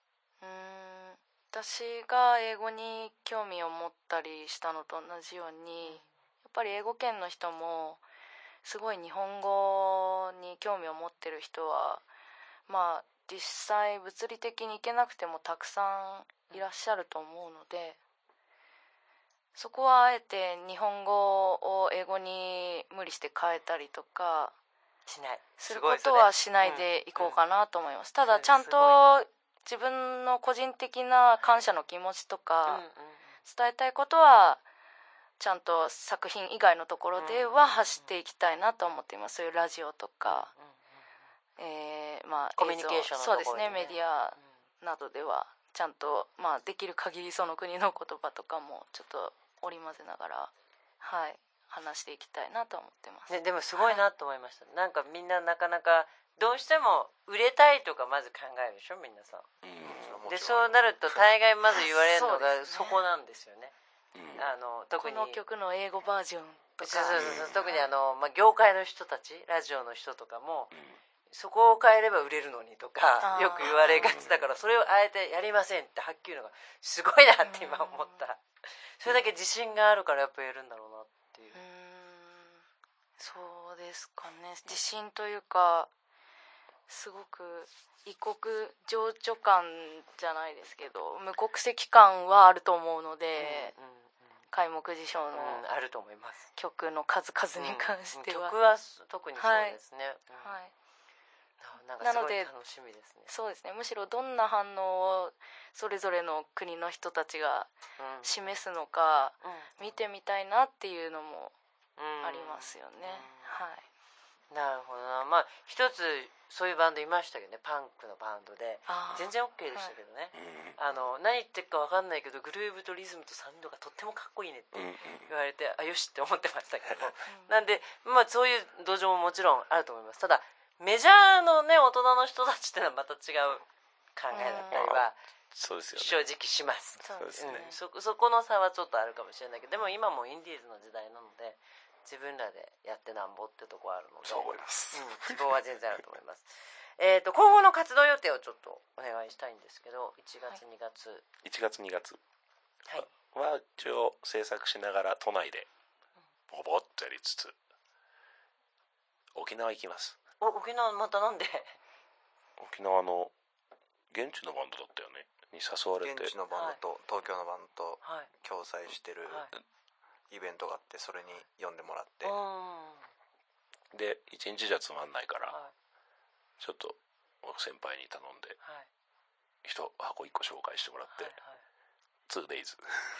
私が英語に興味を持ったりしたのと同じように、やっぱり英語圏の人もすごい日本語に興味を持ってる人は、まあ実際物理的に行けなくてもたくさんいらっしゃると思うので、そこはあえて日本語を英語に無理して変えたりとかしないすることはしないでいこうかなと思います。ただちゃんと自分の個人的な感謝の気持ちとか伝えたいことはちゃんと作品以外のところでは発していきたいなと思っています。そういうラジオとか、まあコミュニケーションのところでね、 そうですね、メディアなどではちゃんと、まあ、できる限りその国の言葉とかもちょっと織り交ぜながら、話していきたいなと思ってます、 でもすごいなと思いました、なんかみんななかなかどうしても売れたいとかまず考えるでしょ、皆さん、でそうなると大概まず言われるのがそこなんですよね、特にこの曲の英語バージョンとか、 特に業界の人たち、ラジオの人とかも、そこを変えれば売れるのにとかよく言われがちだから、それをあえてやりませんってはっきり言うのがすごいなって今思った。それだけ自信があるからやっぱやるんだろうなっていう。 そうですかね。自信というか、すごく異国情緒感じゃないですけど、無国籍感はあると思うので、開目辞書のあると思います。 曲の数々に関しては、 曲は特にそうですね。 はい。 なんかすごい楽しみですね。 そうですね。むしろどんな反応をそれぞれの国の人たちが示すのか見てみたいなっていうのもありますよね。はい。 なるほどな。まあ一つそういうバンドいましたけどね、パンクのバンドで全然 OK でしたけどね、何言ってるか分かんないけどグルーヴとリズムとサウンドがとってもかっこいいねって言われて、あ、よしって思ってましたけどなんでまあそういう土壌ももちろんあると思います。ただメジャーのね大人の人たちってのはまた違う考えだったりはそうですよね、 正直します。 そうですね、 そこの差はちょっとあるかもしれないけど、でも今もインディーズの時代なので自分らでやってなんぼってとこあるので、 そう思います、 希望は全然あると思います。今後の活動予定をちょっとお願いしたいんですけど、1月2月 1月2月は一応制作しながら都内でボボッとやりつつ沖縄行きます。 沖縄またなんで？ 沖縄の現地のバンドだったよねに誘われて、 現地のバンドと東京のバンドと共催してるイベントがあって、それに呼んでもらって、 で1日じゃつまんないから、ちょっと先輩に頼んで一箱1個紹介してもらって、2days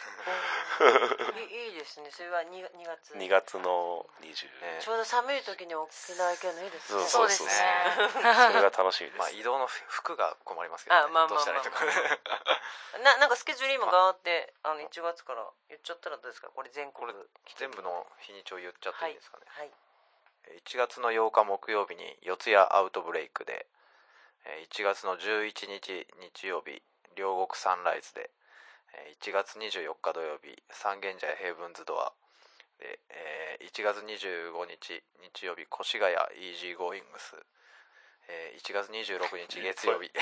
いいですね。それは2月 2月の20、 ちょうど寒い時に沖縄行けるのいいですね。 そうですね。 それが楽しみです。 まあ移動の服が困りますけどね、どうしたらいいとかなんかスケジュール今があって1月から言っちゃったらどうですか？これ全国全部の日にちを言っちゃっていいですかね。 はい、 1月の8日木曜日に四谷アウトブレイクで、1月の11日日曜日両国サンライズで、1月24日土曜日三軒茶屋ヘイブンズドアで、1月25日日曜日越谷イージーゴーイングス、1月26日月曜日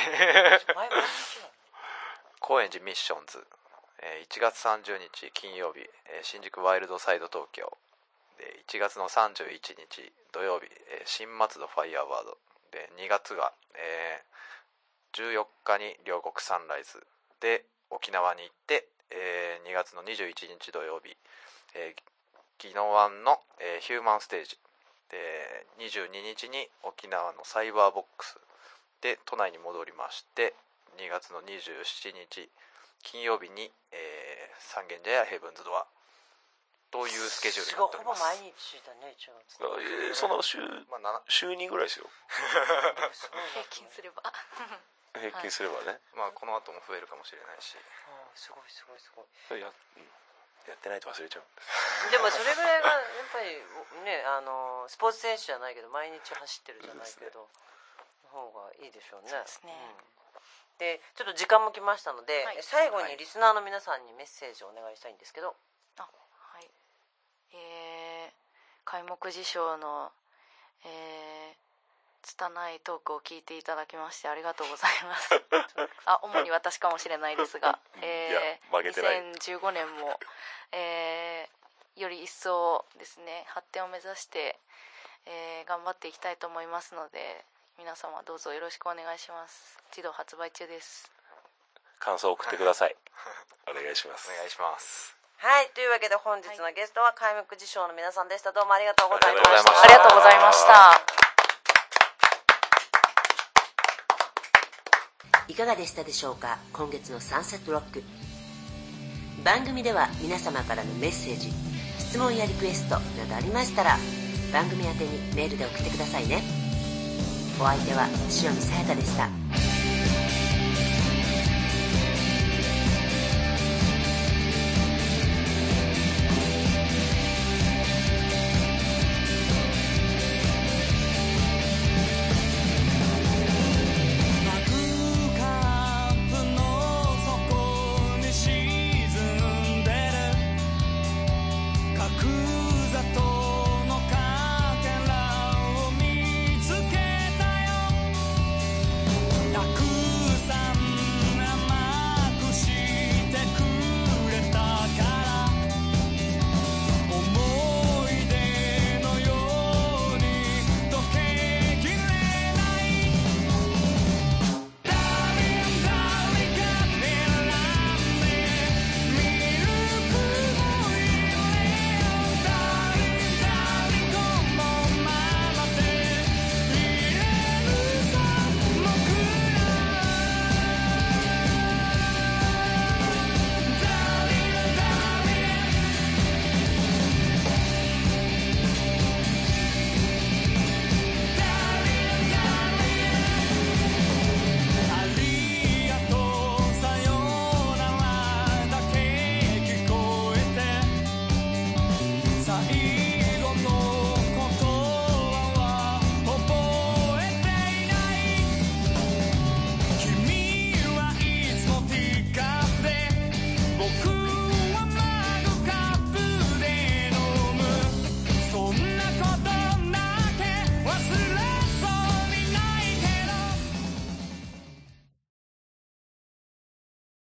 高円寺ミッションズ、1月30日金曜日新宿ワイルドサイド東京で、1月の31日土曜日新松戸ファイヤーワードで、2月が、14日に両国サンライズで沖縄に行って、2月の21日土曜日、宜野湾の、ヒューマンステージで、22日に沖縄のサイバーボックスで都内に戻りまして、2月の27日金曜日に、三軒茶屋ヘイブンズドアというスケジュールになっております。 ほぼ毎日だね。 その週2ぐらいですよ平均すれば平均すればね、 まあこの後も増えるかもしれないし、 すごいやってないと忘れちゃう。 でもそれぐらいがやっぱりね、スポーツ選手じゃないけど毎日走ってるじゃないけど、の方がいいでしょうね。 そうですね。 でちょっと時間も来ましたので、最後にリスナーの皆さんにメッセージをお願いしたいんですけど。 はい。開目辞書の、拙いトークを聞いていただきましてありがとうございます主に私かもしれないですが、2015年も、より一層ですね発展を目指して、頑張っていきたいと思いますので、皆様どうぞよろしくお願いします。一度発売中です。 感想を送ってくださいお願いします。 お願いします。 はい、というわけで本日のゲストは開目辞書の皆さんでした。どうもありがとうございました。 ありがとうございました。 いかがでしたでしょうか。今月のサンセットロック番組では皆様からのメッセージ、質問やリクエストなどありましたら番組宛てにメールで送ってくださいね。お相手は塩見さやかでした。